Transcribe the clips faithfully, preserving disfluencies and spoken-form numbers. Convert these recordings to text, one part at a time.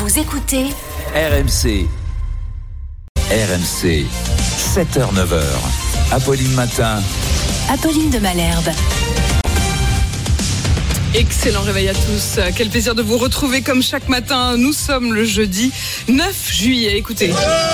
Vous écoutez R M C. R M C, sept heures neuf heures. Apolline Matin. Apolline de Malherbe. Excellent réveil à tous. Quel plaisir de vous retrouver comme chaque matin. Nous sommes le jeudi neuf juillet. Écoutez.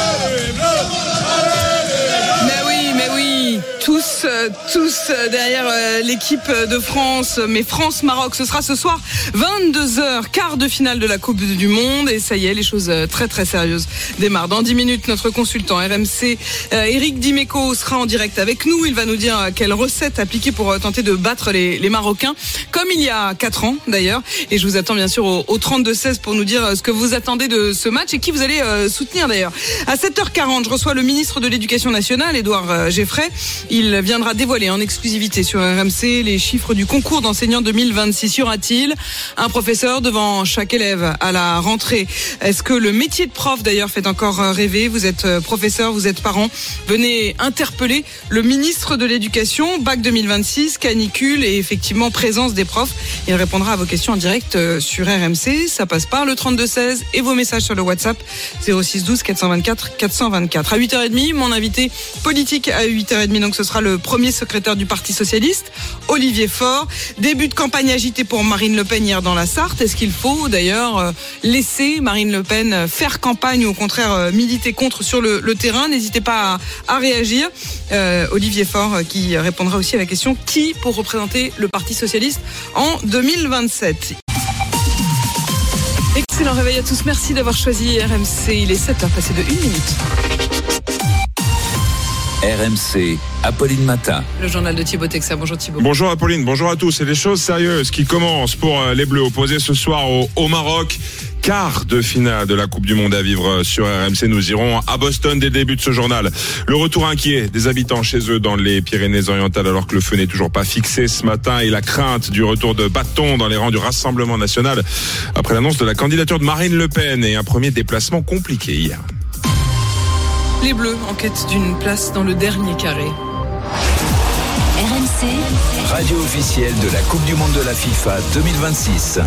Mais oui, mais oui. Tous, tous derrière l'équipe de France. Mais France-Maroc, ce sera ce soir vingt-deux heures, quart de finale de la Coupe du Monde. Et ça y est, les choses très très sérieuses démarrent. Dans dix minutes, notre consultant R M C, euh, Eric Dimeco, sera en direct avec nous. Il va nous dire quelle recette appliquer pour tenter de battre les, les Marocains, comme il y a quatre ans d'ailleurs. Et je vous attends bien sûr au, au trente-deux seize pour nous dire ce que vous attendez de ce match et qui vous allez euh, soutenir d'ailleurs. À sept heures quarante, je reçois le ministre de l'Éducation nationale, Édouard euh, Geoffrey. Il viendra dévoiler en exclusivité sur R M C les chiffres du concours d'enseignants deux mille vingt-six. Y aura-t-il un professeur devant chaque élève à la rentrée? Est-ce que le métier de prof d'ailleurs fait encore rêver? Vous êtes professeur, vous êtes parent. Venez interpeller le ministre de l'Éducation. Bac deux mille vingt-six, canicule et effectivement présence des profs. Il répondra à vos questions en direct sur R M C. Ça passe par le trente-deux seize et vos messages sur le WhatsApp zéro six douze quatre cent vingt-quatre quatre cent vingt-quatre. À huit heures trente, mon invité politique à huit heures trente, donc ce sera le premier secrétaire du Parti Socialiste, Olivier Faure. Début de campagne agitée pour Marine Le Pen hier dans la Sarthe. Est-ce qu'il faut d'ailleurs laisser Marine Le Pen faire campagne ou au contraire militer contre sur le, le terrain? N'hésitez pas à, à réagir. Euh, Olivier Faure qui répondra aussi à la question qui pour représenter le Parti Socialiste en deux mille vingt-sept. Excellent réveil à tous. Merci d'avoir choisi R M C. Il est sept heures passé de une minute. R M C, Apolline Matin. Le journal de Thibaut Texa. Bonjour Thibaut. Bonjour Apolline, bonjour à tous. C'est des choses sérieuses qui commencent pour les Bleus opposés ce soir au, au Maroc. Quart de finale de la Coupe du Monde à vivre sur R M C. Nous irons à Boston dès le début de ce journal. Le retour inquiet des habitants chez eux dans les Pyrénées-Orientales alors que le feu n'est toujours pas fixé ce matin et la crainte du retour de bâtons dans les rangs du Rassemblement national après l'annonce de la candidature de Marine Le Pen et un premier déplacement compliqué hier. Les Bleus en quête d'une place dans le dernier carré. R M C, Radio officielle de la Coupe du Monde de la FIFA deux mille vingt-six.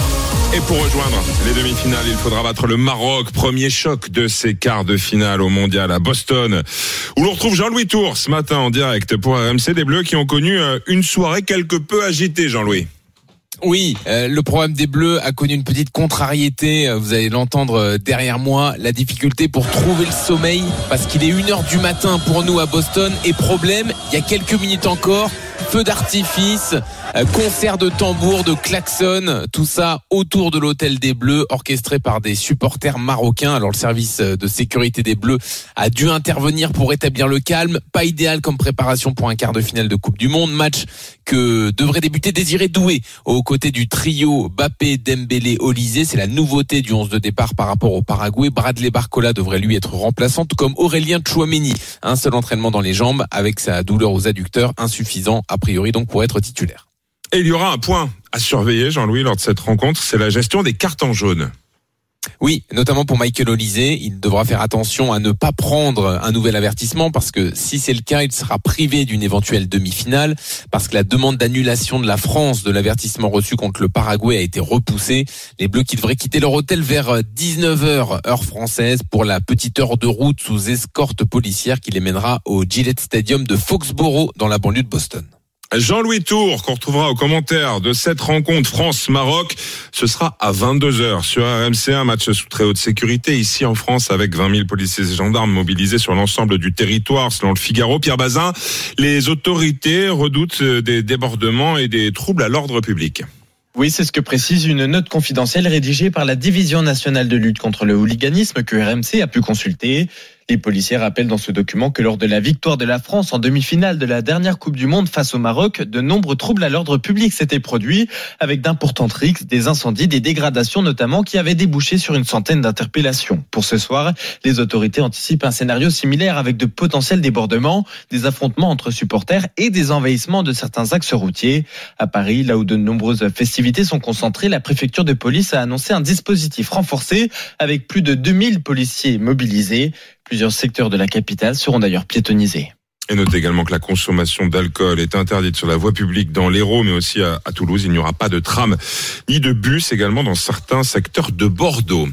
Et pour rejoindre les demi-finales, il faudra battre le Maroc. Premier choc de ces quarts de finale au Mondial à Boston, où l'on retrouve Jean-Louis Tour ce matin en direct pour R M C. Des Bleus qui ont connu une soirée quelque peu agitée, Jean-Louis. Oui, euh, le problème des Bleus a connu une petite contrariété, vous allez l'entendre derrière moi, la difficulté pour trouver le sommeil, parce qu'il est une heure du matin pour nous à Boston, et problème, il y a quelques minutes encore, feu d'artifice, euh, concert de tambour, de klaxon, tout ça autour de l'hôtel des Bleus, orchestré par des supporters marocains. Alors le service de sécurité des Bleus a dû intervenir pour rétablir le calme, pas idéal comme préparation pour un quart de finale de Coupe du Monde, match que devrait débuter Désiré Doué aux côtés du trio Mbappé, Dembélé, Olysée. C'est la nouveauté du onze de départ par rapport au Paraguay. Bradley Barcola devrait lui être remplaçant, tout comme Aurélien Tchouaméni. Un seul entraînement dans les jambes avec sa douleur aux adducteurs, insuffisant a priori donc pour être titulaire. Et il y aura un point à surveiller, Jean-Louis, lors de cette rencontre, c'est la gestion des cartons jaunes. Oui, notamment pour Michael Olysée, il devra faire attention à ne pas prendre un nouvel avertissement parce que si c'est le cas, il sera privé d'une éventuelle demi-finale parce que la demande d'annulation de la France de l'avertissement reçu contre le Paraguay a été repoussée. Les Bleus qui devraient quitter leur hôtel vers dix-neuf heures heure française pour la petite heure de route sous escorte policière qui les mènera au Gillette Stadium de Foxborough dans la banlieue de Boston. Jean-Louis Tour, qu'on retrouvera aux commentaires de cette rencontre France-Maroc. Ce sera à vingt-deux heures sur R M C, un match sous très haute sécurité ici en France avec vingt mille policiers et gendarmes mobilisés sur l'ensemble du territoire selon le Figaro. Pierre Bazin, les autorités redoutent des débordements et des troubles à l'ordre public. Oui, c'est ce que précise une note confidentielle rédigée par la Division nationale de lutte contre le hooliganisme que R M C a pu consulter. Les policiers rappellent dans ce document que lors de la victoire de la France en demi-finale de la dernière Coupe du Monde face au Maroc, de nombreux troubles à l'ordre public s'étaient produits, avec d'importantes rixes, des incendies, des dégradations notamment, qui avaient débouché sur une centaine d'interpellations. Pour ce soir, les autorités anticipent un scénario similaire avec de potentiels débordements, des affrontements entre supporters et des envahissements de certains axes routiers. À Paris, là où de nombreuses festivités sont concentrées, la préfecture de police a annoncé un dispositif renforcé avec plus de deux mille policiers mobilisés. Plusieurs secteurs de la capitale seront d'ailleurs piétonnisés. Et notez également que la consommation d'alcool est interdite sur la voie publique dans l'Hérault, mais aussi à, à Toulouse. Il n'y aura pas de tram ni de bus également dans certains secteurs de Bordeaux.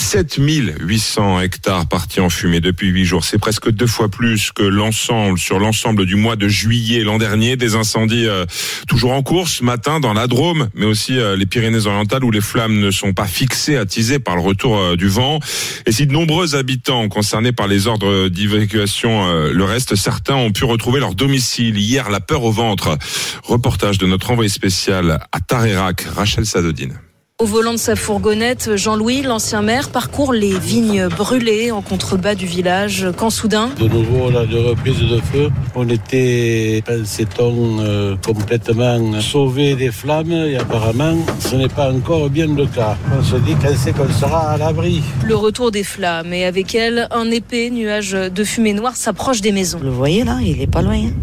dix-sept mille huit cents hectares partis en fumée depuis huit jours. C'est presque deux fois plus que l'ensemble, sur l'ensemble du mois de juillet l'an dernier. Des incendies euh, toujours en cours ce matin dans la Drôme, mais aussi euh, les Pyrénées-Orientales où les flammes ne sont pas fixées, attisées par le retour euh, du vent. Et si de nombreux habitants concernés par les ordres d'évacuation euh, le reste, certains ont pu retrouver leur domicile. Hier, la peur au ventre. Reportage de notre envoyé spécial à Tarerac, Rachel Sadodine. Au volant de sa fourgonnette, Jean-Louis, l'ancien maire, parcourt les vignes brûlées en contrebas du village quand soudain... De nouveau, là, de reprise de feu. On était, pensait-on, euh, complètement sauvés des flammes et apparemment, ce n'est pas encore bien le cas. On se dit quand c'est qu'on sera à l'abri. Le retour des flammes et avec elles, un épais nuage de fumée noire s'approche des maisons. Vous le voyez là, il est pas loin. Hein.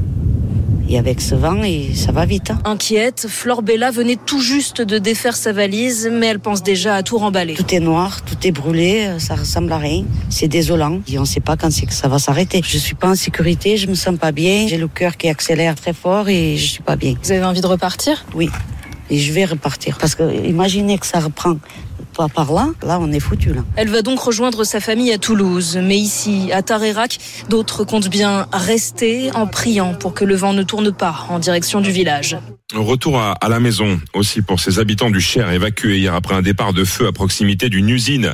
Et avec ce vent, et ça va vite. Hein. Inquiète, Flore Bella venait tout juste de défaire sa valise, mais elle pense déjà à tout remballer. Tout est noir, tout est brûlé, ça ressemble à rien. C'est désolant. Et on ne sait pas quand c'est que ça va s'arrêter. Je suis pas en sécurité, je me sens pas bien. J'ai le cœur qui accélère très fort et je suis pas bien. Vous avez envie de repartir ? Oui. Et je vais repartir. Parce que imaginez que ça reprend pas par là, là on est foutu là. Elle va donc rejoindre sa famille à Toulouse, mais ici, à Tarerac, d'autres comptent bien rester en priant pour que le vent ne tourne pas en direction du village. Retour à, à la maison aussi pour ces habitants du Cher évacués hier après un départ de feu à proximité d'une usine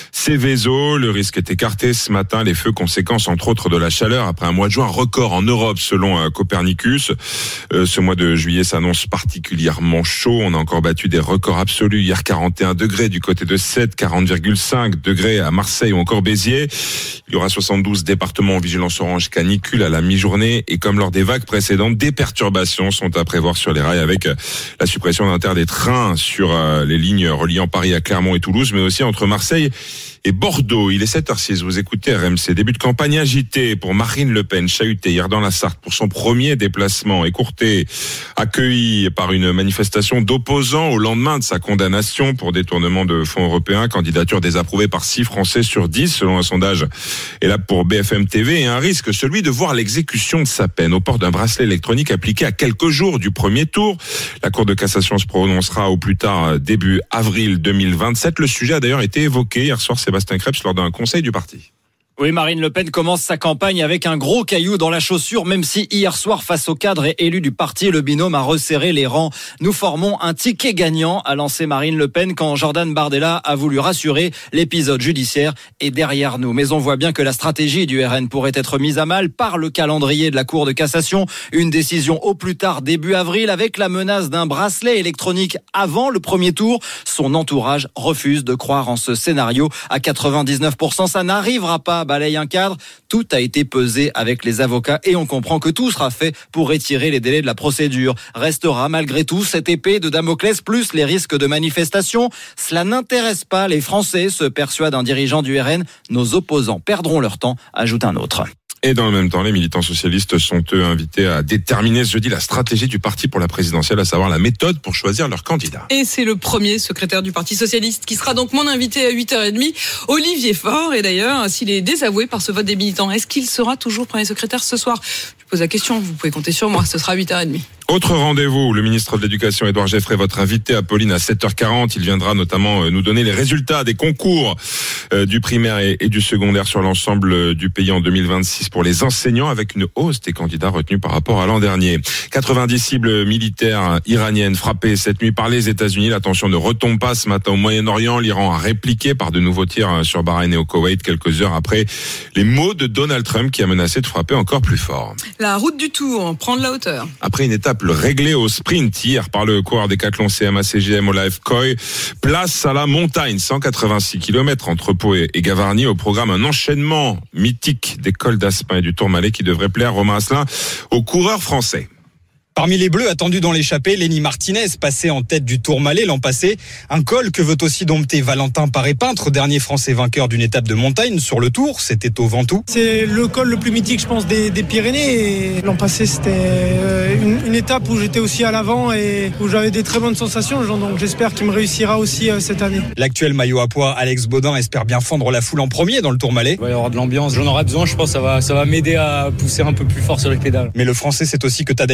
Céveso. Le risque est écarté ce matin. Les feux, conséquence entre autres de la chaleur après un mois de juin record en Europe selon euh, Copernicus. Euh, ce mois de juillet s'annonce particulièrement chaud. On a encore battu des records absolus. Hier quarante et un degrés du côté de Sète, quarante virgule cinq degrés à Marseille ou encore Béziers. Il y aura soixante-douze départements en vigilance orange canicule à la mi-journée. Et comme lors des vagues précédentes, des perturbations sont à prévoir sur les rails avec la suppression d'un tiers des trains sur les lignes reliant Paris à Clermont et Toulouse, mais aussi entre Marseille et Bordeaux. Il est sept heures six, vous écoutez R M C. Début de campagne agité pour Marine Le Pen, chahutée hier dans la Sarthe pour son premier déplacement, écourté, accueilli par une manifestation d'opposants au lendemain de sa condamnation pour détournement de fonds européens, candidature désapprouvée par six Français sur dix selon un sondage. Et là pour B F M T V, et un risque, celui de voir l'exécution de sa peine au port d'un bracelet électronique appliqué à quelques jours du premier tour. La Cour de cassation se prononcera au plus tard début avril deux mille vingt-sept. Le sujet a d'ailleurs été évoqué hier soir, Sébastien Krebs, lors d'un conseil du parti. Oui, Marine Le Pen commence sa campagne avec un gros caillou dans la chaussure, même si hier soir, face aux cadres et élus du parti, le binôme a resserré les rangs. Nous formons un ticket gagnant, a lancé Marine Le Pen quand Jordan Bardella a voulu rassurer. L'épisode judiciaire est derrière nous. Mais on voit bien que la stratégie du R N pourrait être mise à mal par le calendrier de la Cour de cassation. Une décision au plus tard début avril avec la menace d'un bracelet électronique avant le premier tour. Son entourage refuse de croire en ce scénario. À quatre-vingt-dix-neuf pour cent, ça n'arrivera pas. Balaye un cadre, tout a été pesé avec les avocats et on comprend que tout sera fait pour étirer les délais de la procédure. Restera malgré tout cette épée de Damoclès plus les risques de manifestation. Cela n'intéresse pas les Français, se persuade un dirigeant du R N. Nos opposants perdront leur temps, ajoute un autre. Et dans le même temps, les militants socialistes sont eux invités à déterminer ce jeudi la stratégie du parti pour la présidentielle, à savoir la méthode pour choisir leur candidat. Et c'est le premier secrétaire du Parti socialiste qui sera donc mon invité à huit heures trente, Olivier Faure. Et d'ailleurs, s'il est désavoué par ce vote des militants, est-ce qu'il sera toujours premier secrétaire ce soir ? Je pose la question, vous pouvez compter sur moi, ce sera huit heures trente. Autre rendez-vous, le ministre de l'Éducation, Édouard Geffray, votre invité, Apolline, à sept heures quarante. Il viendra notamment nous donner les résultats des concours du primaire et du secondaire sur l'ensemble du pays en deux mille vingt-six pour les enseignants, avec une hausse des candidats retenus par rapport à l'an dernier. quatre-vingt-dix cibles militaires iraniennes frappées cette nuit par les États-Unis. La tension ne retombe pas ce matin au Moyen-Orient. L'Iran a répliqué par de nouveaux tirs sur Bahreïn et au Koweït quelques heures après les mots de Donald Trump qui a menacé de frapper encore plus fort. La route du Tour, prendre la hauteur. Après une étape réglée au sprint hier par le coureur décathlon C M A C G M Olaev Koy, place à la montagne, cent quatre-vingt-six kilomètres entre Pau et Gavarnie. Au programme, un enchaînement mythique des cols d'Aspin et du Tourmalet qui devrait plaire, Romain Asselin, aux coureurs français. Parmi les Bleus attendus dans l'échappée, Lenny Martinez, passé en tête du Tourmalet l'an passé. Un col que veut aussi dompter Valentin Paré-Peintre, dernier Français vainqueur d'une étape de montagne sur le Tour. C'était au Ventoux. C'est le col le plus mythique, je pense, des, des Pyrénées. Et l'an passé, c'était une, une étape où j'étais aussi à l'avant et où j'avais des très bonnes sensations. Donc j'espère qu'il me réussira aussi cette année. L'actuel maillot à pois, Alex Baudin, espère bien fendre la foule en premier dans le Tourmalet. Il va y avoir de l'ambiance. J'en aurai besoin, je pense. Ça va, ça va m'aider à pousser un peu plus fort sur les pédales. Mais le Français, c'est aussi que Tadej Pogacar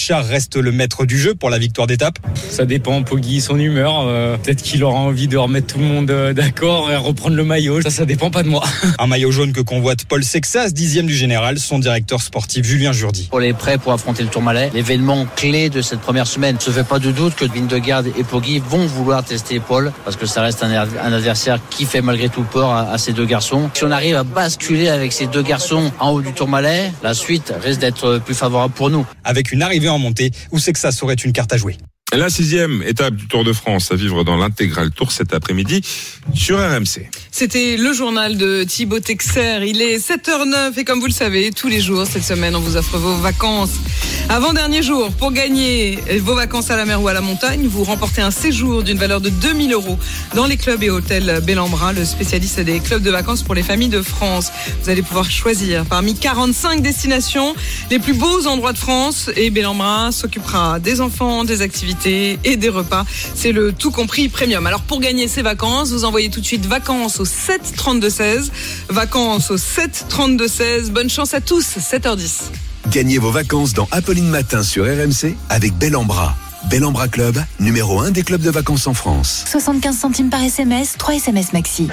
Bouchard reste le maître du jeu pour la victoire d'étape. Ça dépend, Poggi, son humeur. Euh, peut-être qu'il aura envie de remettre tout le monde euh, d'accord et reprendre le maillot. Ça, ça dépend pas de moi. Un maillot jaune que convoite Paul Sexas, dixième du général, son directeur sportif Julien Jourdi. On est prêt pour affronter le Tourmalet. L'événement clé de cette première semaine. Ne se fait pas de doute que Vingegaard et Poggi vont vouloir tester Paul parce que ça reste un, un adversaire qui fait malgré tout peur à, à ces deux garçons. Si on arrive à basculer avec ces deux garçons en haut du Tourmalet, la suite risque d'être plus favorable pour nous. Avec une arrivée en montée où Sexas aurait une carte à jouer. La sixième étape du Tour de France à vivre dans l'intégral Tour cet après-midi sur R M C. C'était le journal de Thibaut Texer. Il est sept heures neuf et comme vous le savez, tous les jours cette semaine, on vous offre vos vacances. Avant-dernier jour, pour gagner vos vacances à la mer ou à la montagne, vous remportez un séjour d'une valeur de deux mille euros dans les clubs et hôtels Bellambra, le spécialiste des clubs de vacances pour les familles de France. Vous allez pouvoir choisir parmi quarante-cinq destinations les plus beaux endroits de France et Bellambra s'occupera des enfants, des activités et des repas. C'est le tout compris premium. Alors pour gagner ces vacances, vous envoyez tout de suite vacances au sept trente-deux seize. Vacances au sept trente-deux seize. Bonne chance à tous, sept heures dix. Gagnez vos vacances dans Apolline Matin sur R M C avec Bellambra. Bellambra Club, numéro un des clubs de vacances en France. soixante-quinze centimes par S M S, trois S M S maxi.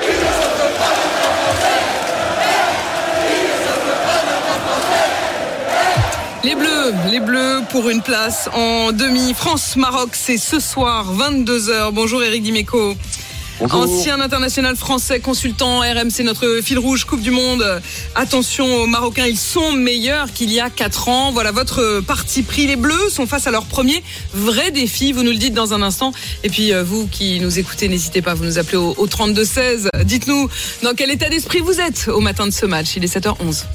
Les Bleus, les Bleus pour une place en demi. France-Maroc, c'est ce soir, vingt-deux heures. Bonjour Éric Dimeco. Bonjour. Ancien international français, consultant R M C, notre fil rouge Coupe du Monde. Attention aux Marocains, ils sont meilleurs qu'il y a quatre ans. Voilà votre parti pris. Les Bleus sont face à leur premier vrai défi. Vous nous le dites dans un instant. Et puis vous qui nous écoutez, n'hésitez pas, vous nous appelez au, au trente-deux seize. Dites-nous dans quel état d'esprit vous êtes au matin de ce match. Il est sept heures onze.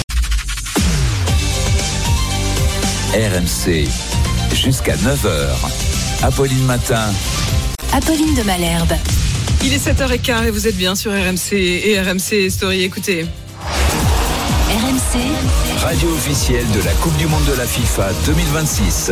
R M C, jusqu'à neuf heures. Apolline Matin. Apolline de Malherbe. Il est sept heures quinze et vous êtes bien sur R M C et R M C Story. Écoutez. R M C. Radio officielle de la Coupe du Monde de la FIFA deux mille vingt-six.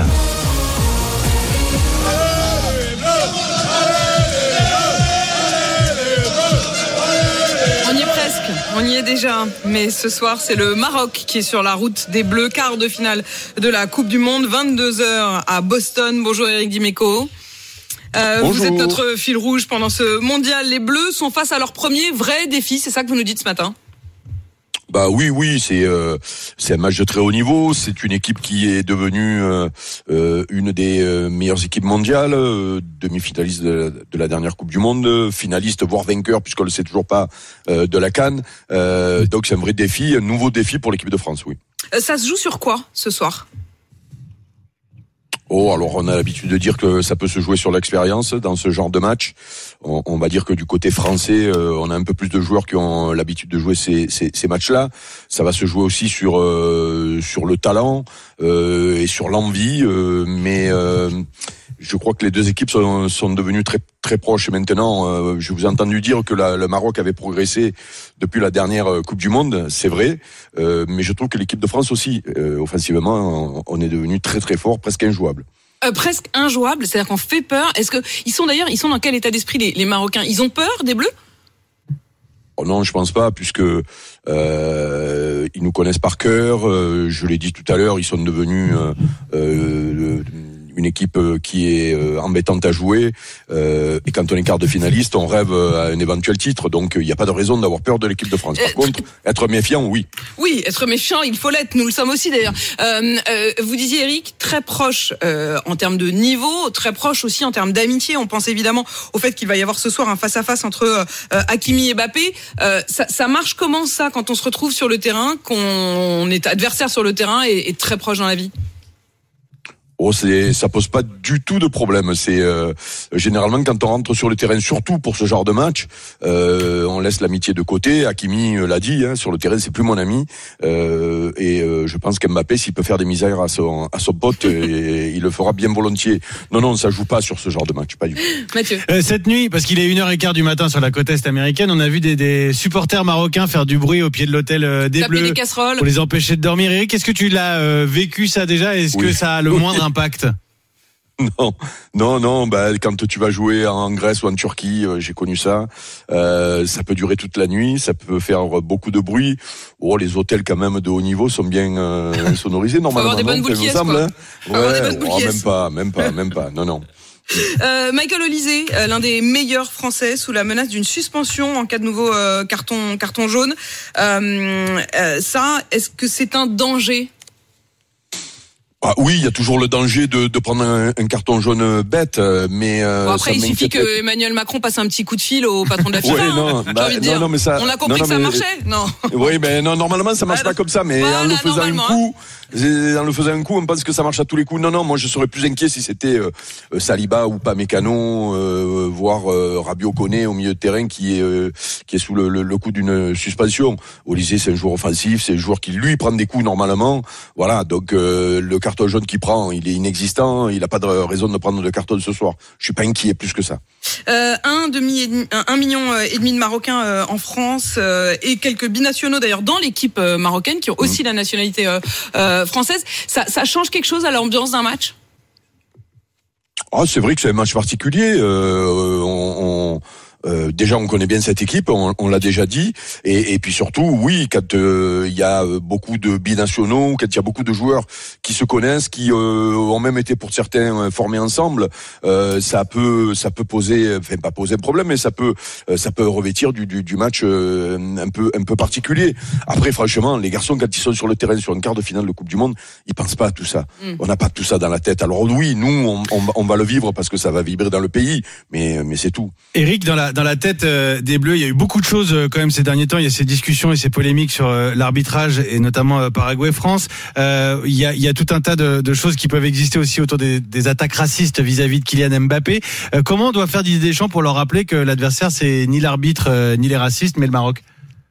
On y est presque, on y est déjà. Mais ce soir, c'est le Maroc qui est sur la route des Bleus, quart de finale de la Coupe du Monde, vingt-deux heures à Boston. Bonjour Éric Dimeco. Euh, vous êtes notre fil rouge pendant ce mondial. Les Bleus sont face à leur premier vrai défi, c'est ça que vous nous dites ce matin? Bah oui, oui, c'est euh, c'est un match de très haut niveau. C'est une équipe qui est devenue euh, euh, une des euh, meilleures équipes mondiales, euh, demi-finaliste de, de la dernière Coupe du Monde, finaliste voire vainqueur puisqu'on ne le sait toujours pas euh, de la CAN. Euh, donc c'est un vrai défi, un nouveau défi pour l'équipe de France, oui. Euh, ça se joue sur quoi ce soir? Oh, alors on a l'habitude de dire que ça peut se jouer sur l'expérience dans ce genre de match. On, on va dire que du côté français, euh, on a un peu plus de joueurs qui ont l'habitude de jouer ces, ces, ces matchs-là. Ça va se jouer aussi sur euh, sur le talent euh, et sur l'envie, euh, mais euh, je crois que les deux équipes sont, sont devenues très très proches maintenant. Euh, je vous ai entendu dire que la, le Maroc avait progressé depuis la dernière Coupe du Monde, c'est vrai, euh, mais je trouve que l'équipe de France aussi, euh, offensivement, on est devenu très très fort, presque injouable. Euh, presque injouable, c'est-à-dire qu'on fait peur. Est-ce que ils sont d'ailleurs, ils sont dans quel état d'esprit les, les Marocains? Ils ont peur des Bleus? Oh non, je pense pas, puisque euh, ils nous connaissent par cœur. Euh, je l'ai dit tout à l'heure, ils sont devenus euh, euh, une équipe qui est embêtante à jouer. Euh, et quand on est quart de finaliste, on rêve à un éventuel titre. Donc il n'y a pas de raison d'avoir peur de l'équipe de France. Par euh, contre, être méfiant, oui. Oui, être méfiant, il faut l'être. Nous le sommes aussi d'ailleurs. Euh, euh, vous disiez, Eric, très proche euh, en termes de niveau, très proche aussi en termes d'amitié. On pense évidemment au fait qu'il va y avoir ce soir un face-à-face entre euh, Hakimi et Mbappé. Euh, ça, ça marche comment ça quand on se retrouve sur le terrain, qu'on est adversaire sur le terrain et, et très proche dans la vie? Oh, c'est, ça pose pas du tout de problème. C'est euh, généralement quand on rentre sur le terrain, surtout pour ce genre de match, euh, on laisse l'amitié de côté. Hakimi l'a dit, hein, sur le terrain, c'est plus mon ami. Euh, et euh, je pense qu'Mbappé, s'il peut faire des misères à son à son pote, et, il le fera bien volontiers. Non, non, ça joue pas sur ce genre de match, pas du tout. Mathieu. Euh, cette nuit, parce qu'il est une heure quinze du matin sur la côte est américaine, on a vu des, des supporters marocains faire du bruit au pied de l'hôtel euh, des Taper Bleus des casseroles pour les empêcher de dormir. Eric, est-ce que tu l'as euh, vécu ça déjà? Est-ce oui. que ça a le moindre impact? Non, non, non. Bah, quand tu vas jouer en Grèce ou en Turquie, euh, j'ai connu ça. Euh, ça peut durer toute la nuit, ça peut faire beaucoup de bruit. oh, les hôtels quand même de haut niveau sont bien euh, sonorisés normalement. Faut avoir des bonnes boules qui me semble, hein. Faut avoir des bonnes oh, boules même pas, même pas, même pas. Non, non. Euh, Michael Olysée, euh, l'un des meilleurs Français, sous la menace d'une suspension en cas de nouveau euh, carton carton jaune. Euh, euh, ça, est-ce que c'est un danger? Ah oui, il y a toujours le danger de, de prendre un, un carton jaune bête, mais euh, bon, après il suffit que Emmanuel Macron passe un petit coup de fil au patron de la FIFA. Ouais, non, hein, bah, j'ai envie de non, dire. non, mais ça, on a compris non, que ça mais, marchait, non? Oui, mais non, normalement ça marche voilà. pas comme ça, mais voilà, en le faisant un coup, en le faisant un coup, on pense que ça marche à tous les coups. Non, non, moi je serais plus inquiet si c'était euh, Saliba ou pas Mécano, euh, voire euh, Rabiot Koné au milieu de terrain qui est euh, qui est sous le, le, le coup d'une suspension. Olysée, c'est un joueur offensif, c'est un joueur qui lui prend des coups normalement. Voilà, donc euh, le carton jaune qu'il prend, il est inexistant, il a pas de raison de prendre de carton ce soir. Je suis pas inquiet plus que ça. Euh, un demi et demi, un, un million et demi de Marocains euh, en France euh, et quelques binationaux d'ailleurs dans l'équipe euh, marocaine qui ont aussi mmh. la nationalité euh, euh, française. Ça, ça change quelque chose à l'ambiance d'un match? Ah, c'est vrai que c'est un match particulier. Euh, on, on Euh, déjà, on connaît bien cette équipe, on, on l'a déjà dit, et, et puis surtout, oui, quand il euh, y a beaucoup de binationaux, quand il y a beaucoup de joueurs qui se connaissent, qui euh, ont même été pour certains formés ensemble, euh, ça peut, ça peut poser, enfin pas poser un problème, mais ça peut, euh, ça peut revêtir du, du, du match euh, un peu, un peu particulier. Après, franchement, les garçons quand ils sont sur le terrain sur un quart de finale de Coupe du Monde, ils pensent pas à tout ça. Mm. On n'a pas tout ça dans la tête. Alors oui, nous, on, on, on va le vivre parce que ça va vibrer dans le pays, mais, mais c'est tout. Eric, dans la dans la tête euh, des Bleus, il y a eu beaucoup de choses euh, quand même ces derniers temps. Il y a ces discussions et ces polémiques sur euh, l'arbitrage et notamment euh, Paraguay-France. Euh, il y a il y a tout un tas de, de choses qui peuvent exister aussi autour des, des attaques racistes vis-à-vis de Kylian Mbappé. Euh, comment on doit faire Didier Deschamps pour leur rappeler que l'adversaire c'est ni l'arbitre euh, ni les racistes mais le Maroc?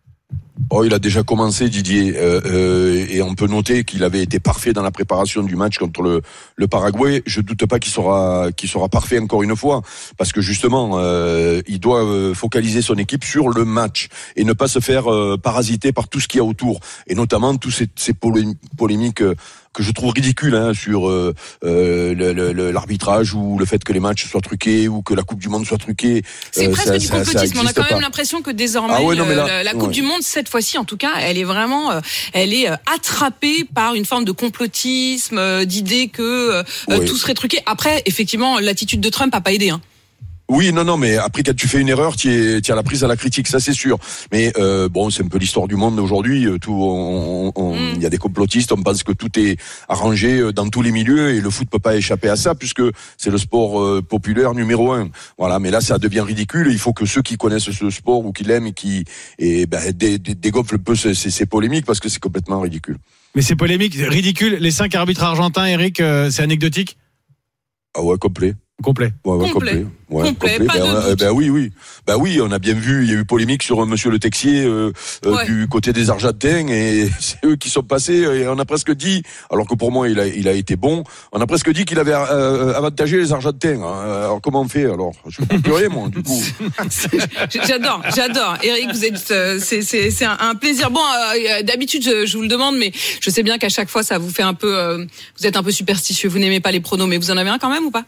Oh, il a déjà commencé, Didier, euh, euh, et on peut noter qu'il avait été parfait dans la préparation du match contre le, le Paraguay. Je doute pas qu'il sera, qu'il sera parfait encore une fois, parce que justement, euh, il doit focaliser son équipe sur le match et ne pas se faire euh, parasiter par tout ce qu'il y a autour, et notamment tous ces, ces polémiques que je trouve ridicules hein, sur euh, euh, le, le, l'arbitrage ou le fait que les matchs soient truqués ou que la Coupe du Monde soit truquée. C'est euh, presque ça, du complotisme. Ça, On a quand pas. même l'impression que désormais ah ouais, non, là, la, la Coupe ouais. du Monde cette fois-ci, en tout cas, elle est vraiment, euh, elle est euh, attrapée par une forme de complotisme, euh, d'idée que euh, oui. tout serait truqué. Après, effectivement, l'attitude de Trump a pas aidé. Hein. Oui, non, non, mais après quand tu fais une erreur, tu es, tu as la prise à la critique, ça c'est sûr. Mais euh, bon, c'est un peu l'histoire du monde aujourd'hui. Tout, on, on, mm. il y a des complotistes, on pense que tout est arrangé dans tous les milieux et le foot peut pas échapper à ça puisque c'est le sport euh, populaire numéro un. Voilà, mais là ça devient ridicule. Il faut que ceux qui connaissent ce sport ou qui l'aiment et qui et ben, dé, dé, dégonflent un peu ces, ces, ces polémiques parce que c'est complètement ridicule. Mais ces polémiques ridicules, les cinq arbitres argentins, Eric, euh, c'est anecdotique? Ah ouais, complet. Complet. Ouais, ouais, complet. complet. Ouais, complet, complet. pas Ben, de euh, ben oui, oui. Ben oui, on a bien vu, il y a eu polémique sur Monsieur Le Texier euh, ouais. du côté des Argentins et c'est eux qui sont passés et on a presque dit, alors que pour moi il a, il a été bon, on a presque dit qu'il avait euh, avantagé les Argentins. Alors comment on fait alors? Je peux plus rien moi du coup. J'adore, j'adore. Eric, vous êtes, euh, c'est, c'est, c'est un, un plaisir. Bon, euh, d'habitude je, je vous le demande, mais je sais bien qu'à chaque fois ça vous fait un peu, euh, vous êtes un peu superstitieux, vous n'aimez pas les pronos, mais vous en avez un quand même ou pas?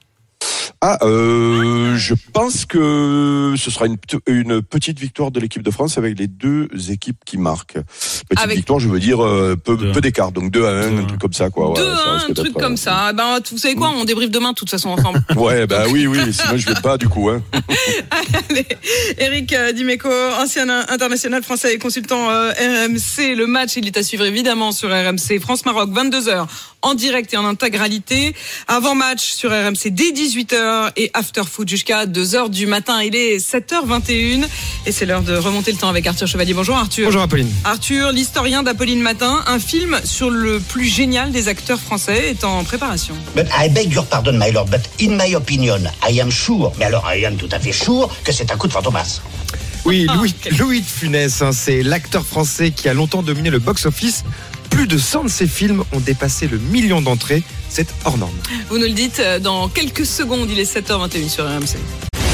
Ah, euh, je pense que ce sera une, une petite victoire de l'équipe de France avec les deux équipes qui marquent. Petite avec... victoire, je veux dire euh, peu, peu d'écart, donc deux à un, deux un truc comme ça, quoi. deux à un, un truc comme euh... ça. Ben, vous savez quoi, on débriefe demain, de toute façon, ensemble. Ouais, bah oui, oui, sinon je vais pas, du coup. Hein. Allez, Eric Dimeco, ancien international français et consultant euh, R M C. Le match, il est à suivre évidemment sur R M C. France-Maroc, vingt-deux heures, en direct et en intégralité. Avant-match sur R M C dès dix-huit heures et after foot jusqu'à deux heures du matin. Il est sept heures vingt et une et c'est l'heure de remonter le temps avec Arthur Chevalier. Bonjour Arthur. Bonjour Apolline. Arthur, l'historien d'Apolline Matin, un film sur le plus génial des acteurs français est en préparation. But I beg your pardon, my lord, but in my opinion, I am sure, mais alors I am tout à fait sure que c'est un coup de fantomas. Oui, Louis, Louis de Funès, hein, c'est l'acteur français qui a longtemps dominé le box-office. Plus de cent de ses films ont dépassé le million d'entrées. C'est hors norme. Vous nous le dites dans quelques secondes. Il est sept heures vingt et une sur R M C.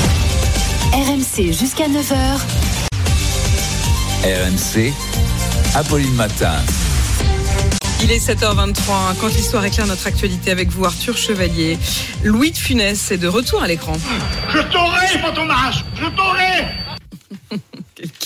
R M C jusqu'à neuf heures. R M C, Apolline Matin. Il est sept heures vingt-trois. Quand l'histoire éclaire notre actualité avec vous, Arthur Chevalier. Louis de Funès est de retour à l'écran. Je t'aurai, fantomas. Je t'aurai. Quel kiff.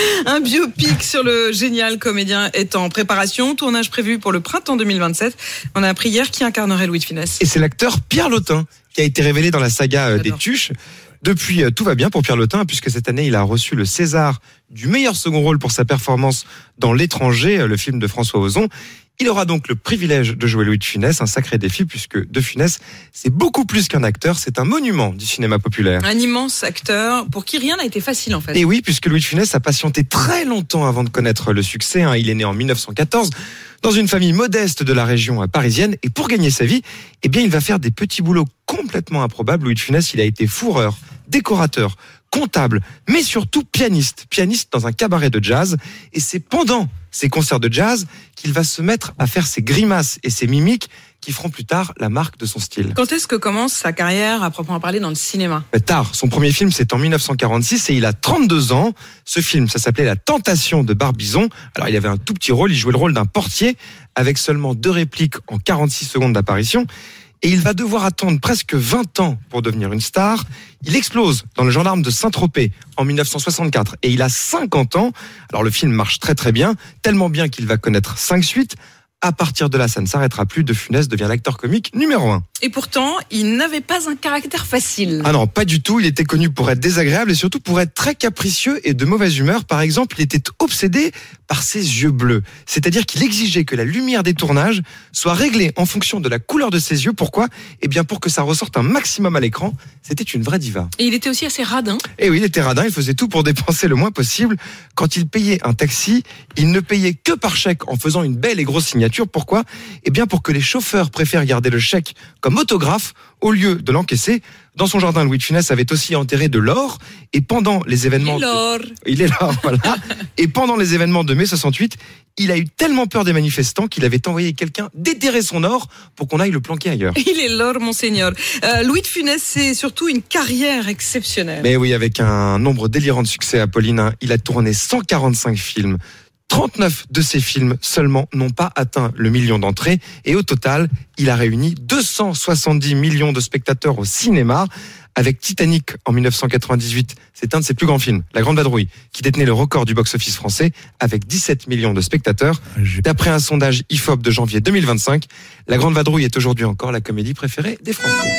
Un biopic sur le génial comédien est en préparation. Tournage prévu pour le printemps deux mille vingt-sept. On a appris hier qui incarnerait Louis de Funès. Et c'est l'acteur Pierre Lotin qui a été révélé dans la saga euh, des Tuches. Depuis, euh, tout va bien pour Pierre Lotin, puisque cette année, il a reçu le César du meilleur second rôle pour sa performance dans L'étranger, euh, le film de François Ozon. Il aura donc le privilège de jouer Louis de Funès, un sacré défi, puisque de Funès, c'est beaucoup plus qu'un acteur, c'est un monument du cinéma populaire. Un immense acteur pour qui rien n'a été facile en fait. Et oui, puisque Louis de Funès a patienté très longtemps avant de connaître le succès. Hein. Il est né en mille neuf cent quatorze dans une famille modeste de la région parisienne, et pour gagner sa vie, eh bien, il va faire des petits boulots complètement improbables. Louis de Funès, il a été fourreur, décorateur, comptable, mais surtout pianiste, pianiste dans un cabaret de jazz. Et c'est pendant ces concerts de jazz qu'il va se mettre à faire ses grimaces et ses mimiques qui feront plus tard la marque de son style. Quand est-ce que commence sa carrière à proprement parler dans le cinéma ? Tard. Son premier film, c'est en mille neuf cent quarante-six et il a trente-deux ans. Ce film, ça s'appelait La Tentation de Barbizon. Alors, il avait un tout petit rôle. Il jouait le rôle d'un portier avec seulement deux répliques en quarante-six secondes d'apparition. Et il va devoir attendre presque vingt ans pour devenir une star. Il explose dans Le Gendarme de Saint-Tropez en mille neuf cent soixante-quatre et il a cinquante ans. Alors le film marche très très bien, tellement bien qu'il va connaître cinq suites. À partir de là, ça ne s'arrêtera plus. De Funès devient l'acteur comique numéro un. Et pourtant, il n'avait pas un caractère facile. Ah non, pas du tout. Il était connu pour être désagréable et surtout pour être très capricieux et de mauvaise humeur. Par exemple, il était obsédé par ses yeux bleus. C'est-à-dire qu'il exigeait que la lumière des tournages soit réglée en fonction de la couleur de ses yeux. Pourquoi ? Eh bien, pour que ça ressorte un maximum à l'écran. C'était une vraie diva. Et il était aussi assez radin. Et oui, il était radin. Il faisait tout pour dépenser le moins possible. Quand il payait un taxi, il ne payait que par chèque en faisant une belle et grosse signature. Pourquoi ? Eh bien, pour que les chauffeurs préfèrent garder le chèque comme autographe au lieu de l'encaisser. Dans son jardin, Louis de Funès avait aussi enterré de l'or. Et pendant les événements... Il est l'or. De... Il est l'or, voilà. Et pendant les événements de mai soixante-huit, il a eu tellement peur des manifestants qu'il avait envoyé quelqu'un déterrer son or pour qu'on aille le planquer ailleurs. Il est l'or, monseigneur. Euh, Louis de Funès, c'est surtout une carrière exceptionnelle. Mais oui, avec un nombre délirant de succès, Apolline, hein, il a tourné cent quarante-cinq films. trente-neuf de ces films seulement n'ont pas atteint le million d'entrées et au total, il a réuni deux cent soixante-dix millions de spectateurs au cinéma. Avec Titanic en mille neuf cent quatre-vingt-dix-huit, c'est un de ses plus grands films, La Grande Vadrouille, qui détenait le record du box-office français avec dix-sept millions de spectateurs. D'après un sondage I F O P de janvier deux mille vingt-cinq, La Grande Vadrouille est aujourd'hui encore la comédie préférée des Français.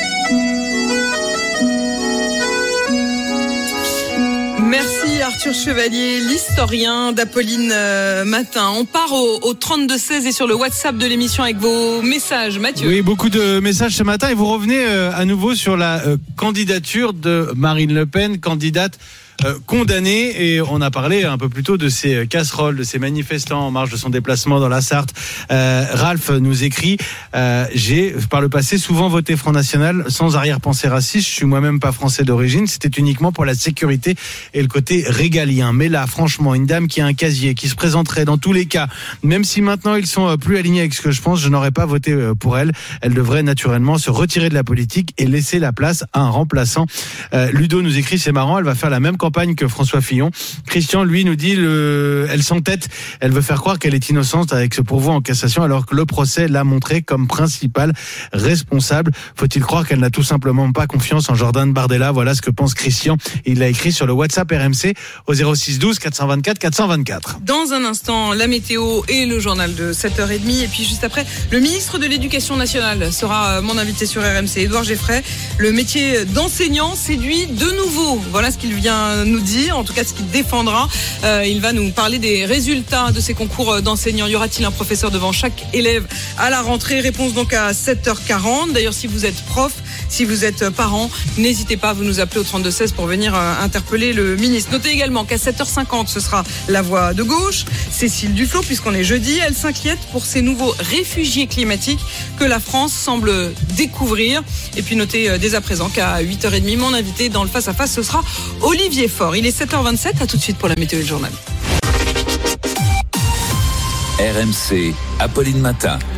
Merci Arthur Chevalier, l'historien d'Apolline euh, Matin. On part au, au trente-deux seize et sur le WhatsApp de l'émission avec vos messages. Mathieu. Oui, beaucoup de messages ce matin et vous revenez euh, à nouveau sur la euh, candidature de Marine Le Pen, candidate Euh, condamné, et on a parlé un peu plus tôt de ces casseroles, de ces manifestants en marge de son déplacement dans la Sarthe. Euh, Ralph nous écrit euh, j'ai par le passé souvent voté Front National sans arrière-pensée raciste. Je suis moi-même pas français d'origine, c'était uniquement pour la sécurité et le côté régalien. Mais là, franchement, une dame qui a un casier, qui se présenterait dans tous les cas, même si maintenant ils sont plus alignés avec ce que je pense, je n'aurais pas voté pour elle. Elle devrait naturellement se retirer de la politique et laisser la place à un remplaçant. Euh, Ludo nous écrit, c'est marrant, elle va faire la même campagne que François Fillon. Christian, lui, nous dit le... elle s'entête, elle veut faire croire qu'elle est innocente avec ce pourvoi en cassation alors que le procès l'a montré comme principal responsable. Faut-il croire qu'elle n'a tout simplement pas confiance en Jordan Bardella? Voilà ce que pense Christian. Il l'a écrit sur le WhatsApp R M C au zéro six douze quatre cent vingt-quatre quatre cent vingt-quatre. Dans un instant, la météo et le journal de sept heures trente. Et puis juste après, le ministre de l'Éducation nationale sera mon invité sur R M C, Édouard Geffray. Le métier d'enseignant séduit de nouveau. Voilà ce qu'il vient nous dire, en tout cas ce qu'il défendra. Euh, il va nous parler des résultats de ces concours d'enseignants. Y aura-t-il un professeur devant chaque élève à la rentrée? Réponse donc à sept heures quarante. D'ailleurs, si vous êtes prof, si vous êtes parent, n'hésitez pas à vous nous appeler au trente-deux seize pour venir euh, interpeller le ministre. Notez également qu'à sept heures cinquante, ce sera la voix de gauche. Cécile Duflot, puisqu'on est jeudi, elle s'inquiète pour ces nouveaux réfugiés climatiques que la France semble découvrir. Et puis notez euh, dès à présent qu'à huit heures trente, mon invité dans le face-à-face, ce sera Olivier Faure. Il est sept heures vingt-sept, à tout de suite pour la météo et le journal. R M C, Apolline Matin.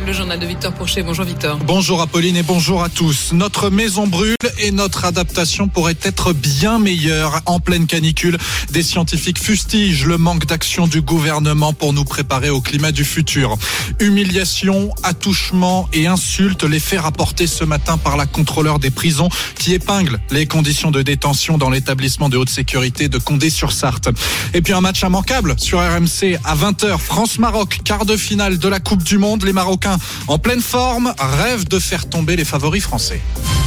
Le journal de Victor Pourchet. Bonjour Victor. Bonjour Apolline et bonjour à tous. Notre maison brûle et notre adaptation pourrait être bien meilleure en pleine canicule. Des scientifiques fustigent le manque d'action du gouvernement pour nous préparer au climat du futur. Humiliation, attouchement et insultes, les faits rapportés ce matin par la contrôleur des prisons qui épingle les conditions de détention dans l'établissement de haute sécurité de Condé-sur-Sarthe. Et puis un match immanquable sur R M C à vingt heures. France-Maroc, quart de finale de la Coupe du Monde. Les Marocains en pleine forme rêvent de faire tomber les favoris français.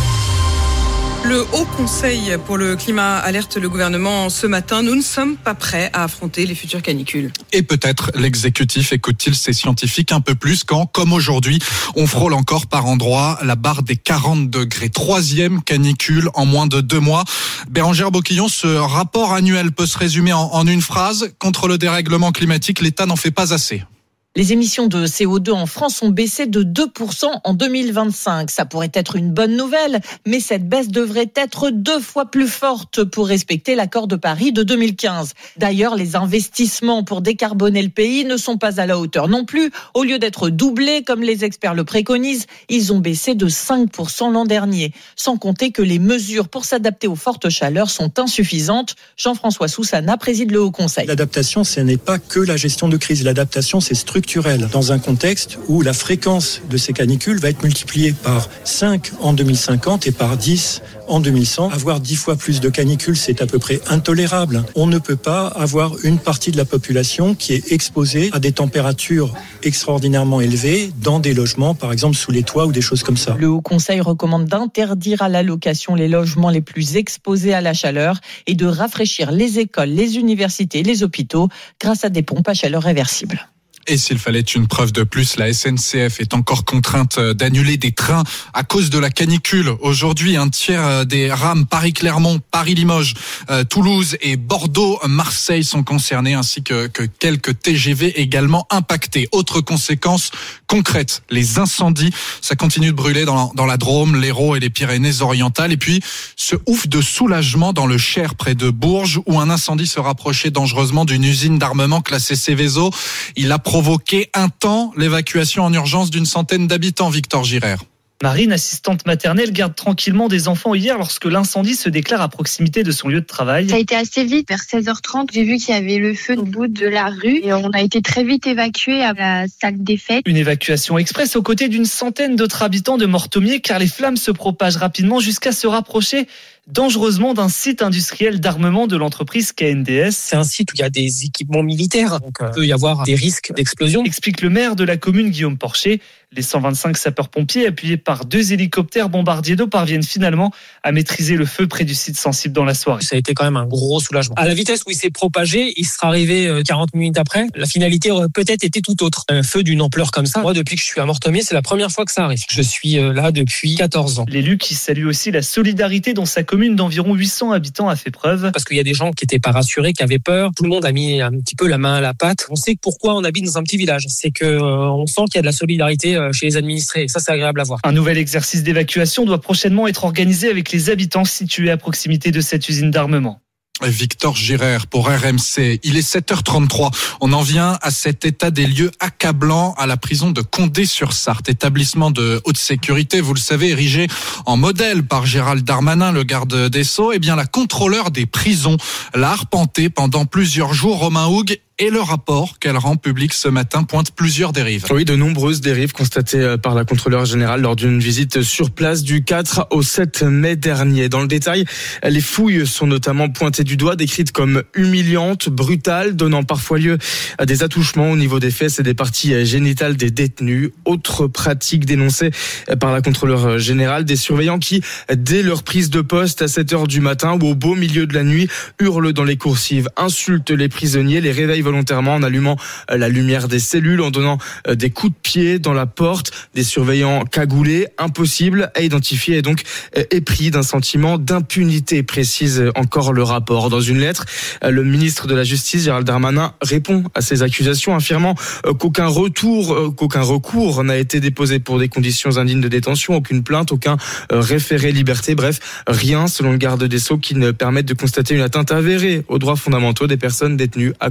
Le Haut Conseil pour le climat alerte le gouvernement ce matin. Nous ne sommes pas prêts à affronter les futures canicules. Et peut-être l'exécutif écoute-t-il ces scientifiques un peu plus quand, comme aujourd'hui, on frôle encore par endroits la barre des quarante degrés. Troisième canicule en moins de deux mois. Bérangère Boquillon, ce rapport annuel peut se résumer en, en une phrase. Contre le dérèglement climatique, l'État n'en fait pas assez. Les émissions de C O deux en France ont baissé de deux pour cent en deux mille vingt-cinq. Ça pourrait être une bonne nouvelle, mais cette baisse devrait être deux fois plus forte pour respecter l'accord de Paris de deux mille quinze. D'ailleurs, les investissements pour décarboner le pays ne sont pas à la hauteur non plus. Au lieu d'être doublés, comme les experts le préconisent, ils ont baissé de cinq pour cent l'an dernier. Sans compter que les mesures pour s'adapter aux fortes chaleurs sont insuffisantes. Jean-François Soussana préside le Haut Conseil. L'adaptation, ce n'est pas que la gestion de crise. L'adaptation, c'est structurel. Dans un contexte où la fréquence de ces canicules va être multipliée par cinq en deux mille cinquante et par dix en deux mille cent. Avoir dix fois plus de canicules, c'est à peu près intolérable. On ne peut pas avoir une partie de la population qui est exposée à des températures extraordinairement élevées dans des logements, par exemple sous les toits ou des choses comme ça. Le Haut Conseil recommande d'interdire à la location les logements les plus exposés à la chaleur et de rafraîchir les écoles, les universités, les hôpitaux grâce à des pompes à chaleur réversibles. Et s'il fallait une preuve de plus, la S N C F est encore contrainte d'annuler des trains à cause de la canicule. Aujourd'hui, un tiers des rames Paris-Clermont, Paris-Limoges, euh, Toulouse et Bordeaux-Marseille sont concernés, ainsi que, que quelques T G V également impactés. Autre conséquence concrète, les incendies. Ça continue de brûler dans, dans la Drôme, l'Hérault et les Pyrénées-Orientales. Et puis, ce ouf de soulagement dans le Cher, près de Bourges, où un incendie se rapprochait dangereusement d'une usine d'armement classée Céveso. Il a provoqué un temps l'évacuation en urgence d'une centaine d'habitants, Victor Girard. Marine, assistante maternelle, garde tranquillement des enfants hier lorsque l'incendie se déclare à proximité de son lieu de travail. Ça a été assez vite. Vers seize heures trente, j'ai vu qu'il y avait le feu au bout de la rue et on a été très vite évacués à la salle des fêtes. Une évacuation express aux côtés d'une centaine d'autres habitants de Mortomier car les flammes se propagent rapidement jusqu'à se rapprocher dangereusement d'un site industriel d'armement de l'entreprise K N D S. C'est un site où il y a des équipements militaires, donc il peut y avoir des risques d'explosion. Explique le maire de la commune, Guillaume Porcher. Les cent vingt-cinq sapeurs-pompiers, appuyés par deux hélicoptères bombardiers d'eau, parviennent finalement à maîtriser le feu près du site sensible dans la soirée. Ça a été quand même un gros soulagement. À la vitesse où il s'est propagé, il sera arrivé quarante minutes après. La finalité aurait peut-être été tout autre. Un feu d'une ampleur comme ça, moi depuis que je suis à Mortomier, c'est la première fois que ça arrive. Je suis là depuis quatorze ans. L'élu qui salue aussi la solidarité dont sa commune d'environ huit cents habitants a fait preuve. Parce qu'il y a des gens qui n'étaient pas rassurés, qui avaient peur. Tout le monde a mis un petit peu la main à la pâte. On sait pourquoi on habite dans un petit village. C'est que euh, on sent qu'il y a de la solidarité chez les administrés. Et ça, c'est agréable à voir. Un nouvel exercice d'évacuation doit prochainement être organisé avec les habitants situés à proximité de cette usine d'armement. Victor Girard pour R M C. Il est sept heures trente-trois. On en vient à cet état des lieux accablant à la prison de Condé-sur-Sarthe. Établissement de haute sécurité, vous le savez, érigé en modèle par Gérald Darmanin, le garde des Sceaux. Eh bien, la contrôleure des prisons l'a arpenté pendant plusieurs jours. Romain Houg. Et le rapport qu'elle rend public ce matin pointe plusieurs dérives. Oui, de nombreuses dérives constatées par la contrôleure générale lors d'une visite sur place du quatre au sept mai dernier. Dans le détail, les fouilles sont notamment pointées du doigt, décrites comme humiliantes, brutales, donnant parfois lieu à des attouchements au niveau des fesses et des parties génitales des détenus. Autre pratique dénoncée par la contrôleure générale, des surveillants qui, dès leur prise de poste à sept heures du matin ou au beau milieu de la nuit, hurlent dans les coursives, insultent les prisonniers, les réveillent volontairement en allumant la lumière des cellules, en donnant des coups de pied dans la porte, des surveillants cagoulés, impossible à identifier et donc épris d'un sentiment d'impunité, précise encore le rapport. Dans une lettre, le ministre de la Justice, Gérald Darmanin, répond à ces accusations, affirmant qu'aucun retour, qu'aucun recours n'a été déposé pour des conditions indignes de détention, aucune plainte, aucun référé liberté, bref, rien, selon le garde des Sceaux, qui ne permette de constater une atteinte avérée aux droits fondamentaux des personnes détenues à Condé-sur-Sarthe.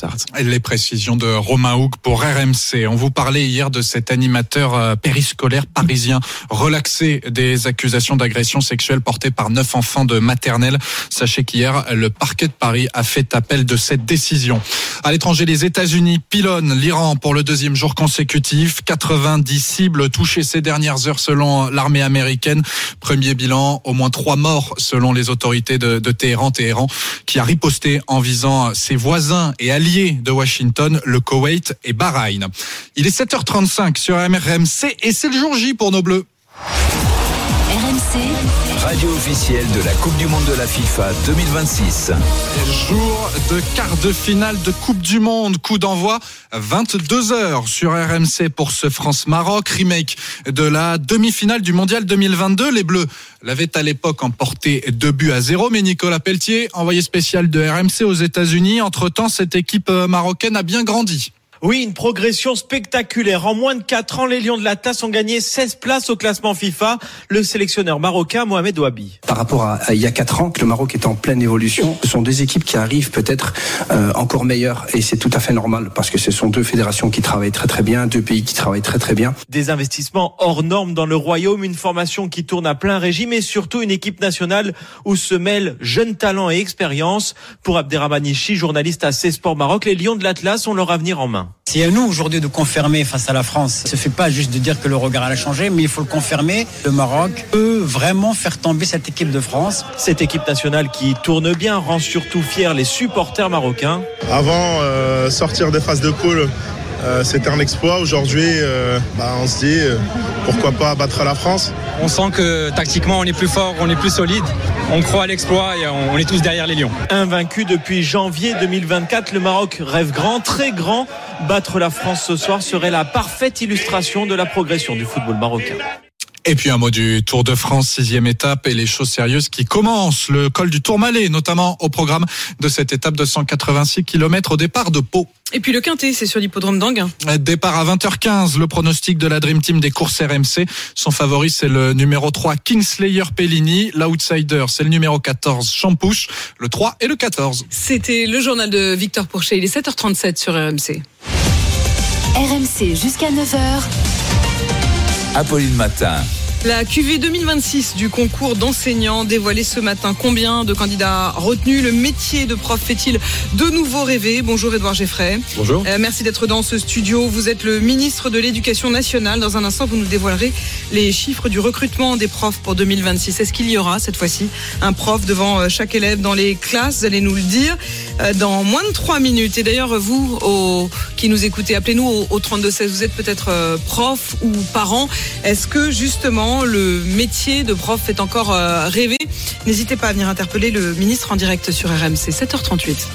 Sarthe. Les précisions de Romain Hougue pour R M C. On vous parlait hier de cet animateur périscolaire parisien relaxé des accusations d'agression sexuelle portées par neuf enfants de maternelle. Sachez qu'hier, le parquet de Paris a fait appel de cette décision. À l'étranger, les États-Unis pilonnent l'Iran pour le deuxième jour consécutif. quatre-vingt-dix cibles touchées ces dernières heures selon l'armée américaine. Premier bilan, au moins trois morts selon les autorités de, de Téhéran. Téhéran qui a riposté en visant ses voisins et alliés de Washington, le Koweït et Bahreïn. Il est sept heures trente-cinq sur R M C et c'est le jour J pour nos Bleus. R M C, radio officielle de la Coupe du Monde de la FIFA deux mille vingt-six. Jour de quart de finale de Coupe du Monde. Coup d'envoi vingt-deux heures sur R M C pour ce France-Maroc. Remake de la demi-finale du Mondial deux mille vingt-deux. Les Bleus l'avaient à l'époque emporté deux buts à zéro. Mais Nicolas Pelletier, envoyé spécial de R M C aux États-Unis. Entre-temps, cette équipe marocaine a bien grandi. Oui, une progression spectaculaire. En moins de quatre ans, les Lions de l'Atlas ont gagné seize places au classement FIFA. Le sélectionneur marocain Mohamed Ouabi. Par rapport à, à il y a quatre ans, le Maroc est en pleine évolution. Ce sont deux équipes qui arrivent peut-être euh, encore meilleures et c'est tout à fait normal parce que ce sont deux fédérations qui travaillent très très bien, deux pays qui travaillent très très bien. Des investissements hors normes dans le royaume, une formation qui tourne à plein régime et surtout une équipe nationale où se mêlent jeunes talents et expérience. Pour Abderrahmane Ichi, journaliste à C Sport Maroc, les Lions de l'Atlas ont leur avenir en main. C'est à nous aujourd'hui de confirmer face à la France. Il ne suffit pas juste de dire que le regard a changé, mais il faut le confirmer. Le Maroc peut vraiment faire tomber cette équipe de France. Cette équipe nationale qui tourne bien rend surtout fiers les supporters marocains. Avant, euh, sortir des phases de poule, euh, c'était un exploit. Aujourd'hui, euh, bah, on se dit euh, pourquoi pas battre la France. On sent que tactiquement on est plus fort, on est plus solide. On croit à l'exploit et on est tous derrière les Lions. Invaincu depuis janvier deux mille vingt-quatre, le Maroc rêve grand, très grand. Battre la France ce soir serait la parfaite illustration de la progression du football marocain. Et puis un mot du Tour de France, sixième étape et les choses sérieuses qui commencent. Le col du Tourmalet, notamment au programme de cette étape de cent quatre-vingt-six kilomètres au départ de Pau. Et puis le Quintet, c'est sur l'hippodrome d'Anguin. Départ à vingt heures quinze, le pronostic de la Dream Team des courses R M C. Son favori, c'est le numéro trois, Kingslayer Pellini. L'outsider, c'est le numéro quatorze, Champouche. Le trois et le quatorze. C'était le journal de Victor Pourchet. Il est sept heures trente-sept sur R M C. R M C jusqu'à neuf heures. Apolline Matin. La Q V deux mille vingt-six du concours d'enseignants dévoilée ce matin. Combien de candidats retenus? Le métier de prof fait-il de nouveau rêver? Bonjour Édouard Geffray. Bonjour. Euh, merci d'être dans ce studio. Vous êtes le ministre de l'Éducation nationale. Dans un instant, vous nous dévoilerez les chiffres du recrutement des profs pour deux mille vingt-six. Est-ce qu'il y aura cette fois-ci un prof devant chaque élève dans les classes? Vous allez nous le dire dans moins de trois minutes. Et d'ailleurs, vous au, qui nous écoutez, appelez-nous au, au trente-deux seize. Vous êtes peut-être prof ou parent. Est-ce que justement le métier de prof fait encore euh, rêver? N'hésitez pas à venir interpeller le ministre en direct sur R M C. sept heures trente-huit.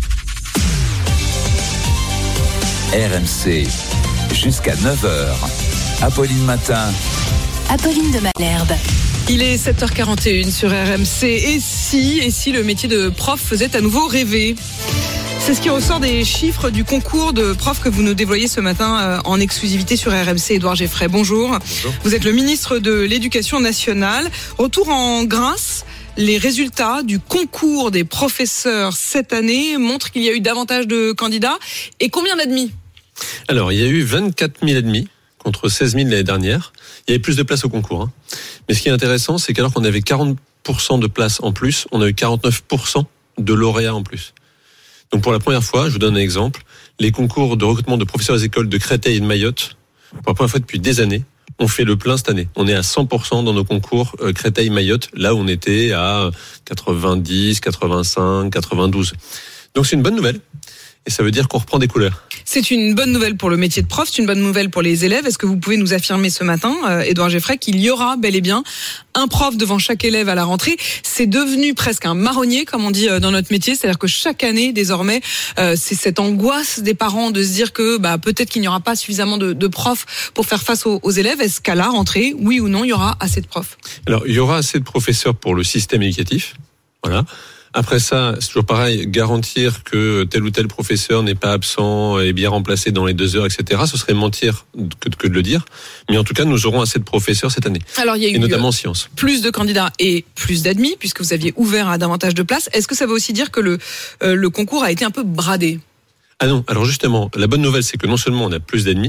R M C jusqu'à neuf heures. Apolline Matin. Apolline de Malherbe. Il est sept heures quarante et une sur R M C. Et si, et si le métier de prof faisait à nouveau rêver? C'est ce qui ressort des chiffres du concours de profs que vous nous dévoyez ce matin en exclusivité sur R M C. Édouard Geffray, bonjour. Bonjour. Vous êtes le ministre de l'Éducation nationale. Retour en grâce. Les résultats du concours des professeurs cette année montrent qu'il y a eu davantage de candidats. Et combien d'admis? Alors, il y a eu vingt-quatre mille admis contre seize mille l'année dernière. Il y avait plus de places au concours. Hein. Mais ce qui est intéressant, c'est qu'alors qu'on avait quarante pour cent de places en plus, on a eu quarante-neuf pour cent de lauréats en plus. Donc pour la première fois, je vous donne un exemple, les concours de recrutement de professeurs des écoles de Créteil et de Mayotte, pour la première fois depuis des années, on fait le plein cette année. On est à cent pour cent dans nos concours Créteil-Mayotte, là où on était à quatre-vingt-dix, quatre-vingt-cinq, quatre-vingt-douze. Donc c'est une bonne nouvelle. Et ça veut dire qu'on reprend des couleurs. C'est une bonne nouvelle pour le métier de prof, c'est une bonne nouvelle pour les élèves. Est-ce que vous pouvez nous affirmer ce matin, euh, Édouard Geffray, qu'il y aura bel et bien un prof devant chaque élève à la rentrée? C'est devenu presque un marronnier, comme on dit dans notre métier. C'est-à-dire que chaque année, désormais, euh, c'est cette angoisse des parents de se dire que bah, peut-être qu'il n'y aura pas suffisamment de, de profs pour faire face aux, aux élèves. Est-ce qu'à la rentrée, oui ou non, il y aura assez de profs? Alors, il y aura assez de professeurs pour le système éducatif. Voilà. Après ça, c'est toujours pareil, garantir que tel ou tel professeur n'est pas absent et bien remplacé dans les deux heures, et cetera. Ce serait mentir que, que de le dire. Mais en tout cas, nous aurons assez de professeurs cette année. Alors, il y a eu et notamment en sciences. Plus de candidats et plus d'admis, puisque vous aviez ouvert à davantage de places. Est-ce que ça veut aussi dire que le, euh, le concours a été un peu bradé? Ah non, alors justement, la bonne nouvelle, c'est que non seulement on a plus d'ennemis,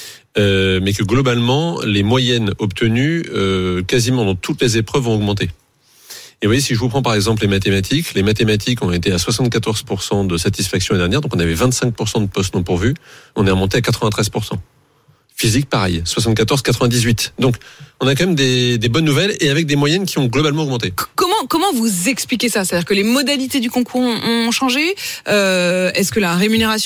euh, mais que globalement, les moyennes obtenues, euh, quasiment dans toutes les épreuves, ont augmenté. Et vous voyez, si je vous prends par exemple les mathématiques, les mathématiques ont été à soixante-quatorze pour cent de satisfaction l'année dernière, donc on avait vingt-cinq pour cent de postes non pourvus, on est remonté à quatre-vingt-treize pour cent. Physique, pareil, soixante-quatorze quatre-vingt-dix-huit. Donc, on a quand même des, des bonnes nouvelles et avec des moyennes qui ont globalement augmenté. Comment comment vous expliquez ça ? C'est-à-dire que les modalités du concours ont, ont changé ? euh, Est-ce que la rémunération ?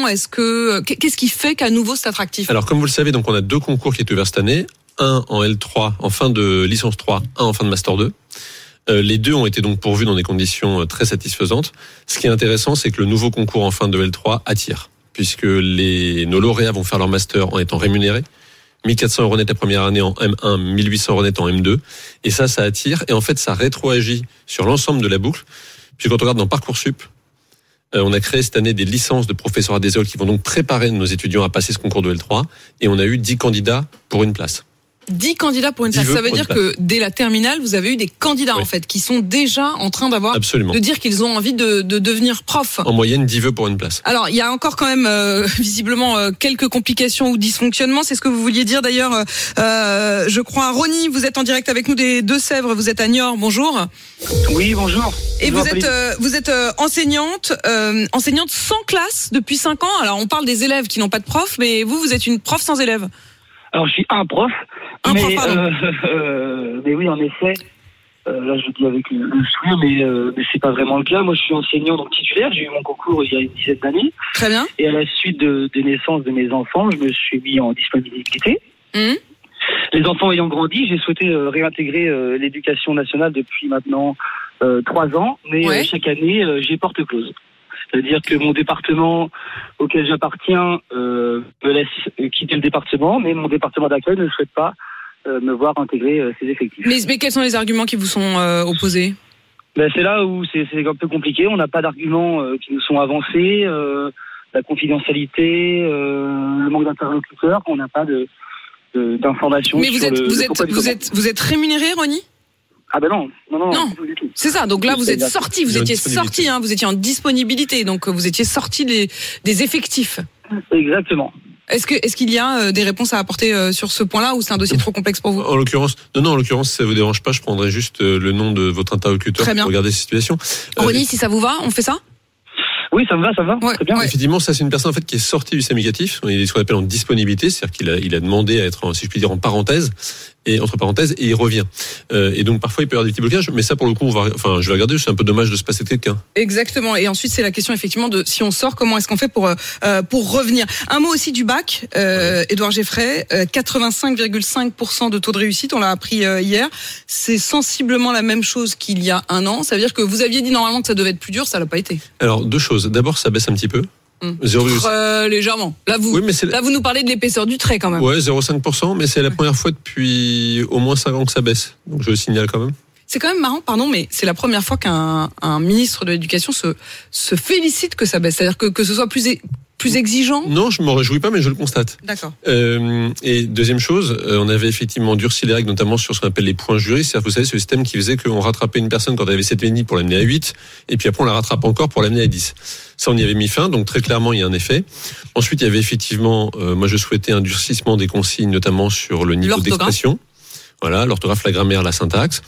Est-ce que qu'est-ce qui fait qu'à nouveau c'est attractif ? Alors, comme vous le savez, donc on a deux concours qui étaient ouverts cette année, un en L trois, en fin de licence trois, un en fin de master deux. Euh, les deux ont été donc pourvus dans des conditions très satisfaisantes. Ce qui est intéressant, c'est que le nouveau concours en fin de L trois attire, puisque les, nos lauréats vont faire leur master en étant rémunérés. mille quatre cents euros net la première année en M un, mille huit cents euros net en M deux. Et ça, ça attire. Et en fait, ça rétroagit sur l'ensemble de la boucle. Puis quand on regarde dans Parcoursup, euh, on a créé cette année des licences de professeurs des écoles qui vont donc préparer nos étudiants à passer ce concours de L trois. Et on a eu dix candidats pour une place. dix candidats pour une place. Ça veut dire que dès la terminale, vous avez eu des candidats, oui, en fait, qui sont déjà en train d'avoir, Absolument. de dire qu'ils ont envie de, de devenir prof. En moyenne, dix vœux pour une place. Alors, il y a encore quand même, euh, visiblement, euh, quelques complications ou dysfonctionnements. C'est ce que vous vouliez dire d'ailleurs, euh, je crois. Ronnie, vous êtes en direct avec nous des Deux-Sèvres. Vous êtes à Niort. Bonjour. Oui, bonjour. Et bonjour, vous êtes, euh, vous êtes euh, enseignante, euh, enseignante sans classe depuis cinq ans. Alors, on parle des élèves qui n'ont pas de prof, mais vous, vous êtes une prof sans élèves. Alors, je suis un prof. Un mais, prof, pardon. Euh, euh, mais oui, en effet, euh, là je dis avec le, le sourire, mais, euh, mais c'est pas vraiment le cas. Moi, je suis enseignant donc titulaire. J'ai eu mon concours il y a une dizaine d'années. Très bien. Et à la suite de, des naissances de mes enfants, je me suis mis en disponibilité. Mmh. Les enfants ayant grandi, j'ai souhaité euh, réintégrer euh, l'éducation nationale depuis maintenant euh, trois ans, mais ouais. euh, chaque année, euh, j'ai porte close. C'est-à-dire que mon département auquel j'appartiens euh, me laisse quitter le département, mais mon département d'accueil ne souhaite pas euh, me voir intégrer euh, ses effectifs. Mais, mais quels sont les arguments qui vous sont euh, opposés ? Ben, c'est là où c'est, c'est un peu compliqué. On n'a pas d'arguments euh, qui nous sont avancés. Euh, la confidentialité, euh, le manque d'interlocuteurs, on n'a pas de, de, d'informations. Mais vous sur êtes, le, vous, le êtes, vous, êtes, vous êtes rémunéré, Ronnie ? Ah ben non, non, non. Non, c'est ça. Donc là, vous êtes sorti, sorti, vous étiez sorti, hein, vous étiez en disponibilité, donc vous étiez sorti des, des effectifs. Exactement. Est-ce que, est-ce qu'il y a euh, des réponses à apporter euh, sur ce point-là, ou c'est un dossier trop complexe pour vous ? En l'occurrence, non, non, en l'occurrence, si ça vous dérange pas, je prendrai juste euh, le nom de votre interlocuteur pour regarder cette situation. Ronnie, euh, si ça vous va, on fait ça ? Oui, ça me va, ça me va. Ouais, très bien. Ouais. Effectivement, ça c'est une personne en fait qui est sortie du syndicatif. Il est ce qu'on appelle en disponibilité, c'est-à-dire qu'il a, il a demandé à être, si je puis dire, en parenthèse et entre parenthèses, et il revient. Euh, et donc parfois il peut y avoir des petits blocages, mais ça pour le coup, on va, enfin, je vais regarder. C'est un peu dommage de se passer de quelqu'un. Exactement. Et ensuite, c'est la question effectivement de si on sort, comment est-ce qu'on fait pour euh, pour revenir. Un mot aussi du bac. Euh, Édouard Geffray, euh, quatre-vingt-cinq virgule cinq pour cent de taux de réussite. On l'a appris euh, hier. C'est sensiblement la même chose qu'il y a un an. Ça veut dire que vous aviez dit normalement que ça devait être plus dur, ça l'a pas été. Alors deux choses. D'abord, ça baisse un petit peu. Mmh. Très légèrement. Là vous, oui, mais c'est là, vous nous parlez de l'épaisseur du trait quand même. Ouais, zéro virgule cinq pour cent, mais c'est la première fois depuis au moins cinq ans que ça baisse. Donc je le signale quand même. C'est quand même marrant, pardon, mais c'est la première fois qu'un un ministre de l'Éducation se, se félicite que ça baisse. C'est-à-dire que, que ce soit plus, plus exigeant. Non, je m'en réjouis pas, mais je le constate. D'accord. Euh, et deuxième chose, euh, on avait effectivement durci les règles, notamment sur ce qu'on appelle les points jurés. C'est-à-dire, vous savez, ce système qui faisait qu'on rattrapait une personne quand elle avait sept virgule cinq pour l'amener à huit, et puis après on la rattrape encore pour l'amener à dix. Ça, on y avait mis fin, donc très clairement, il y a un effet. Ensuite, il y avait effectivement, euh, moi je souhaitais un durcissement des consignes, notamment sur le niveau d'expression. Voilà, l'orthographe, la grammaire, la syntaxe.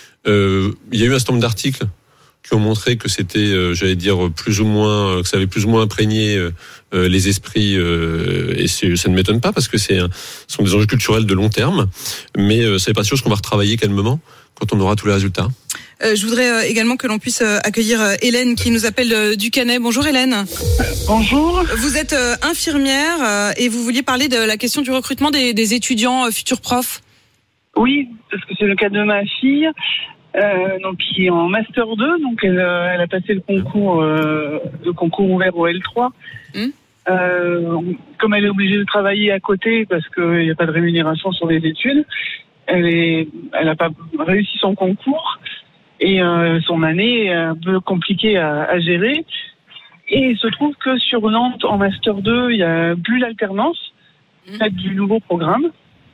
Euh, il y a eu un certain nombre d'articles qui ont montré que c'était, euh, j'allais dire, plus ou moins, que ça avait plus ou moins imprégné euh, les esprits, euh, et c'est, ça ne m'étonne pas parce que c'est, un, ce sont des enjeux culturels de long terme, mais euh, c'est pas sûr qu'on va retravailler calmement quand on aura tous les résultats. Euh, je voudrais euh, également que l'on puisse euh, accueillir euh, Hélène qui nous appelle euh, du Canet. Bonjour Hélène. Bonjour. Vous êtes euh, infirmière euh, et vous vouliez parler de la question du recrutement des, des étudiants euh, futurs profs. Oui, parce que c'est le cas de ma fille, euh, donc qui est en master deux, donc elle, elle a passé le concours, euh, le concours ouvert au L trois. Mmh. Euh, comme elle est obligée de travailler à côté parce qu'il n'y a pas de rémunération sur les études, elle est, elle n'a pas réussi son concours et euh, son année est un peu compliquée à, à gérer. Et il se trouve que sur Nantes, en master deux, il n'y a plus l'alternance, mmh. du nouveau programme.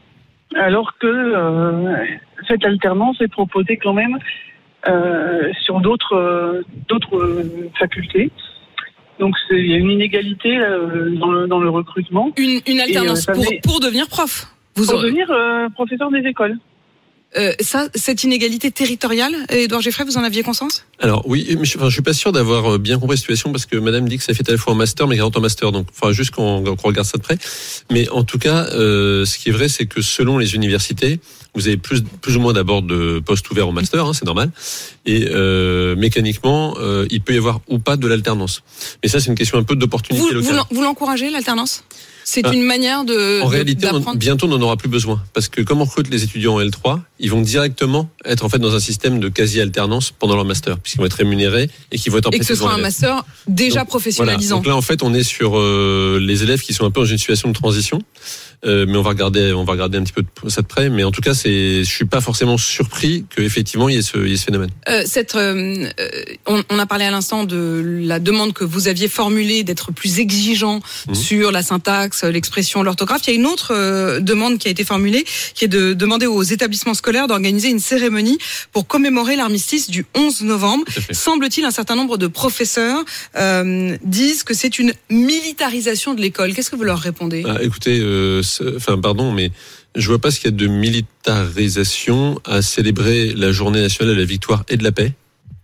Alors que euh, cette alternance est proposée quand même euh, sur d'autres euh, d'autres euh, facultés. Donc c'est, il y a une inégalité euh, dans, le, dans le recrutement. Une, une alternance Et, euh, pour, met... pour devenir prof. Vous pour aurez... devenir euh, professeur des écoles. Euh, ça, cette inégalité territoriale, Édouard Geffray, vous en aviez conscience ? Alors oui, mais je, enfin, je suis pas sûr d'avoir bien compris la situation parce que Madame dit que ça fait à la fois en master mais quarante en master, donc enfin juste qu'on, qu'on regarde ça de près. Mais en tout cas, euh, ce qui est vrai, c'est que selon les universités, vous avez plus, plus ou moins d'abord de postes ouverts au master, hein, c'est normal. Et euh, mécaniquement, euh, il peut y avoir ou pas de l'alternance. Mais ça, c'est une question un peu d'opportunité vous, locale. Vous, vous l'encouragez, l'alternance ? C'est ah, une manière de. En de, réalité, d'apprendre. on, bientôt, on n'en aura plus besoin. Parce que comme on recrute les étudiants en L trois, ils vont directement être en fait dans un système de quasi-alternance pendant leur master, puisqu'ils vont être rémunérés et qu'ils vont être en Et que ce sera un master déjà donc, professionnalisant. Voilà. Donc là, en fait, on est sur euh, les élèves qui sont un peu dans une situation de transition. Euh, mais on va regarder, on va regarder un petit peu de, ça de près. Mais en tout cas, c'est, je suis pas forcément surpris qu'effectivement il y ait ce, il y ait ce phénomène. Euh, cette, euh, on, on a parlé à l'instant de la demande que vous aviez formulée d'être plus exigeant mmh. sur la syntaxe, l'expression, l'orthographe. Il y a une autre euh, demande qui a été formulée, qui est de demander aux établissements scolaires d'organiser une cérémonie pour commémorer l'armistice du onze novembre. Semble-t-il, un certain nombre de professeurs euh, disent que c'est une militarisation de l'école. Qu'est-ce que vous leur répondez ? Ah, écoutez. Euh, Enfin, pardon, mais je vois pas ce qu'il y a de militarisation à célébrer la journée nationale de la victoire et de la paix.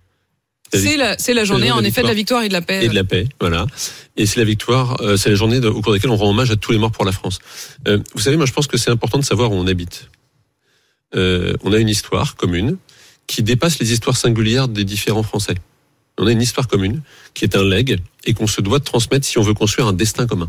La c'est, la, c'est la journée, en effet, de la victoire et de la paix. Et de la paix, voilà. Et c'est la victoire, euh, c'est la journée de, au cours de laquelle on rend hommage à tous les morts pour la France. Euh, vous savez, moi, je pense que c'est important de savoir où on habite. Euh, on a une histoire commune qui dépasse les histoires singulières des différents Français. On a une histoire commune qui est un legs et qu'on se doit de transmettre si on veut construire un destin commun.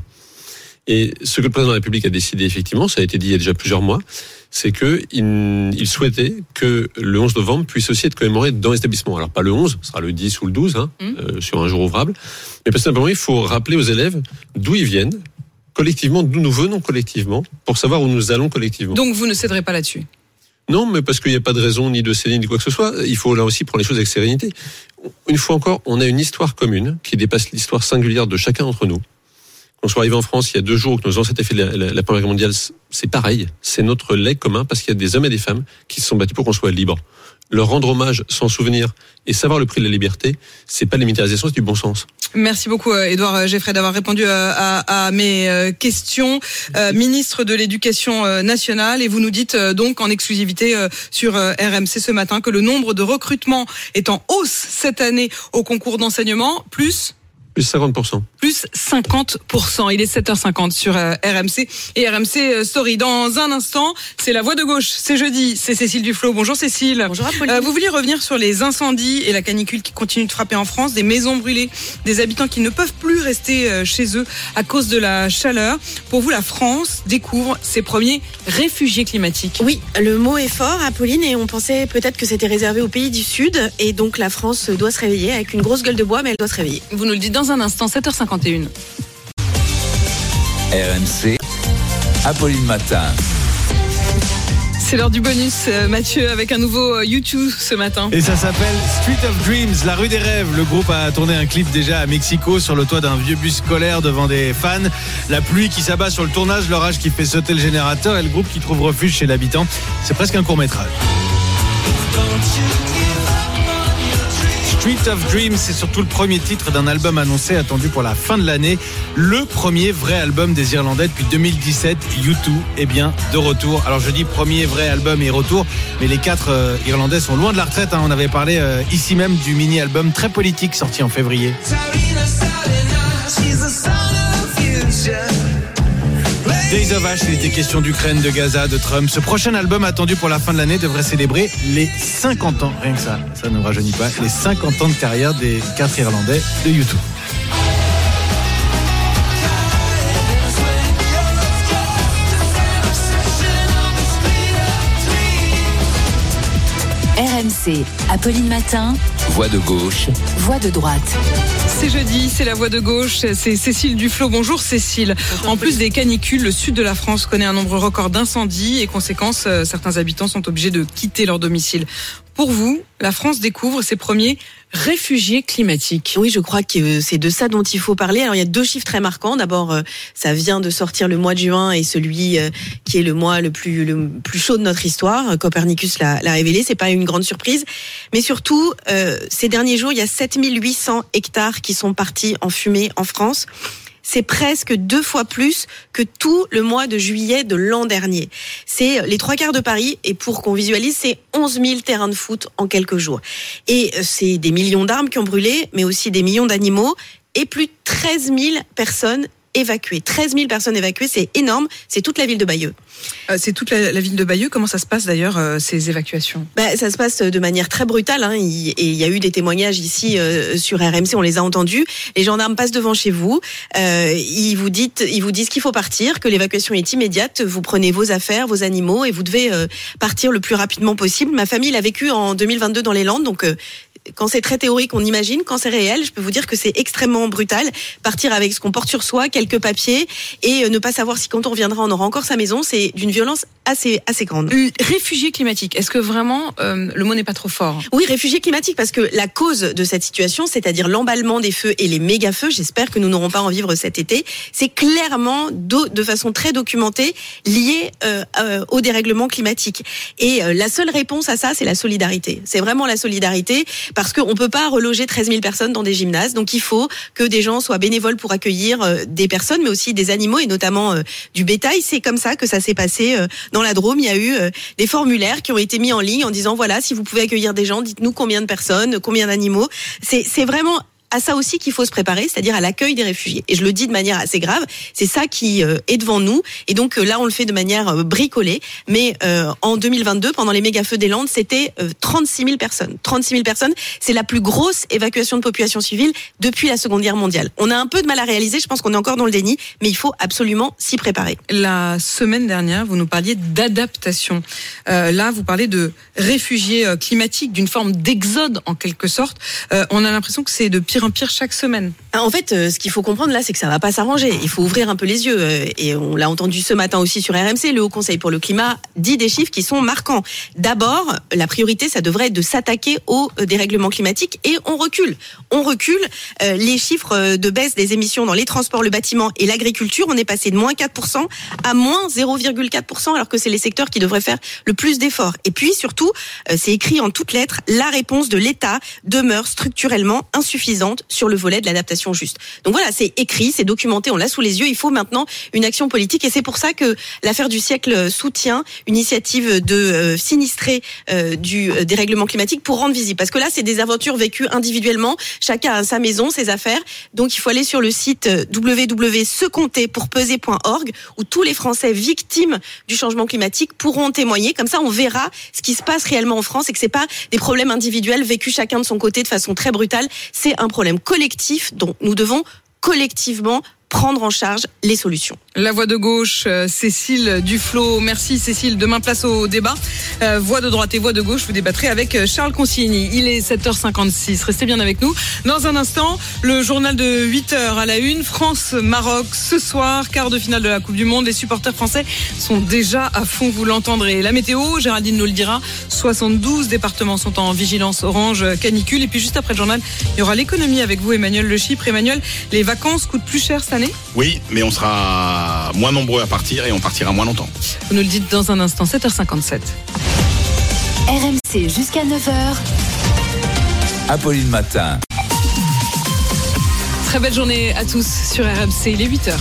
Et ce que le président de la République a décidé, effectivement, ça a été dit il y a déjà plusieurs mois, c'est que il, il souhaitait que le onze novembre puisse aussi être commémoré dans l'établissement. Alors pas le onze, ce sera le dix ou le douze, hein, mmh. euh, sur un jour ouvrable. Mais parce que simplement, il faut rappeler aux élèves d'où ils viennent, collectivement, d'où nous venons collectivement, pour savoir où nous allons collectivement. Donc vous ne céderez pas là-dessus ? Non, mais parce qu'il n'y a pas de raison ni de céder ni quoi que ce soit. Il faut là aussi prendre les choses avec sérénité. Une fois encore, on a une histoire commune qui dépasse l'histoire singulière de chacun d'entre nous. Qu'on soit arrivé en France il y a deux jours, que nos ancêtres aient fait la, la, la Première Guerre mondiale, c'est pareil. C'est notre legs commun parce qu'il y a des hommes et des femmes qui se sont battus pour qu'on soit libre. Leur rendre hommage, s'en souvenir et savoir le prix de la liberté, c'est pas de l'immédiatisation, c'est du bon sens. Merci beaucoup, Édouard Geffray, d'avoir répondu à, à, à mes questions. Euh, ministre de l'Éducation nationale, et vous nous dites donc en exclusivité sur R M C ce matin que le nombre de recrutements est en hausse cette année au concours d'enseignement, plus... Plus cinquante pour cent. Plus cinquante pour cent. Il est sept heures cinquante sur euh, R M C et R M C Story. Dans un instant, c'est la voix de gauche. C'est jeudi. C'est Cécile Duflot. Bonjour Cécile. Bonjour Apolline. Euh, vous vouliez revenir sur les incendies et la canicule qui continue de frapper en France, des maisons brûlées, des habitants qui ne peuvent plus rester euh, chez eux à cause de la chaleur. Pour vous, la France découvre ses premiers réfugiés climatiques. Oui, le mot est fort, Apolline, et on pensait peut-être que c'était réservé aux pays du Sud. Et donc la France doit se réveiller avec une grosse gueule de bois, mais elle doit se réveiller. Vous nous le dites dans un instant, sept heures cinquante et un. R M C, Apolline Matin. C'est l'heure du bonus, Mathieu, avec un nouveau YouTube ce matin. Et ça s'appelle Street of Dreams, la rue des rêves. Le groupe a tourné un clip déjà à Mexico sur le toit d'un vieux bus scolaire devant des fans. La pluie qui s'abat sur le tournage, l'orage qui fait sauter le générateur et le groupe qui trouve refuge chez l'habitant. C'est presque un court-métrage. Street of Dreams, c'est surtout le premier titre d'un album annoncé, attendu pour la fin de l'année. Le premier vrai album des Irlandais depuis deux mille dix-sept. U deux est bien de retour. Alors je dis premier vrai album et retour, mais les quatre euh, Irlandais sont loin de la retraite. Hein. On avait parlé euh, ici même du mini-album très politique sorti en février. Days of Ash, il était question d'Ukraine, de Gaza, de Trump. Ce prochain album attendu pour la fin de l'année devrait célébrer les cinquante ans, rien que ça, ça ne rajeunit pas, les cinquante ans de carrière des quatre Irlandais de U deux. R M C, Apolline Matin. Voix de gauche. Voix de droite. C'est jeudi, c'est la voix de gauche, c'est Cécile Duflot. Bonjour Cécile. En plus des canicules, le sud de la France connaît un nombre record d'incendies et conséquence, certains habitants sont obligés de quitter leur domicile. Pour vous, la France découvre ses premiers réfugiés climatiques. Oui, je crois que c'est de ça dont il faut parler. Alors, il y a deux chiffres très marquants. D'abord, ça vient de sortir le mois de juin et celui qui est le mois le plus, le plus chaud de notre histoire. Copernicus l'a, l'a révélé. C'est pas une grande surprise. Mais surtout, euh, ces derniers jours, il y a sept mille huit cents hectares qui sont partis en fumée en France. C'est presque deux fois plus que tout le mois de juillet de l'an dernier. C'est les trois quarts de Paris, et pour qu'on visualise, c'est onze mille terrains de foot en quelques jours. Et c'est des millions d'arbres qui ont brûlé, mais aussi des millions d'animaux, et plus de treize mille personnes évacuées. treize mille personnes évacuées, c'est énorme, c'est toute la ville de Bayeux. Euh, c'est toute la, la ville de Bayeux. Comment ça se passe d'ailleurs, euh, ces évacuations ? Bah, ça se passe de manière très brutale, hein, il, et il y a eu des témoignages ici euh, sur R M C, on les a entendus. Les gendarmes passent devant chez vous, euh, ils vous disent, ils vous disent qu'il faut partir, que l'évacuation est immédiate, vous prenez vos affaires, vos animaux, et vous devez euh, partir le plus rapidement possible. Ma famille l'a vécu en deux mille vingt-deux dans les Landes, donc... Euh, Quand c'est très théorique, on imagine. Quand c'est réel, je peux vous dire que c'est extrêmement brutal. Partir avec ce qu'on porte sur soi, quelques papiers, et ne pas savoir si quand on reviendra, on aura encore sa maison, c'est d'une violence assez assez grande. Réfugiés climatiques, est-ce que vraiment euh, le mot n'est pas trop fort ? Oui, réfugiés climatiques, parce que la cause de cette situation, c'est-à-dire l'emballement des feux et les méga-feux, j'espère que nous n'aurons pas à en vivre cet été, c'est clairement do- de façon très documentée lié euh, euh, au dérèglement climatique. Et euh, la seule réponse à ça, c'est la solidarité. C'est vraiment la solidarité. Parce qu'on ne peut pas reloger treize mille personnes dans des gymnases. Donc il faut que des gens soient bénévoles pour accueillir euh, des personnes, mais aussi des animaux, et notamment euh, du bétail. C'est comme ça que ça s'est passé euh, dans la Drôme. Il y a eu euh, des formulaires qui ont été mis en ligne en disant, voilà, si vous pouvez accueillir des gens, dites-nous combien de personnes, combien d'animaux. C'est, c'est vraiment... à ça aussi qu'il faut se préparer, c'est-à-dire à l'accueil des réfugiés. Et je le dis de manière assez grave, c'est ça qui euh, est devant nous. Et donc euh, là, on le fait de manière euh, bricolée. Mais euh, en deux mille vingt-deux, pendant les méga-feux des Landes, c'était euh, trente-six mille personnes. trente-six mille personnes, c'est la plus grosse évacuation de population civile depuis la Seconde Guerre mondiale. On a un peu de mal à réaliser, je pense qu'on est encore dans le déni, mais il faut absolument s'y préparer. La semaine dernière, vous nous parliez d'adaptation. Euh, là, vous parlez de réfugiés euh, climatiques, d'une forme d'exode en quelque sorte. Euh, on a l'impression que c'est de pire en pire chaque semaine. En fait, euh, ce qu'il faut comprendre là, c'est que ça va pas s'arranger. Il faut ouvrir un peu les yeux. Euh, et on l'a entendu ce matin aussi sur R M C, le Haut Conseil pour le climat dit des chiffres qui sont marquants. D'abord, la priorité, ça devrait être de s'attaquer au euh, dérèglement climatique, et on recule. On recule. Euh, les chiffres de baisse des émissions dans les transports, le bâtiment et l'agriculture, on est passé de moins quatre pour cent à moins zéro virgule quatre pour cent, alors que c'est les secteurs qui devraient faire le plus d'efforts. Et puis surtout, euh, c'est écrit en toutes lettres, la réponse de l'État demeure structurellement insuffisante sur le volet de l'adaptation juste. Donc voilà, c'est écrit, c'est documenté, on l'a sous les yeux. Il faut maintenant une action politique, et c'est pour ça que l'affaire du siècle soutient une initiative de euh, sinistrés euh, du euh, dérèglement climatique pour rendre visible. Parce que là, c'est des aventures vécues individuellement. Chacun a sa maison, ses affaires. Donc il faut aller sur le site w w w point se compter pour peser point org, où tous les Français victimes du changement climatique pourront témoigner. Comme ça, on verra ce qui se passe réellement en France, et que c'est pas des problèmes individuels vécus chacun de son côté de façon très brutale. C'est un problème collectif dont nous devons collectivement prendre en charge les solutions. La voix de gauche, euh, Cécile Duflot. Merci Cécile. Demain, place au débat. Euh, voix de droite et voix de gauche, vous débattrez avec Charles Consigny. Il est sept heures cinquante-six. Restez bien avec nous. Dans un instant, le journal de huit heures à la une. France-Maroc ce soir, quart de finale de la Coupe du Monde. Les supporters français sont déjà à fond, vous l'entendrez. La météo, Géraldine nous le dira. soixante-douze départements sont en vigilance orange canicule. Et puis juste après le journal, il y aura l'économie avec vous, Emmanuel Le Chypre. Emmanuel, les vacances coûtent plus cher cette année ? Oui, mais on sera moins nombreux à partir et on partira moins longtemps. Vous nous le dites dans un instant, sept heures cinquante-sept. R M C jusqu'à neuf heures. Apolline Matin. Très belle journée à tous sur R M C, il est huit heures.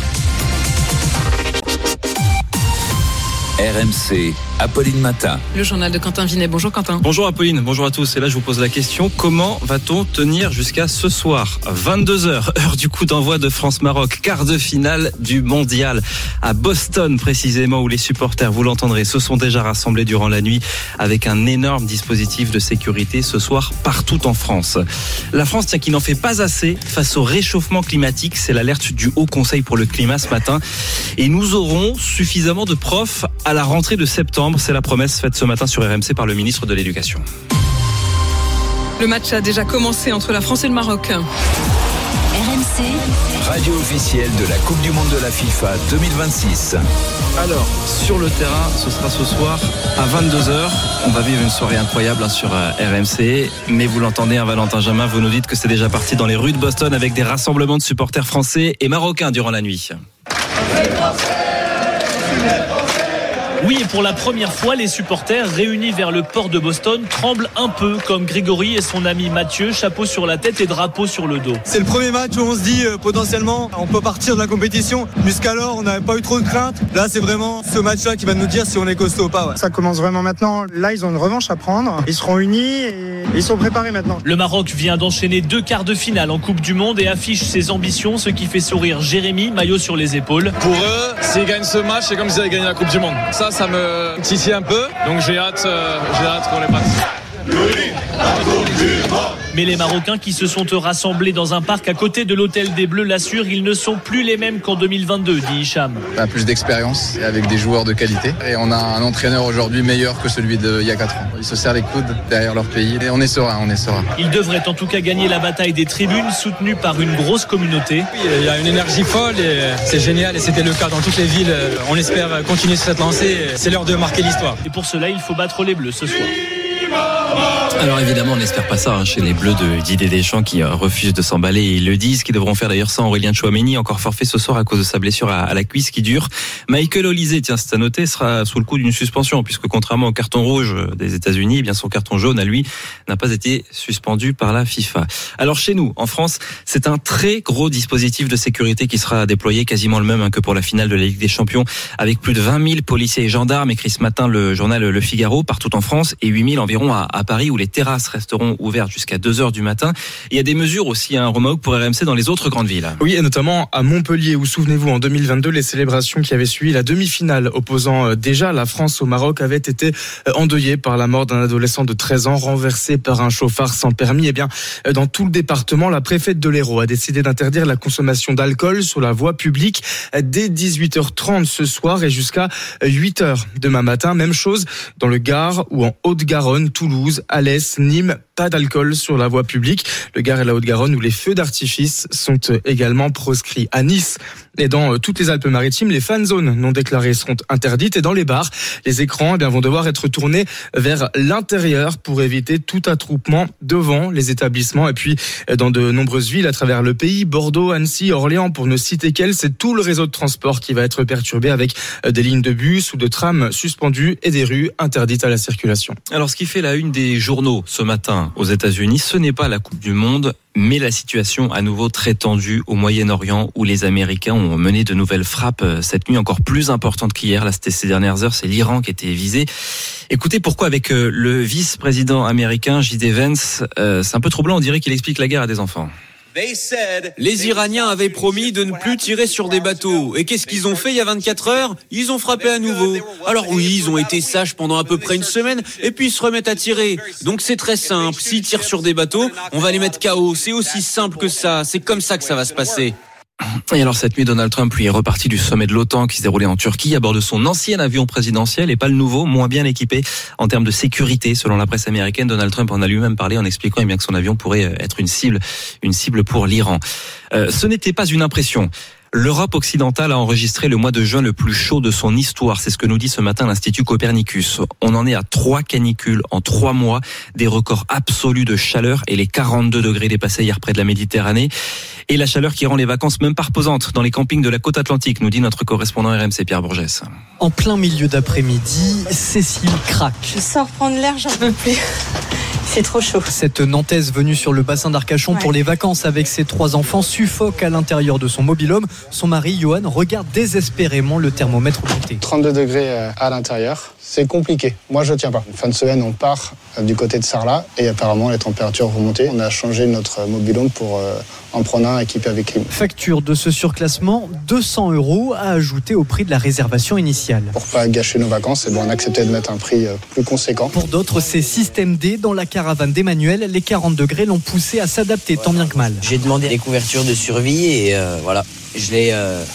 R M C, Apolline Matin. Le journal de Quentin Vinet. Bonjour Quentin. Bonjour Apolline, bonjour à tous. Et là je vous pose la question, comment va-t-on tenir jusqu'à ce soir ? vingt-deux heures, heure du coup d'envoi de France-Maroc, quart de finale du mondial à Boston précisément, où les supporters, vous l'entendrez, se sont déjà rassemblés durant la nuit avec un énorme dispositif de sécurité ce soir partout en France. La France, tiens, qui n'en fait pas assez face au réchauffement climatique, c'est l'alerte du Haut Conseil pour le climat ce matin. Et nous aurons suffisamment de profs à la rentrée de septembre. C'est la promesse faite ce matin sur R M C par le ministre de l'Éducation. Le match a déjà commencé entre la France et le Maroc. R M C, radio officielle de la Coupe du Monde de la FIFA deux mille vingt-six. Alors, sur le terrain, ce sera ce soir à vingt-deux heures. On va vivre une soirée incroyable hein, sur euh, R M C. Mais vous l'entendez, hein, Valentin Jamin, vous nous dites que c'est déjà parti dans les rues de Boston avec des rassemblements de supporters français et marocains durant la nuit. Oui, et pour la première fois, les supporters réunis vers le port de Boston tremblent un peu, comme Grégory et son ami Mathieu, chapeau sur la tête et drapeau sur le dos. C'est le premier match où on se dit euh, potentiellement on peut partir de la compétition. Jusqu'alors, on n'avait pas eu trop de crainte. Là, c'est vraiment ce match-là qui va nous dire si on est costaud ou pas. Ouais. Ça commence vraiment maintenant. Là, ils ont une revanche à prendre. Ils seront unis et ils sont préparés maintenant. Le Maroc vient d'enchaîner deux quarts de finale en Coupe du Monde et affiche ses ambitions, ce qui fait sourire Jérémy, maillot sur les épaules. Pour eux, s'ils gagnent ce match, c'est comme s'ils avaient gagné la Coupe du Monde. Ça, ça me titille un peu. Donc j'ai hâte, euh, j'ai hâte qu'on les passe. Mais les Marocains qui se sont rassemblés dans un parc à côté de l'hôtel des Bleus l'assurent, ils ne sont plus les mêmes qu'en deux mille vingt-deux, dit Hicham. On a plus d'expérience et avec des joueurs de qualité. Et on a un entraîneur aujourd'hui meilleur que celui d'il y a quatre ans. Ils se serrent les coudes derrière leur pays et on est serein, on est serein. Ils devraient en tout cas gagner la bataille des tribunes, soutenus par une grosse communauté. Oui, il y a une énergie folle et c'est génial et c'était le cas dans toutes les villes. On espère continuer sur cette lancée. C'est l'heure de marquer l'histoire. Et pour cela, il faut battre les Bleus ce soir. Alors évidemment, on n'espère pas ça hein, chez les Bleus de Didier Deschamps qui euh, refusent de s'emballer. Ils le disent, qui devront faire d'ailleurs sans Aurélien Tchouaméni, encore forfait ce soir à cause de sa blessure à, à la cuisse qui dure. Michael Olise, tiens, c'est à noter, sera sous le coup d'une suspension puisque contrairement au carton rouge des États-Unis, eh bien son carton jaune à lui n'a pas été suspendu par la FIFA. Alors chez nous, en France, c'est un très gros dispositif de sécurité qui sera déployé, quasiment le même hein, que pour la finale de la Ligue des Champions, avec plus de vingt mille policiers et gendarmes, écrit ce matin le journal Le Figaro, partout en France, et huit mille environ à, à Paris où les terrasses resteront ouvertes jusqu'à deux heures du matin. Il y a des mesures aussi, un hein, Romaouk pour R M C dans les autres grandes villes. Oui, et notamment à Montpellier, où souvenez-vous, en deux mille vingt-deux, les célébrations qui avaient suivi la demi-finale opposant déjà la France au Maroc avaient été endeuillées par la mort d'un adolescent de treize ans renversé par un chauffard sans permis. Eh bien, dans tout le département, la préfète de l'Hérault a décidé d'interdire la consommation d'alcool sur la voie publique dès dix-huit heures trente ce soir et jusqu'à huit heures demain matin. Même chose dans le Gard ou en Haute-Garonne, Toulouse, Alès, Nîmes, pas d'alcool sur la voie publique. Le Gard et la Haute-Garonne où les feux d'artifice sont également proscrits. À Nice et dans toutes les Alpes-Maritimes, les fan zones non déclarées seront interdites et dans les bars, les écrans eh bien, vont devoir être tournés vers l'intérieur pour éviter tout attroupement devant les établissements. Et puis dans de nombreuses villes à travers le pays, Bordeaux, Annecy, Orléans, pour ne citer qu'elles, c'est tout le réseau de transport qui va être perturbé avec des lignes de bus ou de trams suspendues et des rues interdites à la circulation. Alors ce qui fait la une des journaux ce matin aux États-Unis, ce n'est pas la Coupe du Monde, mais la situation à nouveau très tendue au Moyen-Orient où les Américains ont mené de nouvelles frappes cette nuit encore plus importantes qu'hier. Là, c'était ces dernières heures, c'est l'Iran qui était visé. Écoutez pourquoi avec le vice-président américain J D Vance, euh, c'est un peu troublant, on dirait qu'il explique la guerre à des enfants. Les Iraniens avaient promis de ne plus tirer sur des bateaux. Et qu'est-ce qu'ils ont fait il y a vingt-quatre heures ? Ils ont frappé à nouveau. Alors oui, ils ont été sages pendant à peu près une semaine, et puis ils se remettent à tirer. Donc c'est très simple, s'ils tirent sur des bateaux, on va les mettre K O. C'est aussi simple que ça, c'est comme ça que ça va se passer. Et alors cette nuit, Donald Trump lui est reparti du sommet de l'OTAN qui se déroulait en Turquie à bord de son ancien avion présidentiel et pas le nouveau, moins bien équipé en termes de sécurité. Selon la presse américaine, Donald Trump en a lui-même parlé en expliquant eh bien, que son avion pourrait être une cible, une cible pour l'Iran. Euh, ce n'était pas une impression. L'Europe occidentale a enregistré le mois de juin le plus chaud de son histoire. C'est ce que nous dit ce matin l'Institut Copernicus. On en est à trois canicules en trois mois, des records absolus de chaleur et les quarante-deux degrés dépassés hier près de la Méditerranée. Et la chaleur qui rend les vacances même pas reposantes dans les campings de la côte atlantique, nous dit notre correspondant R M C Pierre Bourgès. En plein milieu d'après-midi, Cécile craque. Je sors prendre l'air, j'en peux plus. C'est trop chaud. Cette Nantaise venue sur le bassin d'Arcachon ouais. pour les vacances avec ses trois enfants suffoque à l'intérieur de son mobil-home. Son mari, Johan, regarde désespérément le thermomètre monter. trente-deux degrés à l'intérieur, c'est compliqué. Moi, je tiens pas. Fin de semaine, on part du côté de Sarlat et apparemment, les températures vont monter. On a changé notre mobil-home pour euh, en prendre un équipé avec clim. Facture de ce surclassement, deux cents euros à ajouter au prix de la réservation initiale. Pour pas gâcher nos vacances, eh ben, on a accepté de mettre un prix euh, plus conséquent. Pour d'autres, c'est système D. Dans la caravane d'Emmanuel, les quarante degrés l'ont poussé à s'adapter tant bien que mal. J'ai demandé des couvertures de survie et euh, voilà, je l'ai... Euh...